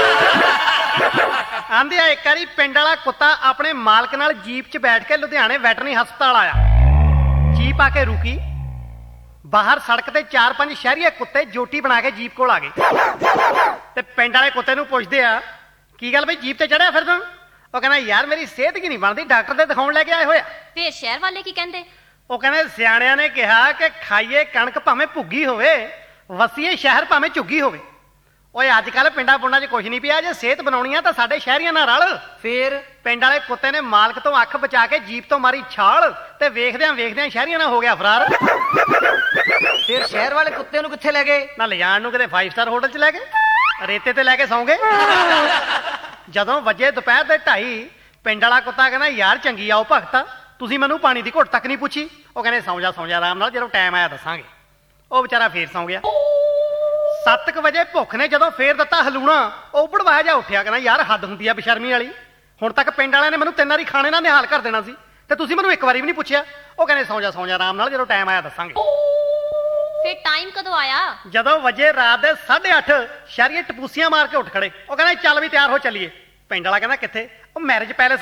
ਆਂਦੇ ਆ ਇੱਕ ਵਾਰੀ ਪਿੰਡ ਵਾਲਾ ਕੁੱਤਾ ਆਪਣੇ ਮਾਲਕ ਨਾਲ ਜੀਪ 'ਚ ਬੈਠ ਕੇ ਲੁਧਿਆਣੇ ਵੈਟਰਨਰੀ ਹਸਪਤਾਲ ਆਇਆ। ਜੀਪ ਆ ਕੇ ਰੁਕੀ, ਬਾਹਰ ਸੜਕ ਤੇ 4-5 ਸ਼ਹਿਰੀਏ ਕੁੱਤੇ ਜੋਟੀ ਬਣਾ ਕੇ ਜੀਪ ਕੋਲ ਆ ਗਏ ਤੇ ਪਿੰਡ ਵਾਲੇ ਕੁੱਤੇ ਨੂੰ ਪੁੱਛਦੇ ਆ, ਕੀ ਗੱਲ ਬਈ ਜੀਪ ਤੇ ਚੜਿਆ ਫਿਰਦਾ? ਉਹ ਕਹਿੰਦਾ ਯਾਰ ਮੇਰੀ ਸਿਹਤ ਕੀ ਨਹੀਂ ਬਣਦੀ, ਡਾਕਟਰ ਦੇ ਦਿਖਾਉਣ ਲੈ ਕੇ ਆਏ ਹੋਇਆ। ਫੇਰ ਸ਼ਹਿਰ ਵਾਲੇ ਕੀ ਕਹਿੰਦੇ? ਉਹ ਕਹਿੰਦੇ ਸਿਆਣਿਆਂ ਨੇ ਕਿਹਾ ਕਿ ਖਾਈਏ ਕਣਕ ਭਾਵੇਂ ਭੁੱਗੀ ਹੋਵੇ, ਵਸੀਏ ਸ਼ਹਿਰ ਭਾਵੇਂ ਝੁੱਗੀ ਹੋਵੇ। ਓਏ ਅੱਜ ਕੱਲ ਪਿੰਡਾਂ ਪੁੰਡਾਂ 'ਚ ਕੁਝ ਨਹੀਂ ਪਿਆ, ਜੇ ਸਿਹਤ ਬਣਾਉਣੀ ਆ ਤਾਂ ਸਾਡੇ ਸ਼ਹਿਰੀਆਂ ਨਾਲ ਰਲ। ਫੇਰ ਪਿੰਡ ਵਾਲੇ ਕੁੱਤੇ ਨੇ ਮਾਲਕ ਤੋਂ ਅੱਖ ਬਚਾ ਕੇ ਜੀਪ ਤੋਂ ਮਾਰੀ ਛਾਲ ਤੇ ਵੇਖਦਿਆਂ ਸ਼ਹਿਰੀਆਂ ਨਾਲ ਹੋ ਗਿਆ ਫਰਾਰ। ਫੇਰ ਸ਼ਹਿਰ ਵਾਲੇ ਕੁੱਤੇ ਨੂੰ ਕਿੱਥੇ ਲੈ ਗਏ? ਨਾ ਲਿਜਾਣ ਨੂੰ ਕਿਤੇ 5 ਸਟਾਰ ਹੋਟਲ 'ਚ ਲੈ ਗਏ, ਰੇਤੇ ਤੇ ਲੈ ਕੇ ਸੌਂ ਗਏ। ਜਦੋਂ ਵਜੇ ਦੁਪਹਿਰ ਦੇ 2:30 ਪਿੰਡ ਵਾਲਾ ਕੁੱਤਾ ਕਹਿੰਦਾ ਯਾਰ ਚੰਗੀ ਆਓ ਭਗਤਾ, ਤੁਸੀਂ ਮੈਨੂੰ ਪਾਣੀ ਦੀ ਘੁੱਟ ਤੱਕ ਨਹੀਂ ਪੁੱਛੀ। ਉਹ ਕਹਿੰਦੇ ਸੌਂ ਜਾ ਆਰਾਮ ਨਾਲ, ਜਦੋਂ ਟਾਈਮ ਆਇਆ ਦੱਸਾਂਗੇ। ਉਹ ਵਿਚਾਰਾ ਫੇਰ ਸੌਂ ਗਿਆ। 7 ਵਜੇ ਭੁੱਖ ਨੇ ਜਦੋਂ ਫੇਰ ਦਿੱਤਾ ਹਲੂਣਾ, ਉਹ ਬੜਵਾਇਆ ਜਾ ਉੱਠਿਆ, ਕਹਿੰਦਾ ਯਾਰ ਹੱਦ ਹੁੰਦੀ ਆ ਬੇਸ਼ਰਮੀ ਵਾਲੀ। ਹੁਣ ਤੱਕ ਪਿੰਡ ਵਾਲਿਆਂ ਨੇ ਮੈਨੂੰ 3 ਵਾਰੀ ਖਾਣੇ ਨਾਲ ਨਿਹਾਲ ਕਰ ਦੇਣਾ ਸੀ ਤੇ ਤੁਸੀਂ ਮੈਨੂੰ 1 ਵਾਰੀ ਵੀ ਨਹੀਂ ਪੁੱਛਿਆ। ਉਹ ਕਹਿੰਦੇ ਸੌਂ ਜਾ ਆਰਾਮ ਨਾਲ, ਜਦੋਂ ਟਾਈਮ ਆਇਆ ਦੱਸਾਂਗੇ। ਫੇਰ ਟਾਈਮ ਕਦੋਂ ਆਇਆ? ਜਦੋਂ ਵਜੇ ਰਾਤ ਦੇ 8:30 ਸ਼ਹਿਰੀਏ ਟਪੂਸੀਆਂ ਮਾਰ ਕੇ ਉੱਠ ਖੜੇ। ਉਹ ਕਹਿੰਦਾ ਚੱਲ ਵੀ ਤਿਆਰ ਹੋ ਚੱਲੀਏ। ਪਿੰਡ ਵਾਲਾ ਕਹਿੰਦਾ ਕਿੱਥੇ? ਉਹ ਮੈਰਿਜ ਪੈਲੇਸ।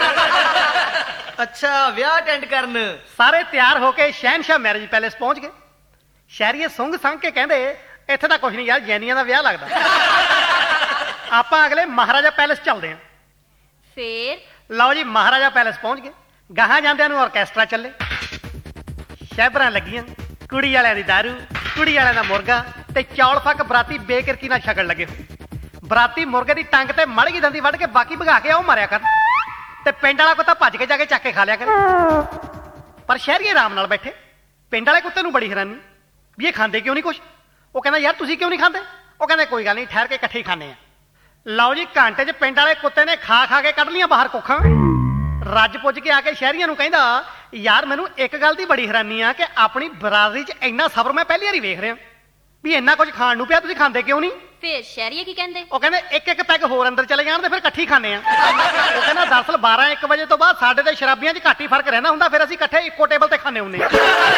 ਅੱਛਾ, ਵਿਆਹ ਅਟੈਂਡ ਕਰਨ। ਸਾਰੇ ਤਿਆਰ ਹੋ ਕੇ ਸ਼ਹਿਨਸ਼ਾਹ ਮੈਰਿਜ ਪੈਲੇਸ ਪਹੁੰਚ ਗਏ। ਸ਼ਹਿਰੀਏ ਸੁੰਘ ਸੰਘ ਕੇ ਕਹਿੰਦੇ ਇੱਥੇ ਤਾਂ ਕੁਛ ਨਹੀਂ ਯਾਰ, ਜੈਨੀਆਂ ਦਾ ਵਿਆਹ ਲੱਗਦਾ। ਆਪਾਂ ਅਗਲੇ ਮਹਾਰਾਜਾ ਪੈਲੇਸ ਚੱਲਦੇ ਆਂ। ਫੇਰ ਲਓ ਜੀ ਮਹਾਰਾਜਾ ਪੈਲੇਸ ਪਹੁੰਚ ਗਏ। ਗਾਹਾਂ ਜਾਂਦਿਆਂ ਨੂੰ ਆਰਕੈਸਟਰਾ ਚੱਲੇ, ਸ਼ਹਿਬਰਾਂ ਲੱਗੀਆਂ, ਕੁੜੀ ਵਾਲਿਆਂ ਦੀ ਦਾਰੂ, ਕੁੜੀ ਵਾਲਿਆਂ ਦਾ ਮੁਰਗਾ ਤੇ ਚੌਲ ਫੱਕ ਬਰਾਤੀ ਬੇਕਿਰਕੀ ਨਾਲ ਛਕਣ ਲੱਗੇ। ਬਰਾਤੀ ਮੁਰਗੇ ਦੀ ਟੰਗ ਤੇ ਮੜ ਗਈ ਦੰਦੀ ਵੱਢ ਕੇ ਬਾਕੀ ਭਗਾ ਕੇ ਉਹ ਮਾਰਿਆ ਕਰ ਤੇ ਪਿੰਡ ਵਾਲਾ ਕੁੱਤਾ ਭੱਜ ਕੇ ਜਾ ਕੇ ਚੱਕ ਕੇ ਖਾ ਲਿਆ ਕਰ। ਪਰ ਸ਼ਹਿਰੀਏ ਆਰਾਮ ਨਾਲ ਬੈਠੇ। ਪਿੰਡ ਵਾਲੇ ਕੁੱਤੇ ਨੂੰ ਬੜੀ ਹੈਰਾਨੀ ਵੀ ਇਹ ਖਾਂਦੇ ਕਿਉਂ ਨਹੀਂ ਕੁਛ। ਉਹ ਕਹਿੰਦਾ ਯਾਰ ਤੁਸੀਂ ਕਿਉਂ ਨਹੀਂ ਖਾਂਦੇ? ਉਹ ਕਹਿੰਦੇ ਕੋਈ ਗੱਲ ਨਹੀਂ, ਠਹਿਰ ਕੇ ਇਕੱਠੇ ਹੀ ਖਾਂਦੇ ਆ। ਲਓ ਜੀ ਘੰਟੇ 'ਚ ਪਿੰਡ ਵਾਲੇ ਕੁੱਤੇ ਨੇ ਖਾ ਕੇ ਕੱਢ ਲੀਆਂ ਬਾਹਰ ਕੁੱਖਾਂ। ਰੱਜ ਪੁੱਜ ਕੇ ਆ ਕੇ ਸ਼ਹਿਰੀਆਂ ਨੂੰ ਕਹਿੰਦਾ ਯਾਰ ਮੈਨੂੰ ਇੱਕ ਗੱਲ ਦੀ ਬੜੀ ਹੈਰਾਨੀ ਆ ਕਿ ਆਪਣੀ ਬਰਾਦਰੀ 'ਚ ਇੰਨਾ ਸਬਰ ਮੈਂ ਪਹਿਲੀ ਵਾਰੀ ਵੇਖ ਰਿਹਾ ਵੀ ਇੰਨਾ ਕੁਝ ਖਾਣ ਨੂੰ ਪਿਆ, ਤੁਸੀਂ ਖਾਂਦੇ ਕਿਉਂ ਨਹੀਂ? ਫੇਰ ਸ਼ਹਿਰੀਏ ਕੀ ਕਹਿੰਦੇ? ਉਹ ਕਹਿੰਦੇ ਇੱਕ ਪੈਗ ਹੋਰ ਅੰਦਰ ਚਲੇ ਜਾਣ ਤੇ ਫਿਰ ਇਕੱਠੀ ਖਾਂਦੇ ਆ। ਉਹ ਕਹਿੰਦਾ ਦਰਅਸਲ 12-1 ਵਜੇ ਤੋਂ ਬਾਅਦ ਸਾਡੇ ਤੇ ਸ਼ਰਾਬੀਆਂ 'ਚ ਘੱਟ ਹੀ ਫਰਕ ਰਹਿੰਦਾ ਹੁੰਦਾ, ਫਿਰ ਅਸੀਂ ਇਕੱਠੇ ਇੱਕੋ ਟੇਬਲ ਤੇ ਖਾਂਦੇ ਹੁੰਦੇ।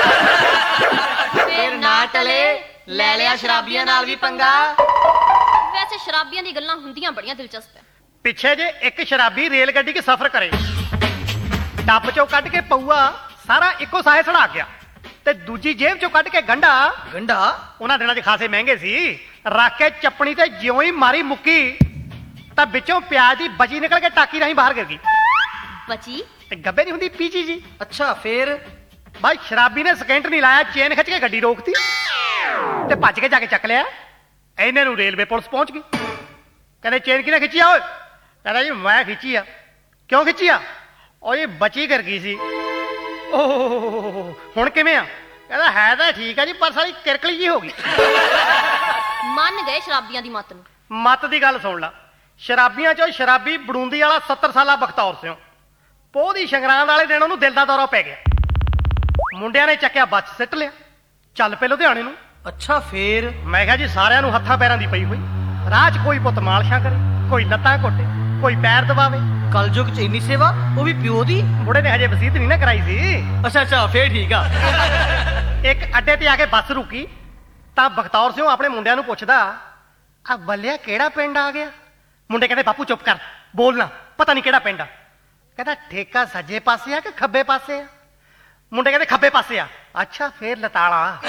ਫੇਰ ਨਾ ਟਲੇ, ਲੈ ਲਿਆ ਸ਼ਰਾਬੀਆਂ ਨਾਲ ਵੀ ਪੰਗਾ। ਵੈਸੇ ਸ਼ਰਾਬੀਆਂ ਦੀ ਗੱਲਾਂ ਹੁੰਦੀਆਂ ਬੜੀਆਂ ਦਿਲਚਸਪ ਹੈ। ਪਿੱਛੇ ਜੇ ਇੱਕ ਸ਼ਰਾਬੀ ਰੇਲ ਗੱਡੀ 'ਚ ਸਫ਼ਰ ਕਰੇ, ਡੱਬ 'ਚੋਂ ਕੱਢ ਕੇ ਪਊਆ ਸਾਰਾ ਇੱਕੋ ਸਾਹੇ ਸੜਾ ਗਿਆ ਤੇ ਦੂਜੀ ਜੇਬ 'ਚੋਂ ਕੱਢ ਕੇ ਗੰਢਾ, ਉਹਨਾਂ ਦਿਨਾਂ 'ਚ ਖਾਸੇ ਮਹਿੰਗੇ ਸੀ, ਰੱਖ ਕੇ ਚੱਪਣੀ ਤੇ ਜਿਉਂ ਹੀ ਮਾਰੀ ਮੁੱਕੀ ਤਾਂ ਵਿੱਚੋਂ ਪਿਆਜ਼ ਦੀ ਬਚੀ ਨਿਕਲ ਕੇ ਟਾਕੀ ਰਾਹੀਂ ਬਾਹਰ ਗਿਰ ਗਈ। ਬਚੀ ਤੇ ਗੱਬੇ ਨਹੀਂ ਹੁੰਦੀ ਪੀਚੀ ਜੀ। ਅੱਛਾ ਫੇਰ? ਬਾਈ ਸ਼ਰਾਬੀ ਨੇ ਸਕਿੰਟ ਨਹੀਂ ਲਾਇਆ, ਚੇਨ ਖਿੱਚ ਕੇ ਗੱਡੀ ਰੋਕਤੀ ਤੇ ਭੱਜ ਕੇ ਜਾ ਕੇ ਚੱਕ ਲਿਆ। ਇਹਨੇ ਨੂੰ ਰੇਲਵੇ ਪੁਲਿਸ ਪਹੁੰਚ ਗਈ। ਕਹਿੰਦੇ ਚੇਨ ਕਿਹਨੇ ਖਿੱਚੀ ਆ? ਓਏ ਕਹਿੰਦਾ ਜੀ ਮੈਂ ਖਿੱਚੀ ਆ। ਕਿਉਂ ਖਿੱਚੀ ਆ? ਉਹ ਇਹ ਬਚੀ ਕਰ ਗਈ ਸੀ। ਓਹ ਹੁਣ ਕਿਵੇਂ ਆ? ਕਹਿੰਦਾ ਹੈ ਤਾਂ ਠੀਕ ਆ ਜੀ, ਪਰ ਸਾਰੀ ਕਿਰਕਲੀ ਜੀ ਹੋ ਗਈ। ਮੰਨ ਗਏ ਸ਼ਰਾਬੀਆਂ ਦੀ ਮੱਤ ਨੂੰ। ਮੱਤ ਦੀ ਗੱਲ ਸੁਣ ਲਾ। ਸ਼ਰਾਬੀਆਂ ਚੋਂ ਸ਼ਰਾਬੀ ਬੜੂੰਦੀ ਵਾਲਾ 70 ਸਾਲਾ ਬਖਤੌਰ ਸਿੰਘ, ਪੋਹ ਦੀ ਸੰਗਰਾਂਦ ਵਾਲੇ ਦਿਨ ਉਹਨੂੰ ਦਿਲ ਦਾ ਦੌਰਾ ਪੈ ਗਿਆ। ਮੁੰਡਿਆਂ ਨੇ ਚੱਕਿਆ ਬੱਸ ਸਿੱਟ ਲਿਆ, ਚੱਲ ਪਏ ਲੁਧਿਆਣੇ ਨੂੰ। ਅੱਛਾ ਫੇਰ? ਮੈਂ ਕਿਹਾ ਜੀ ਸਾਰਿਆਂ ਨੂੰ ਹੱਥਾਂ ਪੈਰਾਂ ਦੀ ਪਈ ਹੋਈ, ਰਾਹ 'ਚ ਕੋਈ ਪੁੱਤ ਮਾਲਸ਼ਾਂ ਕਰੇ, ਕੋਈ ਲੱਤਾਂ ਘੁੱਟੇ, ਕੋਈ ਪੈਰ ਦਬਾਵੇ। ਕਲਯੁਗ 'ਚ ਇੰਨੀ ਸੇਵਾ, ਉਹ ਵੀ ਪਿਓ ਦੀ। ਬੁੜੇ ਨੇ ਹਜੇ ਵਸੀਅਤ ਨਹੀਂ ਨਾ ਕਰਾਈ ਸੀ। ਅੱਛਾ ਫੇਰ ਠੀਕ ਆ। ਇੱਕ ਅੱਡੇ ਤੇ ਆ ਕੇ ਬੱਸ ਰੁਕੀ ਤਾਂ ਬਖਤੌਰ ਸਿੰਘ ਆਪਣੇ ਮੁੰਡਿਆਂ ਨੂੰ ਪੁੱਛਦਾ ਆ ਬੱਲਿਆ ਕਿਹੜਾ ਪਿੰਡ ਆ ਗਿਆ? ਮੁੰਡੇ ਕਹਿੰਦੇ ਬਾਪੂ ਚੁੱਪ ਕਰ, ਬੋਲਣਾ, ਪਤਾ ਨਹੀਂ ਕਿਹੜਾ ਪਿੰਡ ਆ। ਕਹਿੰਦਾ ਠੇਕਾ ਸੱਜੇ ਪਾਸੇ ਆ ਕਿ ਖੱਬੇ ਪਾਸੇ ਆ? ਮੁੰਡੇ ਕਹਿੰਦੇ ਖੱਬੇ ਪਾਸੇ ਆ। ਅੱਛਾ ਫੇਰ ਲਤਾਲਾ।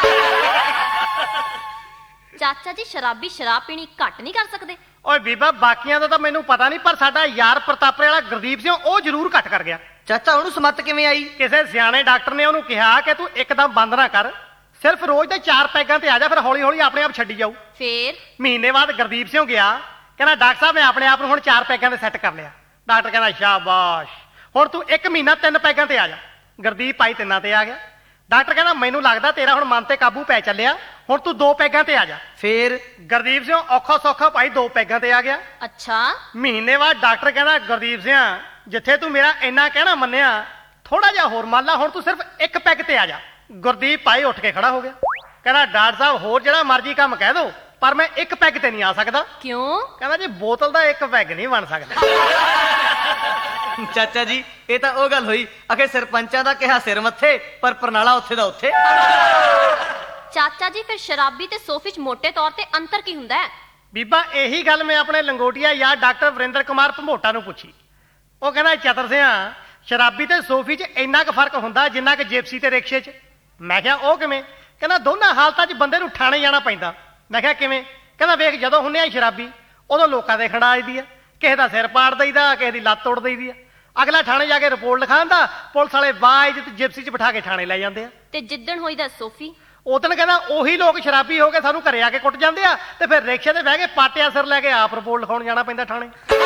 ਚਾਚਾ ਜੀ ਸ਼ਰਾਬੀ ਸ਼ਰਾਬ ਪੀਣੀ ਘੱਟ ਨਹੀਂ ਕਰ ਸਕਦੇ? ਓਏ ਬੀਬਾ ਬਾਕੀਆਂ ਦਾ ਤਾਂ ਮੈਨੂੰ ਪਤਾ ਨਹੀਂ, ਪਰ ਸਾਡਾ ਯਾਰ ਪ੍ਰਤਾਪਰੇ ਵਾਲਾ ਗੁਰਦੀਪ ਸਿੰਘ ਉਹ ਜ਼ਰੂਰ ਘੱਟ ਕਰ ਗਿਆ। ਚਾਚਾ ਉਹਨੂੰ ਸਮੱਤ ਕਿਵੇਂ ਆਈ? ਕਿਸੇ ਸਿਆਣੇ ਡਾਕਟਰ ਨੇ ਉਹਨੂੰ ਕਿਹਾ ਕਿ ਤੂੰ ਇੱਕਦਮ ਬੰਦ ਨਾ ਕਰ, ਸਿਰਫ ਰੋਜ਼ ਦੇ 4 ਪੈਗਾਂ ਤੇ ਆ ਜਾ, ਫਿਰ ਹੌਲੀ ਹੌਲੀ ਆਪਣੇ ਆਪ ਛੱਡੀ ਜਾਊ। ਫੇਰ ਮਹੀਨੇ ਬਾਅਦ ਗੁਰਦੀਪ ਸਿੰਘ ਗਿਆ, ਕਹਿੰਦਾ ਡਾਕਟਰ ਸਾਹਿਬ ਮੈਂ ਆਪਣੇ ਆਪ ਨੂੰ ਹੁਣ 4 ਪੈਗਾਂ ਤੇ ਸੈੱਟ ਕਰ ਲਿਆ। ਡਾਕਟਰ ਕਹਿੰਦਾ ਸ਼ਾਬਾਸ਼, ਹੁਣ ਤੂੰ 1 ਮਹੀਨਾ 3 ਪੈਗਾਂ ਤੇ ਆ ਜਾ। ਗੁਰਦੀਪ ਭਾਈ 3 ਤੇ ਆ ਗਿਆ। ਡਾਕਟਰ ਕਹਿੰਦਾ ਮੈਨੂੰ ਲੱਗਦਾ ਤੇਰਾ ਹੁਣ ਮਨ ਤੇ ਕਾਬੂ ਪੈ ਚੱਲਿਆ, ਹੁਣ ਤੂੰ 2 ਪੈਗਾਂ ਤੇ ਆ ਜਾ। ਫੇਰ? ਗੁਰਦੀਪ ਸਿੰਘ ਔਖਾ ਸੌਖਾ ਭਾਈ 2 ਪੈਗਾਂ ਤੇ ਆ ਗਿਆ। ਅੱਛਾ। ਮਹੀਨੇ ਬਾਅਦ ਡਾਕਟਰ ਕਹਿੰਦਾ ਗੁਰਦੀਪ ਸਿੰਘ ਜਿੱਥੇ ਤੂੰ ਮੇਰਾ ਇੰਨਾ ਕਹਿਣਾ ਮੰਨਿਆ, ਥੋੜਾ ਜਿਹਾ ਹੋਰ ਮੰਨ ਲਾ, ਹੁਣ ਤੂੰ ਸਿਰਫ 1 ਪੈਗ ਤੇ ਆ ਜਾ। ਗੁਰਦੀਪ ਭਾਈ ਉੱਠ ਕੇ ਖੜਾ ਹੋ ਗਿਆ, ਕਹਿੰਦਾ ਡਾਕਟਰ ਸਾਹਿਬ ਹੋਰ ਜਿਹੜਾ ਮਰਜ਼ੀ ਕੰਮ ਕਹਿ ਦੋ, ਪਰ ਮੈਂ 1 ਪੈਗ ਤੇ ਨਹੀਂ ਆ ਸਕਦਾ। ਕਿਉਂ? ਕਹਿੰਦਾ ਜੀ ਬੋਤਲ ਦਾ 1 ਪੈਗ ਨਹੀਂ ਬਣ ਸਕਦਾ। ਚਾਚਾ ਜੀ ਇਹ ਤਾਂ ਉਹ ਗੱਲ ਹੋਈ, ਆਖੇ ਸਰਪੰਚਾਂ ਦਾ ਕਿਹਾ ਸਿਰ ਮੱਥੇ, ਪਰ ਪ੍ਰਣਾਲਾ ਉੱਥੇ ਦਾ ਉੱਥੇ। ਚਾਚਾ ਜੀ ਫਿਰ ਸ਼ਰਾਬੀ ਤੇ ਸੋਫੀ 'ਚ ਮੋਟੇ ਤੌਰ ਤੇ ਅੰਤਰ ਕੀ ਹੁੰਦਾ ਹੈ? ਬੀਬਾ ਇਹੀ ਗੱਲ ਮੈਂ ਆਪਣੇ ਲੰਗੋਟੀਆ ਯਾਰ ਡਾਕਟਰ ਵਰਿੰਦਰ ਕੁਮਾਰ ਭੰਬੋਟਾ ਨੂੰ ਪੁੱਛੀ। ਉਹ ਕਹਿੰਦਾ ਚਤਰ ਸਿਆਂ ਸ਼ਰਾਬੀ ਤੇ ਸੋਫੀ 'ਚ ਇੰਨਾ ਕੁ ਫਰਕ ਹੁੰਦਾ ਜਿੰਨਾ ਕਿ ਜਿਪਸੀ ਤੇ ਰਿਕਸ਼ੇ 'ਚ। ਮੈਂ ਕਿਹਾ ਉਹ ਕਿਵੇਂ? ਕਹਿੰਦਾ ਦੋਨਾਂ ਹਾਲਤਾਂ 'ਚ ਬੰਦੇ ਨੂੰ ਠਾਣੇ ਜਾਣਾ ਪੈਂਦਾ। ਮੈਂ ਕਿਹਾ ਕਿਵੇਂ? ਕਹਿੰਦਾ ਵੇਖ ਜਦੋਂ ਹੁੰਨੇ ਆ ਸ਼ਰਾਬੀ ਉਦੋਂ ਲੋਕਾਂ ਦੇ ਖੜਾ ਆਈਦੀ ਆ, ਕਿਸੇ ਦਾ ਸਿਰ ਪਾੜ ਦਈਦਾ, ਕਿਸੇ ਦੀ ਲੱਤ ਤੋੜ ਦਈਦੀ ਆ। ਅਗਲਾ ਥਾਣੇ ਜਾ ਕੇ ਰਿਪੋਰਟ ਲਿਖਾਉਂਦਾ, ਪੁਲਿਸ ਵਾਲੇ ਬਾਈਜ ਤੇ ਜਿਪਸੀ 'ਚ ਬਿਠਾ ਕੇ ਥਾਣੇ ਲੈ ਜਾਂਦੇ ਆ। ਤੇ ਜਿੱਦਣ ਹੋਈ ਦਾ ਸੋਫੀ ਉਦਣ ਕਹਿੰਦਾ ਉਹੀ ਲੋਕ ਸ਼ਰਾਬੀ ਹੋ ਕੇ ਸਾਨੂੰ ਘਰੇ ਆ ਕੇ ਕੁੱਟ ਜਾਂਦੇ ਆ, ਤੇ ਫਿਰ ਰਿਕਸ਼ੇ ਤੇ ਬਹਿ ਕੇ ਪਾਟਿਆ ਸਿਰ ਲੈ ਕੇ ਆਪ ਰਿਪੋਰਟ ਲਿਖਾਉਣ ਜਾਣਾ ਪੈਂਦਾ ਥਾਣੇ।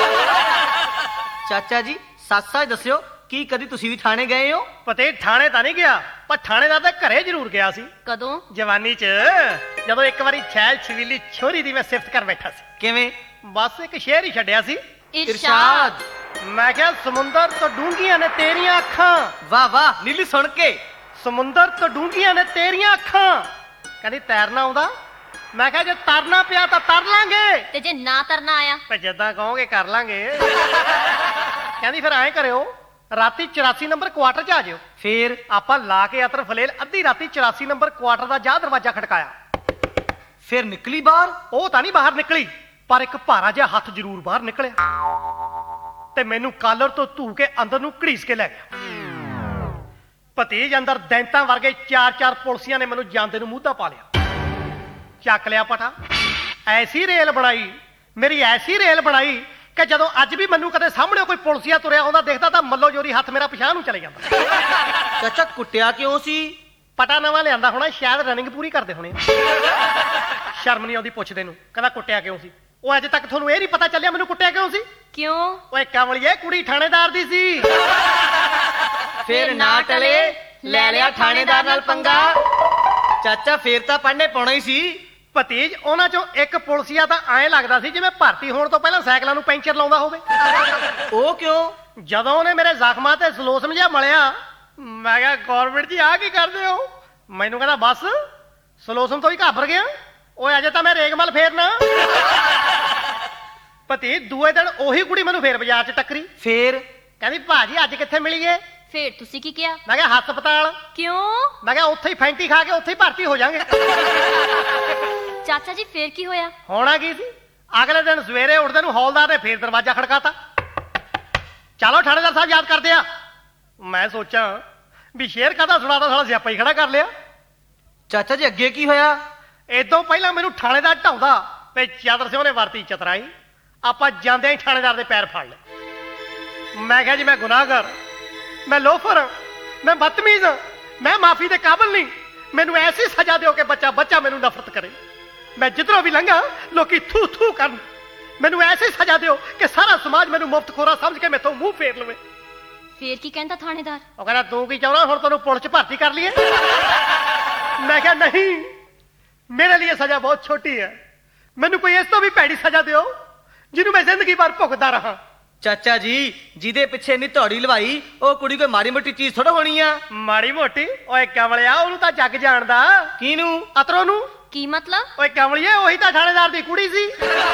ਚਾਚਾ ਜੀ ਸੱਚ ਦੱਸਿਓ, ਕੀ ਕਦੀ ਤੁਸੀਂ ਵੀ ਥਾਣੇ ਗਏ ਹੋ? ਪਤੇ ਥਾਣੇ ਤਾਂ ਨਹੀਂ ਗਿਆ, ਪਰ ਥਾਣੇਦਾਰ ਤਾਂ ਘਰੇ ਜ਼ਰੂਰ ਗਿਆ ਸੀ ਕਦੋਂ? ਜਵਾਨੀ 'ਚ, ਜਦੋਂ ਇੱਕ ਵਾਰੀ ਛੈਲ ਛਵੀਲੀ ਛੋਰੀ ਦੀ ਮੈਂ ਸਿਫਤ ਕਰ ਬੈਠਾ ਸੀ। ਕਿਵੇਂ? ਬਸ ਇੱਕ ਸ਼ੇਰ ਹੀ ਛੱਡਿਆ ਸੀ। ਇਰਸ਼ਾਦ। ਮੈਂ ਕਿਹਾ ਸਮੁੰਦਰ ਤੋਂ ਡੂੰਘੀਆਂ ਨੇ ਤੇਰੀਆਂ ਅੱਖਾਂ। ਵਾਹ ਵਾਹ ਨੀਲੂ, ਸੁਣ ਕੇ। ਸਮੁੰਦਰ ਤੋਂ ਡੂੰਘੀਆਂ ਨੇ ਤੇਰੀਆਂ ਅੱਖਾਂ। ਕਹਿੰਦੀ ਤੈਰਨਾ ਆਉਂਦਾ? ਮੈਂ ਕਿਹਾ ਜੇ ਤਰਨਾ ਪਿਆ ਤਾਂ ਤਰ ਲਾਂਗੇ, ਤੇ ਜੇ ਨਾ ਤਰਨਾ ਆਇਆ? ਤੇ ਜਿੱਦਾਂ ਕਹੋਗੇ ਕਰ ਲਾਂਗੇ। ਕਹਿੰਦੀ ਫਿਰ ਐਂ ਕਰਿਓ, ਰਾਤੀ 84 ਨੰਬਰ ਕੁਆਟਰ 'ਚ ਆ ਜਿਓ। ਫੇਰ ਆਪਾਂ ਲਾ ਕੇ ਅਤਰ ਫਲੇਲ ਅੱਧੀ ਰਾਤੀ 84 ਨੰਬਰ ਕੁਆਟਰ ਦਾ ਜਾ ਦਰਵਾਜ਼ਾ ਖੜਕਾਇਆ। ਫਿਰ ਨਿਕਲੀ ਬਾਹਰ? ਉਹ ਤਾਂ ਨਹੀਂ ਬਾਹਰ ਨਿਕਲੀ, ਪਰ ਇੱਕ ਭਾਰਾ ਜਿਹਾ ਹੱਥ ਜ਼ਰੂਰ ਬਾਹਰ ਨਿਕਲਿਆ ਤੇ ਮੈਨੂੰ ਕਾਲਰ ਤੋਂ ਧੂ ਕੇ ਅੰਦਰ ਨੂੰ ਘੜੀਸ ਕੇ ਲੈ ਗਿਆ। ਭਤੀਜ ਅੰਦਰ ਦੈਂਤਾਂ ਵਰਗੇ 4-4 ਪੁਲਸੀਆਂ ਨੇ ਮੈਨੂੰ ਜਾਂਦੇ ਨੂੰ ਮੂਧਾ ਪਾ ਲਿਆ। ਚੱਕ ਲਿਆ ਪਟਾ। ਐਸੀ ਰੇਲ ਬਣਾਈ, ਮੇਰੀ ਐਸੀ ਰੇਲ ਬਣਾਈ ਕਿ ਜਦੋਂ ਅੱਜ ਵੀ ਮੈਨੂੰ ਕਦੇ ਸਾਹਮਣੇ ਕੋਈ ਪੁਲਸੀਆ ਤੁਰਿਆ ਆਉਂਦਾ ਦੇਖਦਾ ਤਾਂ ਮੱਲੋ ਜੋਰੀ ਹੱਥ ਮੇਰਾ ਪਿਛਾਂਹ ਨੂੰ ਚਲੇ ਜਾਂਦਾ। ਚਾਚਾ ਕੁੱਟਿਆ ਕਿਉਂ ਸੀ? ਪਟਾ ਨਵਾਂ ਲਿਆਂਦਾ ਹੋਣਾ, ਸ਼ਾਇਦ ਰਨਿੰਗ ਪੂਰੀ ਕਰਦੇ ਹੋਣੇ। ਸ਼ਰਮ ਨਹੀਂ ਆਉਂਦੀ ਪੁੱਛਦੇ ਨੂੰ, ਕਹਿੰਦਾ ਕੁੱਟਿਆ ਕਿਉਂ ਸੀ? ਉਹ ਅੱਜ ਤੱਕ ਤੁਹਾਨੂੰ ਇਹ ਨਹੀਂ ਪਤਾ ਚੱਲਿਆ ਮੈਨੂੰ ਕੁੱਟਿਆ ਕਿਉਂ ਸੀ? ਕਿਉਂ? ਓਏ ਕਮਲੀਏ, ਕੁੜੀ ਥਾਣੇਦਾਰ ਦੀ ਸੀ। ਫੇਰ ਨਾ ਟਲੇ, ਲੈ ਲਿਆ ਥਾਣੇਦਾਰ ਨਾਲ ਪੰਗਾ। ਚਾਚਾ ਫੇਰ ਤਾਂ ਪੜ੍ਹਨੇ ਪਾਉਣਾ ਹੀ ਸੀ। ਭਤੀਜ ਉਹਨਾਂ ਚੋਂ ਇੱਕ ਪੁਲਸੀਆ ਤਾਂ ਐਂ ਲੱਗਦਾ ਸੀ ਜਿਵੇਂ ਭਰਤੀ ਹੋਣ ਤੋਂ ਪਹਿਲਾਂ ਸਾਈਕਲਾਂ ਨੂੰ ਪੈਂਚਰ ਲਾਉਂਦਾ ਹੋਵੇ। ਉਹ ਕਿਉਂ? ਜਦੋਂ ਉਹਨੇ ਮੇਰੇ ਜ਼ਖਮਾਂ ਤੇ ਸਲੋਸਮ ਜਿਹਾ ਮਲਿਆ, ਮੈਂ ਕਿਹਾ ਗੌਰਮੈਂਟ ਜੀ ਆਹ ਕੀ ਕਰਦੇ ਹੋ? ਮੈਨੂੰ ਕਹਿੰਦਾ ਬਸ ਸਲੋਸਮ ਤੋਂ ਹੀ ਘਾਬਰ ਗਿਆ। ਓਏ ਅਜੇ ਤਾਂ ਮੈਂ ਰੇਗਮਲ ਫੇਰਨਾ। ਭਤੀਜ ਦੂਏ ਦਿਨ ਉਹੀ ਕੁੜੀ ਮੈਨੂੰ ਫੇਰ ਬਾਜ਼ਾਰ 'ਚ ਟੱਕਰੀ। ਫੇਰ? ਕਹਿੰਦੀ ਭਾਜੀ ਅੱਜ ਕਿੱਥੇ ਮਿਲੀਏ? ਫੇਰ ਤੁਸੀਂ ਕੀ ਕਿਹਾ? ਮੈਂ ਕਿਹਾ ਹਸਪਤਾਲ। ਕਿਉਂ? ਮੈਂ ਕਿਹਾ ਉੱਥੇ ਹੀ ਫੈਂਟੀ ਖਾ ਕੇ ਉੱਥੇ ਹੀ ਭਰਤੀ ਹੋ ਜਾਾਂਗੇ। ਚਾਚਾ ਜੀ ਫੇਰ ਕੀ ਹੋਇਆ? ਹੋਣਾ ਕੀ ਸੀ, ਅਗਲੇ ਦਿਨ ਸਵੇਰੇ ਉੱਠਦੇ ਨੂੰ ਹੌਲਦਾਰ ਨੇ ਫੇਰ ਦਰਵਾਜ਼ਾ ਖੜਕਾਤਾ। ਚਲੋ ਥਾਣੇਦਾਰ ਸਾਹਿਬ ਯਾਦ ਕਰਦੇ ਆ। ਮੈਂ ਸੋਚਾਂ ਵੀ ਸ਼ੇਰ ਕਾਹਦਾ ਸੁਣਾਤਾ, ਸਾਲਾ ਸਿਆਪਾ ਹੀ ਖੜਾ ਕਰ ਲਿਆ। ਚਾਚਾ ਜੀ ਅੱਗੇ ਕੀ ਹੋਇਆ? ਇਦੋਂ ਪਹਿਲਾਂ ਮੈਨੂੰ ਥਾਣੇਦਾਰ ਢਾਉਂਦਾ ਤੇ ਚਾਦਰ ਸਿੰਘ ਨੇ ਵਰਤੀ ਚਤਰਾਈ। ਆਪਾਂ ਜਾਂਦਿਆਂ ਹੀ ਥਾਣੇਦਾਰ ਦੇ ਪੈਰ ਫੜ ਲਏ। ਮੈਂ ਕਿਹਾ ਜੀ ਮੈਂ ਗੁਨਾਹਗਰ, ਮੈਂ ਲੋਫਰ, ਮੈਂ ਬਦਤਮੀਜ਼, ਮੈਂ ਮਾਫੀ ਦੇ ਕਾਬਿਲ ਨਹੀਂ। ਮੈਨੂੰ ਐਸੀ ਸਜ਼ਾ ਦਿਓ ਕਿ ਬੱਚਾ ਮੈਨੂੰ ਨਫ਼ਰਤ ਕਰੇ। ਮੈਂ ਜਿੱਧਰੋਂ ਵੀ ਲੰਘਾਂ ਲੋਕੀ ਥੂ ਥੂ ਕਰਨ। ਮੈਨੂੰ ਐਸੀ ਸਜ਼ਾ ਦਿਓ ਕਿ ਸਾਰਾ ਸਮਾਜ ਮੈਨੂੰ ਮੁਫਤਖੋਰਾ ਸਮਝ ਕੇ ਮੈਥੋਂ ਮੂੰਹ ਫੇਰ ਲਵੇ। ਫੇਰ ਕੀ ਕਹਿੰਦਾ ਥਾਣੇਦਾਰ? ਉਹ ਕਹਿੰਦਾ ਤੂੰ ਕੀ ਚਾਹੁੰਦਾ, ਹੁਣ ਤੈਨੂੰ ਪੁਲਿਸ 'ਚ ਭਰਤੀ ਕਰ ਲਈਏ? ਮੈਂ ਕਿਹਾ ਨਹੀਂ, ਮੇਰੇ ਲਈ ਸਜ਼ਾ ਬਹੁਤ ਛੋਟੀ ਹੈ। ਮੈਨੂੰ ਕੋਈ ਇਸ ਤੋਂ ਵੀ ਭੈੜੀ ਸਜ਼ਾ ਦਿਓ ਜਿਹਨੂੰ ਮੈਂ ਜ਼ਿੰਦਗੀ ਭਰ ਭੁਗਤਦਾ ਰਹਾ। ਚਾਚਾ ਜੀ ਜਿਹਦੇ ਪਿੱਛੇ ਨੀ ਧੌੜੀ ਲਵਾਈ, ਉਹ ਕੁੜੀ ਕੋਈ ਮਾੜੀ ਮੋਟੀ ਚੀਜ਼ ਥੋੜਾ ਹੋਣੀ ਆ। ਮਾੜੀ ਮੋਟੀ? ਓਏ ਕਮਲਿਆ, ਉਹਨੂੰ ਤਾਂ ਜੱਗ ਜਾਣਦਾ। ਕਿਹਨੂੰ? ਅਤਰੋ ਨੂੰ। ਕੀ ਮਤਲਬ? ਓਏ ਕਮਲੀਏ, ਉਹੀ ਤਾਂ ਥਾਣੇਦਾਰ ਦੀ ਕੁੜੀ ਸੀ।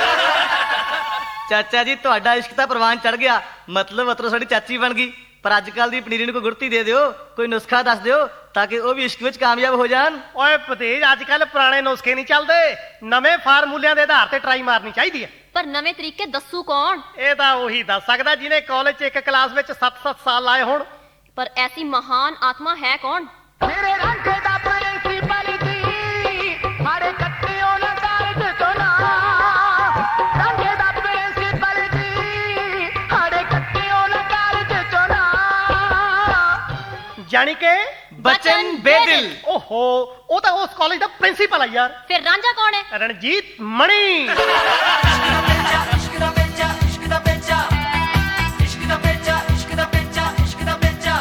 ਚਾਚਾ ਜੀ ਤੁਹਾਡਾ ਇਸ਼ਕ ਤਾਂ ਪ੍ਰਵਾਨ ਚੜ ਗਿਆ, ਮਤਲਬ ਅਤਰੋ ਸਾਡੀ ਚਾਚੀ ਬਣ ਗਈ। ਪਰ ਅੱਜ ਕੱਲ ਦੀ ਪਨੀਰੀ ਨੂੰ ਕੋਈ ਗੁੜਤੀ ਦੇ ਦਿਓ, ਕੋਈ ਨੁਸਖਾ ਦੱਸ ਦਿਓ ਤਾਂ ਕਿ ਉਹ ਵੀ ਇਸ਼ਕ ਵਿੱਚ ਕਾਮਯਾਬ ਹੋ ਜਾਣ। ਓਏ ਭਤੀਜ, ਅੱਜ ਕੱਲ ਪੁਰਾਣੇ ਨੁਸਖੇ ਨਹੀਂ ਚੱਲਦੇ, ਨਵੇਂ ਫਾਰਮੂਲਿਆਂ ਦੇ ਆਧਾਰ ਤੇ ਟਰਾਈ ਮਾਰਨੀ ਚਾਹੀਦੀ ਹੈ। ਪਰ ਨਵੇਂ ਤਰੀਕੇ ਦੱਸੂ ਕੌਣ? ਇਹ ਤਾਂ ਉਹੀ ਦੱਸ ਸਕਦਾ ਜਿਹਨੇ ਕਾਲਜ 'ਚ ਇੱਕ ਕਲਾਸ ਵਿੱਚ 7-7 ਸਾਲ ਲਾਏ ਹੋਣ। ਪਰ ਐਸੀ ਮਹਾਨ ਆਤਮਾ ਹੈ ਕੌਣ? ਮੇਰੇ ਰੰਗ ਦਾ ਪ੍ਰਿੰਸੀਪਲ ਜੀ, ਸਾਡੇ ਕੱਟਿਓ ਨਾ ਦਰਦ ਤੋਂ ਨਾ। ਰੰਗ ਦਾ ਪ੍ਰਿੰਸੀਪਲ ਜੀ, ਸਾਡੇ ਕੱਟਿਓ ਨਾ ਦਰਦ ਤੋਂ ਨਾ। ਜਾਣੀ ਕਿ ਬਚਨ ਬੇਦਿਲ। ਓਹੋ, ਉਹ ਤਾਂ ਉਸ ਕਾਲਜ ਦਾ ਪ੍ਰਿੰਸੀਪਲ ਆ ਯਾਰ। ਫਿਰ ਰਾਂਝਾ ਕੌਣ ਹੈ? ਰਣਜੀਤ ਮਣੀ। ਇਸ਼ਕ ਦਾ ਪੇਚਾ, ਇਸ਼ਕ ਦਾ ਪੇਚਾ, ਇਸ਼ਕ ਦਾ ਪੇਚਾ, ਇਸ਼ਕ ਦਾ ਪੇਚਾ, ਇਸ਼ਕ ਦਾ ਪੇਚਾ।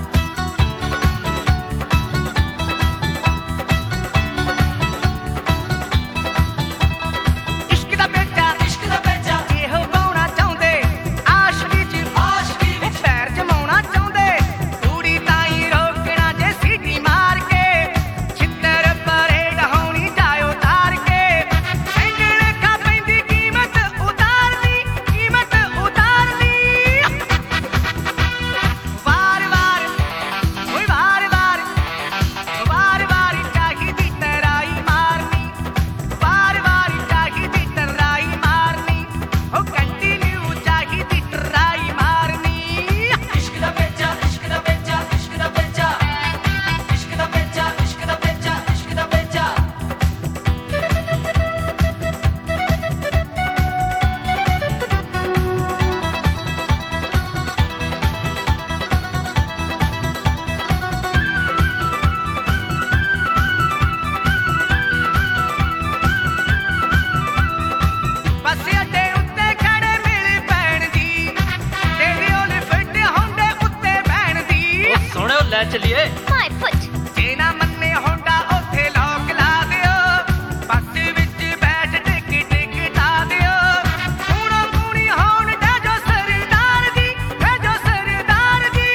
ਇਸ਼ਕ ਦਾ ਪੇਚਾ, ਇਸ਼ਕ ਦਾ ਪੇਚਾ, ਇਹੋ ਪਾਉਣਾ ਚਾਹੁੰਦੇ ਆਸ਼ਕੀ 'ਚ, ਆਸ਼ਕੀ ਵਿੱਚ ਪੈਰ ਜਮਾਉਣਾ ਚਾਹੁੰਦੇ। ਕੁੜੀ ਤਾਈਂ ਰੋਕਣਾ ਜੇ ਸੀਟੀ ਮਾਰ ਕੇ, ਛਿੱਤਰ ਪਰੇਡ ਹੋਣੀ ਜਾਇਓ ਤਾਰ ਕੇ। ਇੰਗਲੇ ਖਾ ਪੈਂਦੀ ਕੀਮਤ ਲੈ ਚਲੀਏ। ਮਾਈ ਫੁੱਟ ਜੇ ਨਾ ਮੰਨੇ ਹੋਂਡਾ ਉੱਥੇ ਲੋਕ ਲਾ ਦਿਓ, ਬੱਸ ਵਿੱਚ ਬੈਠ ਟਿਕ ਟਿਕਟਾ ਦਿਓ। ਸੋਹਣਾ ਸੋਹਣੀ ਹੋਣ ਦੇ ਜੋ ਸਰਦਾਰ ਦੀ, ਇਹ ਜੋ ਸਰਦਾਰ ਦੀ।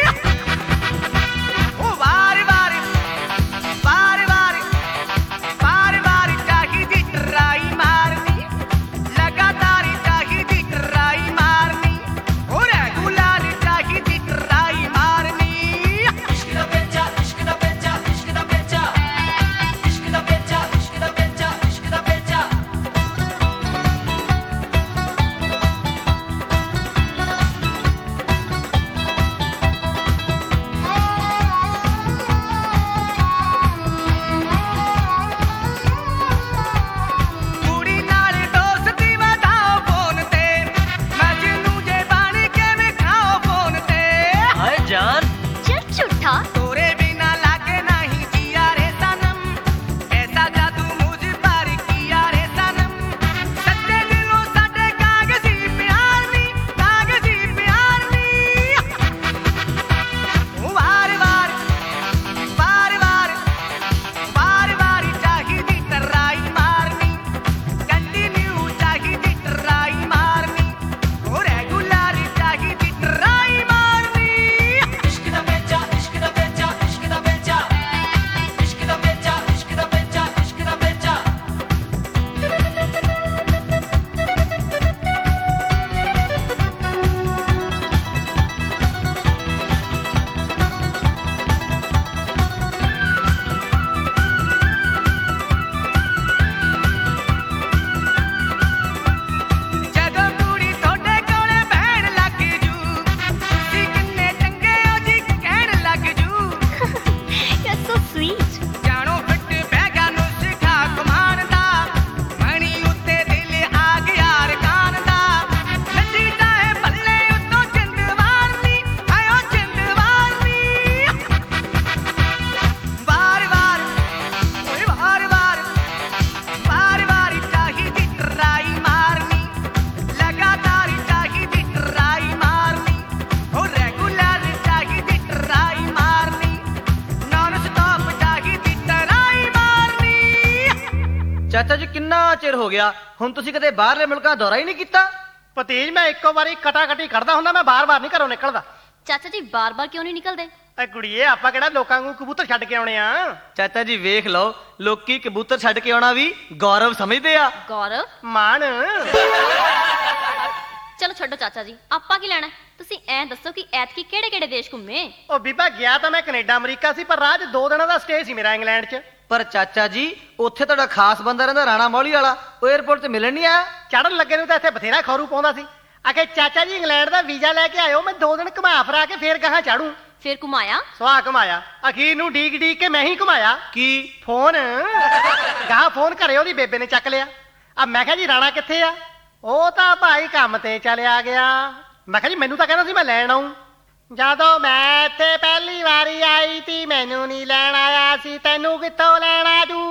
ਉਹ ਵਾਰ ਵਾਰ ਵਾਰ ਵਾਰ ਵਾਰ ਵਾਰ ਚਾਹੀਦੀ ਟਰਾਈ ਮਾਰਨੀ, ਲਗਾਤਾਰ ਚਾਹੀਦੀ ਟਰਾਈ ਮਾਰਨੀ। ਉਹ ਰੈਗੂਲਰ ਚਾਹੀਦੀ ਟਰਾਈ ਮਾਰਨੀ। ਇਸ਼ਕ ਦਾ ਪੇਚਾ, ਇਸ਼ਕ ਦਾ ਪੇਚਾ, ਇਸ਼ਕ ਦਾ ਪੇਚਾ, ਇਸ਼ਕ ਦਾ ਪੇਚਾ, ਇਸ਼ਕ ਦਾ ਪੇਚਾ, ਇਸ਼ਕ ਦਾ ਪੇਚਾ। ਕੁੜੀ ਨਾਲ ਦੋਸਤੀ ਵਧਾਓ ਫੋਨ ਤੇ, ਮਜਨੂ ਜੇ ਬਣ ਕੇ ਵਿਖਾਓ ਫੋਨ ਤੇ। ਹਾਏ ਜਾਨ ਚੱਲ ਝੂਠਾ तोरे बिना लागे नहीं जिया रे सनम, ऐसा जादू मुझ पर किया रे सनम। सच्चे दिलों साडे कागजी प्यार नी, कागजी प्यार नी। वार वार वार वार वार वार चाहिदी टराई मारनी, कंटिन्यू चाहिदी टराई मारनी। ओ रेगुलर चाहिदी टराई मारनी। इश्क दा पेचा, इश्क दा पेचा, इश्क दा पेचा, इश्क दा पेचा, इश्क दा पेचा, इश्क दा पेचा। ਜਦੋਂ ਕੁੜੀ ਤੁਹਾਡੇ ਕੋਲੇ ਬਹਿਣ ਲੱਗ ਜੂ, ਤੁਸੀਂ ਕਿੰਨੇ ਚੰਗੇ ਹੋ ਜੀ ਕਹਿਣ ਲੱਗ ਜੂ। ਯੂ ਆਰ ਸੋ ਸਵੀਟ ਜਾਣੋ ਫਿੱਟ ਬੈਗਾ ਨੂੰ ਸਿਖਾ ਕਮਾਨ ਦਾ, ਮਣੀ ਉੱਤੇ ਦਿਲ ਆ ਗਿਆ ਰਕਾਨ ਦਾ। ਨੱਚੀ ਜਾਏ ਬੱਲੇ ਉੱਤੋਂ ਜਿੰਦ ਵਾਰਨੀ, ਆਇਓ ਜਿੰਦ ਵਾਰਨੀ। ਵਾਰ ਵਾਰ ਓਏ ਵਾਰ ਵਾਰ ਵਾਰ ਵਾਰ ਚਾਹੀਦੀ ਟਰਾਈ ਮਾਰਨੀ, ਲਗਾਤਾਰ ਚਾਹੀਦੀ ਟਰਾਈ ਮਾਰਨੀ। ਓ ਰੈਗੂਲਰ ਚਾਹੀਦੀ ਟਰਾਈ ਮਾਰਨੀ, ਨਾਨ ਸਟਾਪ ਚਾਹੀਦੀ ਟਰਾਈ ਮਾਰਨੀ। ਚਾਚਾ ਜੀ ਕਿੰਨਾ ਚਿਰ ਹੋ ਗਿਆ, ਹੁਣ ਤੁਸੀਂ ਕਦੇ ਬਾਹਰਲੇ ਮੁਲਕਾਂ ਦਾ ਦੌਰਾ ਹੀ ਨਹੀਂ ਕੀਤਾ? ਭਤੀਜ ਮੈਂ ਇੱਕੋ ਵਾਰੀ ਕਟਾਕਟੀ ਕਰਦਾ ਹੁੰਦਾ, ਮੈਂ ਬਾਰ-ਬਾਰ ਨਹੀਂ ਘਰੋਂ ਨਿਕਲਦਾ। ਚਾਚਾ ਜੀ ਬਾਰ-ਬਾਰ ਕਿਉਂ ਨਹੀਂ ਨਿਕਲਦੇ? ਐ ਕੁੜੀਏ ਆਪਾਂ ਕਿਹੜਾ ਲੋਕਾਂ ਨੂੰ ਕਬੂਤਰ ਛੱਡ ਕੇ ਆਉਣੇ ਆ। ਚਾਚਾ ਜੀ ਵੇਖ ਲਓ, ਲੋਕੀ ਕਬੂਤਰ ਛੱਡ ਕੇ ਆਉਣਾ ਵੀ ਗੌਰਵ ਸਮਝਦੇ ਆ। ਗੌਰਵ ਮਾਣ ਚਲੋ ਛੱਡੋ ਚਾਚਾ ਜੀ, ਆਪਾਂ ਕੀ ਲੈਣਾ? ਤੁਸੀਂ ਐਂ ਦੱਸੋ ਕਿ ਐਤਕੀ ਕਿਹੜੇ-ਕਿਹੜੇ ਦੇਸ਼ ਘੁੰਮੇ? ਉਹ ਬੀਬਾ ਗਿਆ ਤਾਂ ਮੈਂ ਕੈਨੇਡਾ ਅਮਰੀਕਾ ਸੀ, ਪਰ ਰਾਹ 'ਚ 2 ਦਿਨਾਂ ਦਾ ਸਟੇ ਸੀ ਮੇਰਾ ਇੰਗਲੈਂਡ 'ਚ। ਪਰ ਚਾਚਾ ਜੀ ਉੱਥੇ ਤੁਹਾਡਾ ਖਾਸ ਬੰਦਾ ਰਹਿੰਦਾ ਰਾਣਾ ਮੌਲੀ ਵਾਲਾ, ਉਹ 에어ਪੋਰਟ ਤੇ ਮਿਲਣ ਨਹੀਂ ਆਇਆ? ਚੜਨ ਲੱਗੇ ਨੂੰ ਤਾਂ ਇੱਥੇ ਬਥੇਰਾ ਖੌਰੂ ਪਾਉਂਦਾ ਸੀ। ਆਖੇ ਚਾਚਾ ਜੀ ਇੰਗਲੈਂਡ ਦਾ ਵੀਜ਼ਾ ਲੈ ਕੇ ਆਇਓ, ਮੈਂ 2 ਦਿਨ ਘੁਮਾ ਫਰਾ ਕੇ ਫੇਰ ਗਾਹਾਂ ਚਾੜੂ। ਫਿਰ ਘੁਮਾਇਆ? ਸੁਆਹ ਘੁਮਾਇਆ, ਅਖੀਰ ਨੂੰ ਡੀਕ ਡੀਕ ਕੇ ਮੈਂ ਹੀ ਘੁਮਾਇਆ। ਕੀ ਫੋਨ ਗਾਹਾਂ ਫੋਨ ਘਰੇ ਉਹਦੀ ਬੇਬੇ ਨੇ ਚੱਕ ਲਿਆ। ਆ ਮੈਂ ਕਿਹਾ ਜੀ ਰਾਣਾ ਕਿੱਥੇ ਆ? ਉਹ ਤਾਂ ਭਾਈ ਕੰਮ ਤੇ ਚਲਿਆ ਗਿਆ। ਮੈਂ ਕਿਹਾ ਜੀ ਮੈਨੂੰ ਤਾਂ ਕਹਿੰਦਾ ਸੀ ਮੈਂ ਲੈਣ ਆਊਂ। ਜਦੋਂ ਮੈਂ ਇੱਥੇ ਪਹਿਲੀ ਵਾਰੀ ਆਈ ਤੀ ਮੈਨੂੰ ਨਹੀਂ ਲੈਣ ਆਇਆ ਸੀ, ਤੈਨੂੰ ਕਿੱਥੋਂ ਲੈਣ ਆ ਜੂ?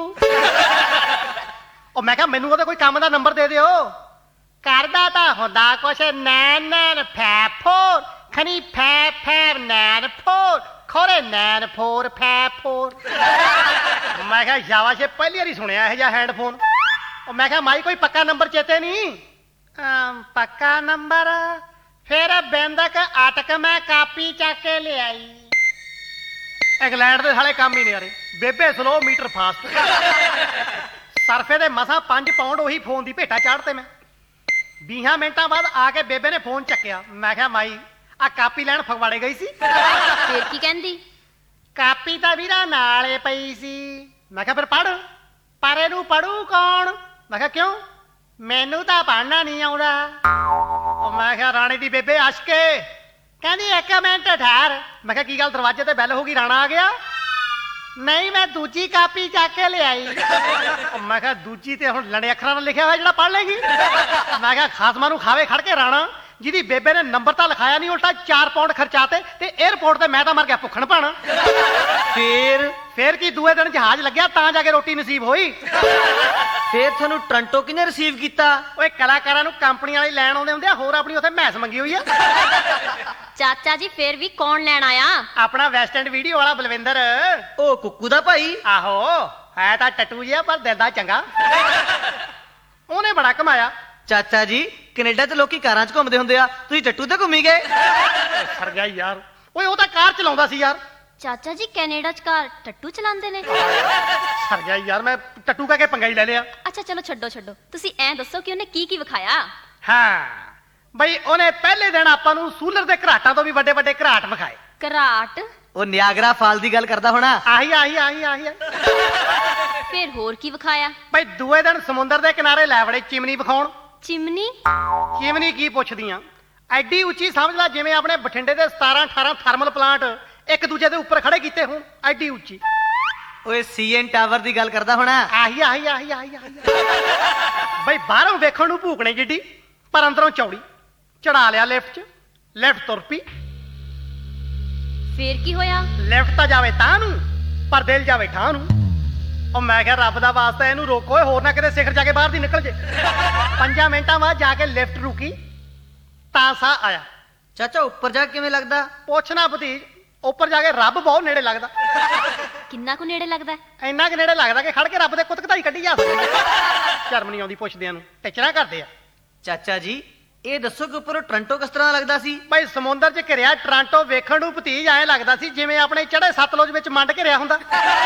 ਉਹ ਮੈਂ ਕਿਹਾ ਮੈਨੂੰ ਉਹਦਾ ਕੋਈ ਕੰਮ ਦਾ ਨੰਬਰ ਦੇ ਦਿਓ। ਕਰਦਾ ਤਾਂ ਹੁੰਦਾ ਕੁਛ ਨੈਣ ਨੈਣ ਫੈ ਫੋਰ, ਖਣੀ ਫੈ ਫੈ ਨੈਣ ਫੋਰ, ਖੋਰੇ ਨੈਣ ਫੋਰ ਫੈ ਫੋਰ। ਮੈਂ ਕਿਹਾ ਸ਼ਾਬਾਸ਼, ਪਹਿਲੀ ਵਾਰੀ ਸੁਣਿਆ ਇਹ ਜਿਹਾ ਹੈਡਫੋਨ। ਉਹ ਮੈਂ ਕਿਹਾ ਮਾਈ ਕੋਈ ਪੱਕਾ ਨੰਬਰ ਚੇਤੇ ਨਹੀਂ? ਪੱਕਾ ਨੰਬਰ ਫਿਰ ਬਿੰਦਕ ਅਟਕ ਮੈਂ ਕਾਪੀ ਚੱਕ ਕੇ ਲਿਆਈ। ਇੰਗਲੈਂਡ ਦੇ ਸਾਲੇ ਕੰਮ ਹੀ ਨਹੀਂ ਆਰੇ, ਬੇਬੇ ਸਲੋ ਮੀਟਰ ਫਾਸਟ। ਸਰਫੇ ਦੇ ਮਸਾਂ 5 ਪਾਉਂਡ ਉਹੀ ਫੋਨ ਦੀ ਭੇਟਾ ਚਾੜਤੇ ਮੈਂ। 20 ਮਿੰਟਾਂ ਬਾਅਦ ਆ ਕੇ ਬੇਬੇ ਨੇ ਫੋਨ ਚੱਕਿਆ। ਮੈਂ ਕਿਹਾ ਮਾਈ ਆ ਕਾਪੀ ਲੈਣ ਫਗਵਾੜੇ ਗਈ ਸੀ? ਫਿਰ ਕੀ ਕਹਿੰਦੀ? ਕਾਪੀ ਤਾਂ ਵੀਰਾ ਨਾਲੇ ਪਈ ਸੀ। ਮੈਂ ਕਿਹਾ ਫਿਰ ਪੜ੍ਹ। ਪਰ ਇਹਨੂੰ ਪੜੂ ਕੌਣ? ਮੈਂ ਕਿਹਾ ਕਿਉਂ? ਮੈਨੂੰ ਤਾਂ ਪੜ੍ਹਨਾ ਨਹੀਂ ਆਉਂਦਾ। ਉਹ ਮੈਂ ਕਿਹਾ ਰਾਣੇ ਦੀ ਬੇਬੇ ਅਸ਼ਕੇ ਕਹਿੰਦੀ 1 ਮਿੰਟ ਠਹਿਰ। ਮੈਂ ਕਿਹਾ ਕੀ ਗੱਲ, ਦਰਵਾਜ਼ੇ ਤੇ ਬੈਲ ਹੋ ਗਈ, ਰਾਣਾ ਆ ਗਿਆ? ਨਹੀਂ ਮੈਂ ਦੂਜੀ ਕਾਪੀ ਚੱਕ ਕੇ ਲਿਆਈ। ਉਹ ਮੈਂ ਕਿਹਾ ਦੂਜੀ ਤੇ ਹੁਣ ਲੜੇ ਅੱਖਰਾਂ ਨਾਲ ਲਿਖਿਆ ਹੋਇਆ ਜਿਹੜਾ ਪੜ੍ਹ ਲੇਗੀ? ਮੈਂ ਕਿਹਾ ਖਾਸਮਾਂ ਨੂੰ ਖਾਵੇ ਖੜ ਕੇ ਰਾਣਾ, ਜਿਹਦੀ ਬੇਬੇ ਨੇ ਨੰਬਰ ਤਾਂ ਲਿਖਾਇਆ ਨਹੀਂ, ਉਲਟਾ 4 ਪਾਉਂਡ ਖਰਚਾਤੇ ਤੇ 에어ਪੋਰਟ ਤੇ ਮੈਂ ਤਾਂ ਮਰ ਗਿਆ ਭੁੱਖਣ ਭਾਣਾ। ਫੇਰ ਕੀ ਦੂਏ ਦਿਨ ਜਹਾਜ਼ ਲੱਗਿਆ ਤਾਂ ਜਾ ਕੇ ਰੋਟੀ ਨਸੀਬ ਹੋਈ। ਫੇਰ ਤੁਹਾਨੂੰ ਟੋਰਾਂਟੋ ਕਿਹਨੇ ਰਿਸੀਵ ਕੀਤਾ? ਓਏ ਕਲਾਕਾਰਾਂ ਨੂੰ ਕੰਪਨੀ ਵਾਲੇ ਲੈਣ ਆਉਂਦੇ ਹੁੰਦੇ ਆ, ਹੋਰ ਆਪਣੀ ਉੱਥੇ ਮਹਿਸ ਮੰਗੀ ਹੋਈ ਆ। ਚਾਚਾ ਜੀ ਫੇਰ ਵੀ ਕੌਣ ਲੈਣ ਆਇਆ? ਆਪਣਾ ਵੈਸਟ ਐਂਡ ਵੀਡੀਓ ਵਾਲਾ ਬਲਵਿੰਦਰ। ਉਹ ਕੁੱਕੂ ਦਾ ਭਾਈ? ਆਹੋ, ਹੈ ਤਾਂ ਟੱਟੂ ਜਿਹਾ ਪਰ ਦਿਲ ਦਾ ਚੰਗਾ। ਉਹਨੇ ਬੜਾ ਕਮਾਇਆ। ਚਾਚਾ ਜੀ ਕੈਨੇਡਾ 'ਚ ਲੋਕੀ ਕਾਰਾਂ 'ਚ ਘੁੰਮਦੇ ਹੁੰਦੇ ਆ, ਤੁਸੀਂ ਟੱਟੂ ਤੇ ਘੁੰਮੀ ਗਏ? ਸਰ ਗਿਆ ਯਾਰ। ਓਏ ਉਹ ਤਾਂ ਕਾਰ ਚਲਾਉਂਦਾ ਸੀ ਯਾਰ। ਚਾਚਾ ਜੀ ਕੈਨੇਡਾ 'ਚ ਕਾਰ ਟੱਟੂ ਚਲਾਉਂਦੇ ਨੇ? ਸਰ ਗਿਆ ਯਾਰ, ਮੈਂ ਟੱਟੂ ਕਹਿ ਕੇ ਪੰਗਾ ਹੀ ਲੈ ਲਿਆ। ਅੱਛਾ ਚਲੋ ਛੱਡੋ, ਤੁਸੀਂ ਐਂ ਦੱਸੋ ਕਿ ਉਹਨੇ ਕੀ ਵਿਖਾਇਆ? ਹਾਂ ਬਈ, ਉਹਨੇ ਪਹਿਲੇ ਦਿਨ ਆਪਾਂ ਨੂੰ ਸੂਲਰ ਦੇ ਘਰਾਟਾਂ ਤੋਂ ਵੀ ਵੱਡੇ ਵੱਡੇ ਘਰਾਟ ਵਿਖਾਏ। ਘਰਾਟ? ਉਹ ਨਿਆਗਰਾ ਫਾਲ ਦੀ ਗੱਲ ਕਰਦਾ ਹੋਣਾ। ਆਹੀ। ਫੇਰ ਹੋਰ ਕੀ ਵਿਖਾਇਆ? ਬਈ ਦੂਏ ਦਿਨ ਸਮੁੰਦਰ ਦੇ ਕਿਨਾਰੇ ਲੈ ਵੜੇ ਚਿਮਨੀ ਵਿਖਾਉਣ। ਚਿਮਨੀ? ਚਿਮਨੀ ਕੀ ਪੁੱਛਦੀਆਂ, ਐਡੀ ਉੱਚੀ ਸਮਝ ਲੈ ਜਿਵੇਂ ਆਪਣੇ ਬਠਿੰਡੇ ਦੇ 17-18 ਥਰਮਲ ਪਲਾਂਟ ਇੱਕ ਦੂਜੇ ਦੇ ਉੱਪਰ ਖੜੇ ਕੀਤੇ ਹੋਣ, ਐਡੀ ਉੱਚੀ। ਓਏ ਸੀਐਨ ਟਾਵਰ ਦੀ ਗੱਲ ਕਰਦਾ ਹੋਣਾ। ਆਹੀ। ਬਈ ਬਾਹਰੋਂ ਵੇਖਣ ਨੂੰ ਭੂਕਣੇ ਜਿੱਡੀ, ਪਰ ਅੰਦਰੋਂ ਚੌੜੀ। ਚੜਾ ਲਿਆ ਲਿਫਟ 'ਚ, ਲਿਫਟ ਤੁਰ ਪਈ। ਫੇਰ ਕੀ ਹੋਇਆ? ਲਿਫਟ ਤਾਂ ਜਾਵੇ ਤਾਂ ਨੂੰ, ਪਰ ਦਿਲ ਜਾਵੇ ਠਾਂ ਨੂੰ। ਉਹ ਮੈਂ ਕਿਹਾ ਰੱਬ ਦਾ ਵਾਸਤਾ ਇਹਨੂੰ ਰੋਕੋ, ਹੋਰ ਨਾ ਕਿਤੇ ਸਿਖਰ ਜਾ ਕੇ ਬਾਹਰ ਦੀ ਨਿਕਲ ਜੇ। 5 ਮਿੰਟਾਂ ਬਾਅਦ ਜਾ ਕੇ ਲਿਫਟ ਰੁਕੀ ਤਾਂ ਸਾਹ ਆਇਆ। ਚਾਚਾ ਉੱਪਰ ਜਾ ਕੇ ਕਿਵੇਂ ਲੱਗਦਾ? ਪੁੱਛਣਾ ਭਤੀਜ, ਉੱਪਰ ਜਾ ਕੇ ਰੱਬ ਬਹੁਤ ਨੇੜੇ ਲੱਗਦਾ। ਕਿੰਨਾ ਕੁ ਨੇੜੇ ਲੱਗਦਾ? ਇੰਨਾ ਕੁ ਨੇੜੇ ਲੱਗਦਾ ਕਿ ਖੜ ਕੇ ਰੱਬ ਦੇ ਕੁੱਤਕਧਾਈ ਕੱਢੀ ਜਾ ਸਕਦੀ। ਸ਼ਰਮ ਨਹੀਂ ਆਉਂਦੀ ਪੁੱਛਦਿਆਂ ਨੂੰ, ਟਿਚਰਾਂ ਕਰਦੇ ਆ। ਚਾਚਾ ਜੀ ਇਹ ਦੱਸੋ ਕਿ ਉੱਪਰੋਂ ਟੋਰਾਂਟੋ ਕਿਸ ਤਰ੍ਹਾਂ ਲੱਗਦਾ ਸੀ? ਭਾਈ ਸਮੁੰਦਰ 'ਚ ਘਿਰਿਆ ਟੋਰਾਂਟੋ ਵੇਖਣ ਨੂੰ ਭਤੀਜ ਐਂ ਲੱਗਦਾ ਸੀ ਜਿਵੇਂ ਆਪਣੇ ਚੜ੍ਹੇ ਸਤਲੁਜ ਵਿੱਚ ਮੰਡ ਘਿਰਿਆ ਹੁੰਦਾ।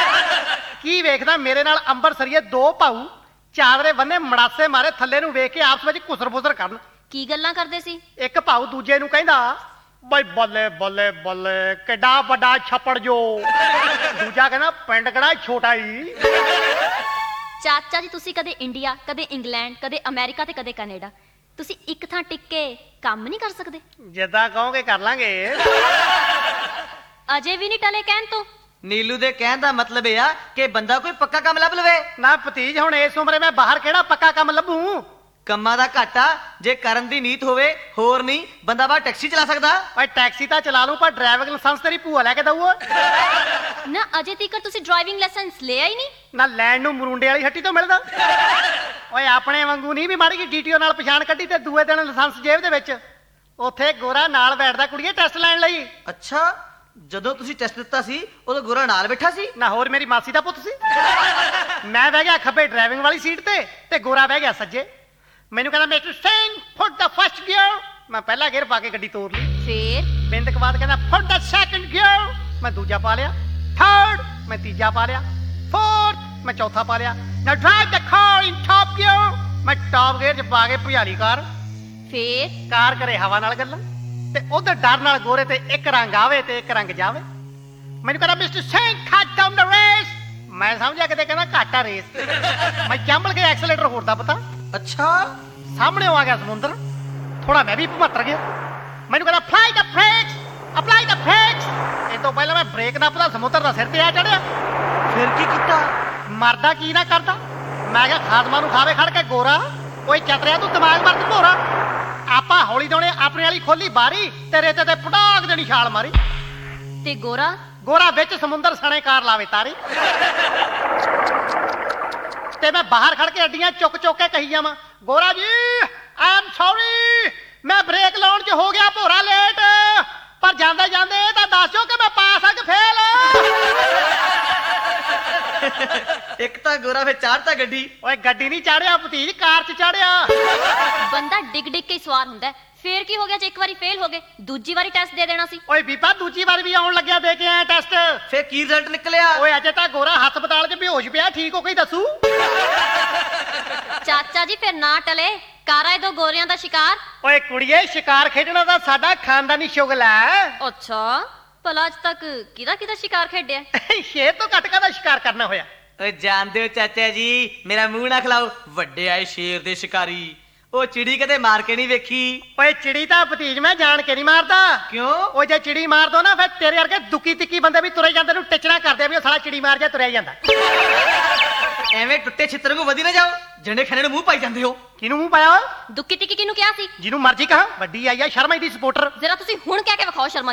ਕੀ ਵੇਖਦਾ, ਮੇਰੇ ਨਾਲ ਅੰਬਰਸਰੀਏ 2 ਭਾਊ ਚਾਦਰੇ ਬੰਨੇ ਮੜਾਸੇ ਮਾਰੇ ਥੱਲੇ ਨੂੰ ਵੇਖ ਕੇ ਆਪਸ ਵਿੱਚ ਘੁਸਰ-ਫੁਸਰ ਕਰਨ। ਕੀ ਗੱਲਾਂ ਕਰਦੇ ਸੀ? ਇੱਕ ਭਾਊ ਦੂਜੇ ਨੂੰ ਕਹਿੰਦਾ, ਬਈ ਬੱਲੇ ਬੱਲੇ ਬੱਲੇ ਕਿੱਡਾ ਵੱਡਾ ਛੱਪੜ ਜੋ। ਦੂਜਾ ਕਹਿੰਦਾ, ਪਿੰਡ ਕਿਹੜਾ ਛੋਟਾ ਹੀ। ਚਾਚਾ ਜੀ ਤੁਸੀਂ ਕਦੇ ਇੰਡੀਆ, ਕਦੇ ਇੰਗਲੈਂਡ, ਕਦੇ ਅਮਰੀਕਾ ਤੇ ਕਦੇ ਕੈਨੇਡਾ, ਤੁਸੀਂ ਇੱਕ ਥਾਂ ਟਿਕ ਕੇ ਕੰਮ ਨਹੀਂ ਕਰ ਸਕਦੇ? ਜਿੱਦਾਂ ਕਹੋਗੇ ਕਰ ਲਾਂਗੇ। ਅਜੇ ਵੀ ਨਹੀਂ ਟਲੇ ਕਹਿਣ ਤੋਂ? ਨੀਲੂ ਦੇ ਕਹਿਣ ਦਾ ਮਤਲਬ ਇਹ ਆ ਕਿ ਬੰਦਾ ਕੋਈ ਪੱਕਾ ਕੰਮ ਲੱਭ ਲਵੇ। ਨਾ ਭਤੀਜ, ਹੁਣ ਇਸ ਉਮਰੇ ਮੈਂ ਬਾਹਰ ਕਿਹੜਾ ਪੱਕਾ ਕੰਮ ਲੱਭੂ। ਕੰਮਾਂ ਦਾ ਘਾਟਾ ਜੇ ਕਰਨ ਦੀ ਨੀਤ ਹੋਵੇ, ਹੋਰ ਨਹੀਂ ਬੰਦਾ ਬਾਹਰ ਟੈਕਸੀ ਚਲਾ ਸਕਦਾ। ਓਏ ਟੈਕਸੀ ਤਾਂ ਚਲਾ ਲੂੰ, ਪਰ ਡਰਾਈਵਿੰਗ ਲਾਇਸੈਂਸ ਤੇਰੀ ਭੂਆ ਲੈ ਕੇ ਦਊ। ਨਾ ਅਜੇ ਤੀਕ ਤੁਸੀਂ ਡਰਾਈਵਿੰਗ ਲਾਇਸੈਂਸ ਲਿਆ ਹੀ ਨਹੀਂ? ਨਾ ਲੈਣ ਨੂੰ ਮਰੂੰਡੇ ਵਾਲੀ ਹੱਟੀ ਤੋਂ ਮਿਲਦਾ। ਓਏ ਆਪਣੇ ਵਾਂਗੂ ਨਹੀਂ ਵੀ ਮਾੜੀ ਜੀ ਡੀਟੀਓ ਨਾਲ ਪਛਾਣ ਕੱਢੀ ਤੇ ਦੂਏ ਦਿਨ ਲਾਇਸੈਂਸ ਜੇਬ ਦੇ ਵਿੱਚ। ਉੱਥੇ ਗੋਰਾ ਨਾਲ ਬੈਠਦਾ ਕੁੜੀਏ ਟੈਸਟ ਲੈਣ ਲਈ। ਅੱਛਾ, ਜਦੋਂ ਤੁਸੀਂ ਟੈਸਟ ਦਿੱਤਾ ਸੀ ਉਦੋਂ ਗੋਰਾ ਨਾਲ ਬੈਠਾ ਸੀ? ਨਾ ਹੋਰ, ਮੇਰੀ ਮਾਸੀ ਦਾ ਪੁੱਤ ਸੀ। ਮੈਂ ਬਹਿ ਗਿਆ ਖੱਬੇ ਡਰਾਈਵਿੰਗ ਵਾਲੀ ਸੀਟ ਤੇ ਗੋਰਾ ਬਹਿ ਗਿਆ ਸੱਜੇ। ਮੈਨੂੰ ਕਹਿੰਦਾ, mister Singh put the first gear. ਮੈਂ ਪਹਿਲਾ ਗੇਅਰ ਪਾ ਕੇ ਗੱਡੀ ਤੋਰ ਲਈ। ਫੇਰ ਬਿੰਦਕ ਬਾਅਦ ਕਹਿੰਦਾ, ਪੁੱਟ ਦਾ ਸੈਕੰਡ ਗੀਅਰ। ਮੈਂ ਦੂਜਾ ਪਾ ਲਿਆ। ਥਰਡ ਮੈਂ ਤੀਜਾ ਪਾ ਲਿਆ। ਫੋਰਥ ਮੈਂ ਚੌਥਾ ਪਾ ਲਿਆ। Now drive the car in top gear. ਮੈਂ ਟਾਪ ਗੇਅਰ 'ਚ ਪਾ ਕੇ ਭੁਜਾਲੀ ਕਾਰ। ਫੇਰ ਕਾਰ ਕਰੇ ਹਵਾ ਨਾਲ ਗੱਲਾਂ ਤੇ ਉਧਰ ਡਰ ਨਾਲ ਗੋਰੇ ਤੇ ਇੱਕ ਰੰਗ ਆਵੇ ਤੇ ਇੱਕ ਰੰਗ ਜਾਵੇ। ਮੈਨੂੰ ਕਹਿੰਦਾ, ਮਿਸਟਰ ਸਿੰਘ ਕੱਟ ਡਾਊਨ ਦ ਰੇਸ। ਮੈਂ ਸਮਝਿਆ ਕਿਤੇ ਕਹਿੰਦਾ ਘੱਟ ਆ ਰੇਸ। ਮੈਂ ਜੰਬਲ ਕੇ ਐਕਸਲੇਟਰ ਹੋਰਦਾ ਪਤਾ। ਅੱਛਾ, ਸਾਹਮਣੇ ਆ ਗਿਆ ਸਮੁੰਦਰ। ਥੋੜਾ ਮੈਂ ਵੀ ਭਮੱਤਰ ਗਿਆ। ਮੈਨੂੰ ਕਹਿੰਦਾ, apply the brakes, apply the brakes. ਇਹ ਤੋਂ ਪਹਿਲਾਂ ਮੈਂ ਬ੍ਰੇਕ ਨਾ ਪਤਾ ਸਮੁੰਦਰ ਦਾ ਸਿਰ ਤੇ ਆ ਚੜਿਆ। ਫਿਰ ਕੀ ਕੀਤਾ? ਮਰਦਾ ਕੀ ਨਾ ਕਰਦਾ। ਮੈਂ ਕਿਹਾ, ਖਾਦਮਾ ਨੂੰ ਖਾਵੇ ਖੜ ਕੇ ਗੋਰਾ। ਓਏ ਚਤਰਿਆ, ਤੂੰ ਦਿਮਾਗ ਵਰਤ ਭੋਰਾ। ਆਪਾਂ ਹੌਲੀ ਦੋਣੇ ਆਪਣੀ ਵਾਲੀ ਖੋਲੀ ਬਾਰੀ ਤੇ ਰੇਤੇ ਤੇ ਪਟਾਕ ਦੇਣੀ ਛਾਲ ਮਾਰੀ। ਤੇ ਗੋਰਾ ਵਿੱਚ ਸਮੁੰਦਰ ਸਣੇ ਕਾਰ ਲਾਵੇ ਤਾਰੀ। ਤੇ ਮੈਂ ਬਾਹਰ ਖੜ ਕੇ ਅੱਡੀਆਂ ਚੁੱਕ ਕੇ ਕਹੀ ਜਾਵਾਂ, ਗੋਰਾ ਜੀ ਆਈ ਐਮ ਸੌਰੀ, ਮੈਂ ਬ੍ਰੇਕ ਲਾਉਣ 'ਚ ਹੋ ਗਿਆ ਭੋਰਾ ਲੇਟ, ਪਰ ਜਾਂਦੇ ਜਾਂਦੇ ਇਹ ਤਾਂ ਦੱਸੋ ਕਿ ਮੈਂ ਪਾਸ ਆ ਕਿ ਫੇਲ। ਇੱਕ ਤਾਂ ਗੋਰਾ ਫਿਰ ਚਾੜਤਾ ਗੱਡੀ। ਓਏ ਗੱਡੀ ਨਹੀਂ ਚਾੜਿਆ ਭਤੀਜ, ਕਾਰ 'ਚ ਚਾੜਿਆ। ਬੰਦਾ ਡਿੱਗ ਕੇ ਹੀ ਸਵਾਰ ਹੁੰਦਾ। ਫੇਰ ਕੀ ਹੋ ਗਿਆ ਜੇ ਇੱਕ ਵਾਰੀ ਫੇਲ ਹੋ ਗਏ? ਦੂਜੀ ਵਾਰੀ ਟੈਸਟ ਦੇ ਦੇਣਾ ਸੀ। ਓਏ ਬੀਬਾ, ਦੂਜੀ ਵਾਰ ਵੀ ਆਉਣ ਲੱਗਿਆ ਦੇ ਕੇ ਆਇਆ ਟੈਸਟ। ਫਿਰ ਕੀ ਰਿਜ਼ਲਟ ਨਿਕਲਿਆ? ਓਏ ਅਜੇ ਤਾਂ ਗੋਰਾ ਹਸਪਤਾਲ 'ਚ ਬੇਹੋਸ਼ ਪਿਆ, ਠੀਕ ਹੋ ਕੇ ਹੀ ਦੱਸੂ। ਚਾਚਾ ਜੀ ਫਿਰ ਨਾ ਟਲੇ, ਕਾਰਾ ਦੋ ਗੋਰਿਆਂ ਦਾ ਸ਼ਿਕਾਰ। ਓਏ ਕੁੜੀਏ, ਸ਼ਿਕਾਰ ਖੇਡਣਾ ਤਾਂ ਸਾਡਾ ਖਾਨਦਾਨੀ ਸ਼ੁਗਲ ਹੈ। ਅੱਛਾ, ਭਲਾ ਅੱਜ ਤੱਕ ਕਿਹਦਾ ਸ਼ਿਕਾਰ ਖੇਡਿਆ? ਸ਼ੇਰ ਤੋਂ ਘੱਟ ਕਾਹਦਾ ਸ਼ਿਕਾਰ ਕਰਨਾ ਹੋਇਆ? ਓਏ ਜਾਣਦੇ ਹੋ ਚਾਚਾ ਜੀ, ਮੇਰਾ ਮੂੰਹ ਨਾ ਖਿਲਾਓ, ਵੱਡੇ ਆਏ ਸ਼ੇਰ ਦੇ ਸ਼ਿਕਾਰੀ। ਉਹ ਚਿੜੀ ਕਦੇ ਮਾਰ ਕੇ ਨਹੀਂ ਵੇਖੀ। ਓਏ ਚਿੜੀ ਤਾਂ ਭਤੀਜ ਮੈਂ ਜਾਣ ਕੇ ਨਹੀਂ ਮਾਰਦਾ। ਕਿਉਂ? ਓ ਜੇ ਚਿੜੀ ਮਾਰ ਦੋ ਨਾ, ਫਿਰ ਤੇਰੇ ਵਰਗੇ ਦੁੱਕੀ ਤਿੱਕੀ ਬੰਦੇ ਵੀ ਤੁਰੇ ਜਾਂਦੇ ਨੂੰ ਟਿਚਣਾ ਕਰਦੇ ਵੀ ਉਹ ਸਾਲਾ ਚਿੜੀ ਮਾਰ ਜਾ ਤੁਰਿਆ ਜਾਂਦਾ। ਐਵੇਂ ਟੁੱਟੇ ਛਿੱਤਰ ਨੂੰ ਵਧੀ ਨਾ ਜਾਓ, ਜੰਡੇ ਖਾਣੇ ਨੂੰ ਮੂੰਹ ਪਾਈ ਜਾਂਦੇ ਹੋ। ਕਿਹਨੂੰ ਮੂੰਹ ਪਾਇਆ? ਦੁੱਕੀ ਤਿੱਕੀ ਕਿਹਨੂੰ ਕਿਹਾ ਸੀ? ਜਿਹਨੂੰ ਮਰਜੀ ਕਹਾ, ਵੱਡੀ ਆਈ ਆ ਸ਼ਰਮਾ ਦੀ ਸਪੋਰਟਰ। ਜ਼ਰਾ ਤੁਸੀਂ ਹੁਣ ਕਹਿ ਕੇ ਵਿਖਾਓ ਸ਼ਰਮਾ ਜੀ ਨੂੰ।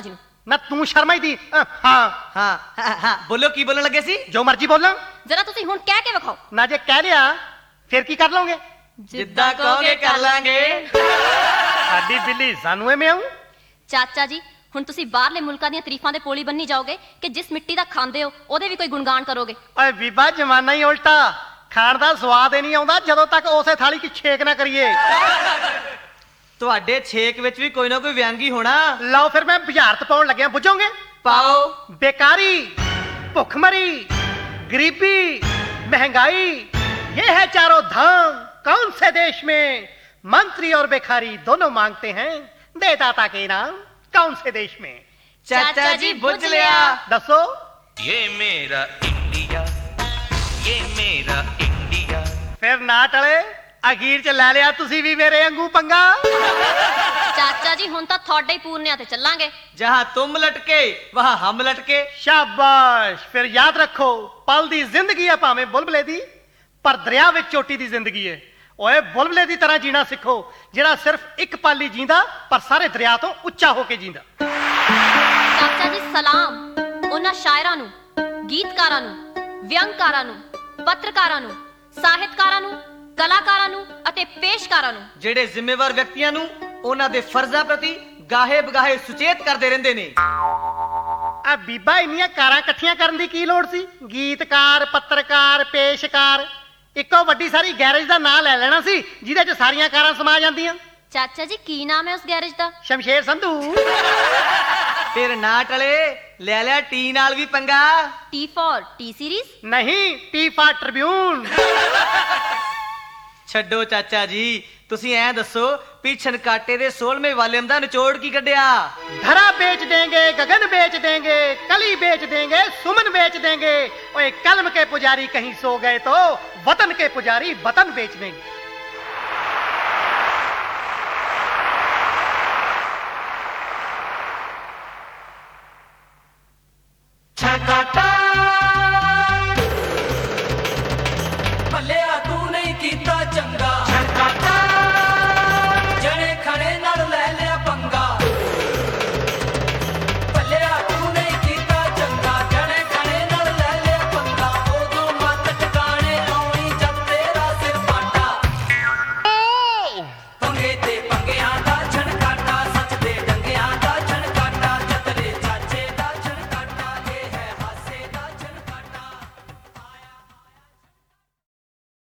ਨਾ ਤੂੰ ਸ਼ਰਮਾਈ ਦੀ ਹਾਂ ਹਾਂ ਬੋਲੋ ਕੀ ਬੋਲਣ ਲੱਗੇ ਸੀ? ਜੋ ਮਰਜ਼ੀ ਬੋਲਾਂ। ਜਰਾ ਤੁਸੀਂ ਹੁਣ ਕਹਿ ਕੇ ਵਿਖਾਓ। ਨਾ ਜੇ ਕਹਿ ਲਿਆ ਫਿਰ ਕੀ ਕਰ ਲਓਗੇ? ਜਿੱਦਾਂ ਕਹੋਗੇ ਕਰ ਲਾਂਗੇ। ਸਾਡੀ ਬਿੱਲੀ ਸਾਨੂੰ ਐਵੇਂ ਆਉ। ਚਾਚਾ ਜੀ ਹੁਣ ਤੁਸੀਂ ਬਾਹਰਲੇ ਮੁਲਕਾਂ ਦੀਆਂ ਤਾਰੀਫਾਂ ਦੇ ਪੋਲੀ ਬੰਨੀ ਜਾਓਗੇ ਕਿ ਜਿਸ ਮਿੱਟੀ ਦਾ ਖਾਂਦੇ ਹੋ ਉਹਦੇ ਵੀ ਕੋਈ ਗੁਣਗਾਨ ਕਰੋਗੇ। ਓਏ ਬੀਬਾ ਜਮਾਨਾ ਹੀ ਉਲਟਾ, ਖਾਣ ਦਾ ਸਵਾਦ ਹੀ ਨਹੀਂ ਆਉਂਦਾ ਜਦੋਂ ਤੱਕ ਉਸੇ ਥਾਲੀ 'ਚ ਛੇਕ ਨਾ ਕਰੀਏ। ਤੁਹਾਡੇ ਛੇਕ ਵਿੱਚ ਵੀ ਕੋਈ ਨਾ ਕੋਈ ਵਿਅੰਗੀ ਹੋਣਾ। ਲਓ ਫਿਰ ਮੈਂ ਬੁਝਾਰਤ ਪਾਉਣ ਲੱਗਿਆ, ਬੁੱਝੋਗੇ? ਪਾਓ। बेकारी, भुखमरी, गरीबी, महंगाई, ये है चारों धाम कौन से देश में? मंत्री और भिखारी दोनों मांगते हैं देदाता के नाम कौन से देश में? ਚਾਚਾ ਜੀ ਬੁੱਝ ਲਿਆ। दसो। ये मेरा इंडिया, ये मेरा इंडिया। फिर ना टले, अखीर च ले लिया तुसी भी मेरे वांगू पंगा। ਚਾਚਾ ਜੀ ਹੁਣ ਤਾਂ ਤੁਹਾਡੇ ਹੀ ਪੂਰਨਿਆਂ ਤੇ ਚੱਲਾਂਗੇ। जहाँ तुम लटके वहाँ हम लटके। शाबाश। फिर याद रखो पल दी जिंदगी है भावें बुलबुले दी, पर दरिया विच चोटी दी जिंदगी है। ओए बुलबुले दी तरह जीना सिखो ਜਿਹੜਾ ਸਿਰਫ ਇੱਕ ਪਲ ਹੀ ਜੀਂਦਾ ਪਰ ਸਾਰੇ ਦਰਿਆ ਤੋਂ ਉੱਚਾ ਹੋ ਕੇ ਜੀਂਦਾ। ਚਾਚਾ ਜੀ ਸਲਾਮ ਉਹਨਾਂ ਸ਼ਾਇਰਾਂ ਨੂੰ, ਗੀਤਕਾਰਾਂ ਨੂੰ, ਵਿਅੰਗਕਾਰਾਂ ਨੂੰ, ਪੱਤਰਕਾਰਾਂ ਨੂੰ, ਸਾਹਿਤਕਾਰਾਂ ਨੂੰ, ਕਲਾਕਾਰਾਂ ਨੂੰ ਅਤੇ ਪੇਸ਼ਕਾਰਾਂ ਨੂੰ ਜਿਹੜੇ ਜ਼ਿੰਮੇਵਾਰ ਵਿਅਕਤੀਆਂ ਨੂੰ ਉਹਨਾਂ ਦੇ ਫਰਜ਼ਾਂ ਪ੍ਰਤੀ ਗਾਹੇ ਬਗਾਹੇ ਸੁਚੇਤ ਕਰਦੇ ਰਹਿੰਦੇ ਨੇ। ਆ ਬੀਬਾ ਇੰਨੀਆਂ ਕਾਰਾਂ ਇਕੱਠੀਆਂ ਕਰਨ ਦੀ ਕੀ ਲੋੜ ਸੀ? ਗੀਤਕਾਰ, ਪੱਤਰਕਾਰ, ਪੇਸ਼ਕਾਰ, ਇੱਕੋ ਵੱਡੀ ਸਾਰੀ ਗੈਰੇਜ ਦਾ ਨਾਂ ਲੈ ਲੈਣਾ ਸੀ ਜਿਹਦੇ 'ਚ ਸਾਰੀਆਂ ਕਾਰਾਂ ਸਮਾ ਜਾਂਦੀਆਂ। ਚਾਚਾ ਜੀ ਕੀ ਨਾਮ ਹੈ ਉਸ ਗੈਰੇਜ ਦਾ? ਸ਼ਮਸ਼ੇਰ ਸੰਧੂ। ਫਿਰ ਨਾ ਟਲੇ, ਲੈ ਲਿਆ ਟੀ ਨਾਲ ਵੀ ਪੰਗਾ। T for T series? ਨਹੀਂ, ਟੀ ਫਾਰ ਟ੍ਰਿਬਿਊਨ। ਛੱਡੋ ਚਾਚਾ ਜੀ, ਤੁਸੀਂ ਐਂ ਦੱਸੋ ਵੀ ਛਨਕਾਟੇ ਦੇ 16ਵੇਂ ਵਾਲੀਅਮ ਦਾ ਨਿਚੋੜ ਕੀ ਕੱਢਿਆ? धरा बेच देंगे, गगन बेच देंगे, कली बेच देंगे, सुमन बेच देंगे। ओए कलम के पुजारी कहीं सो गए तो वतन के पुजारी वतन बेच देंगे। छनकाटा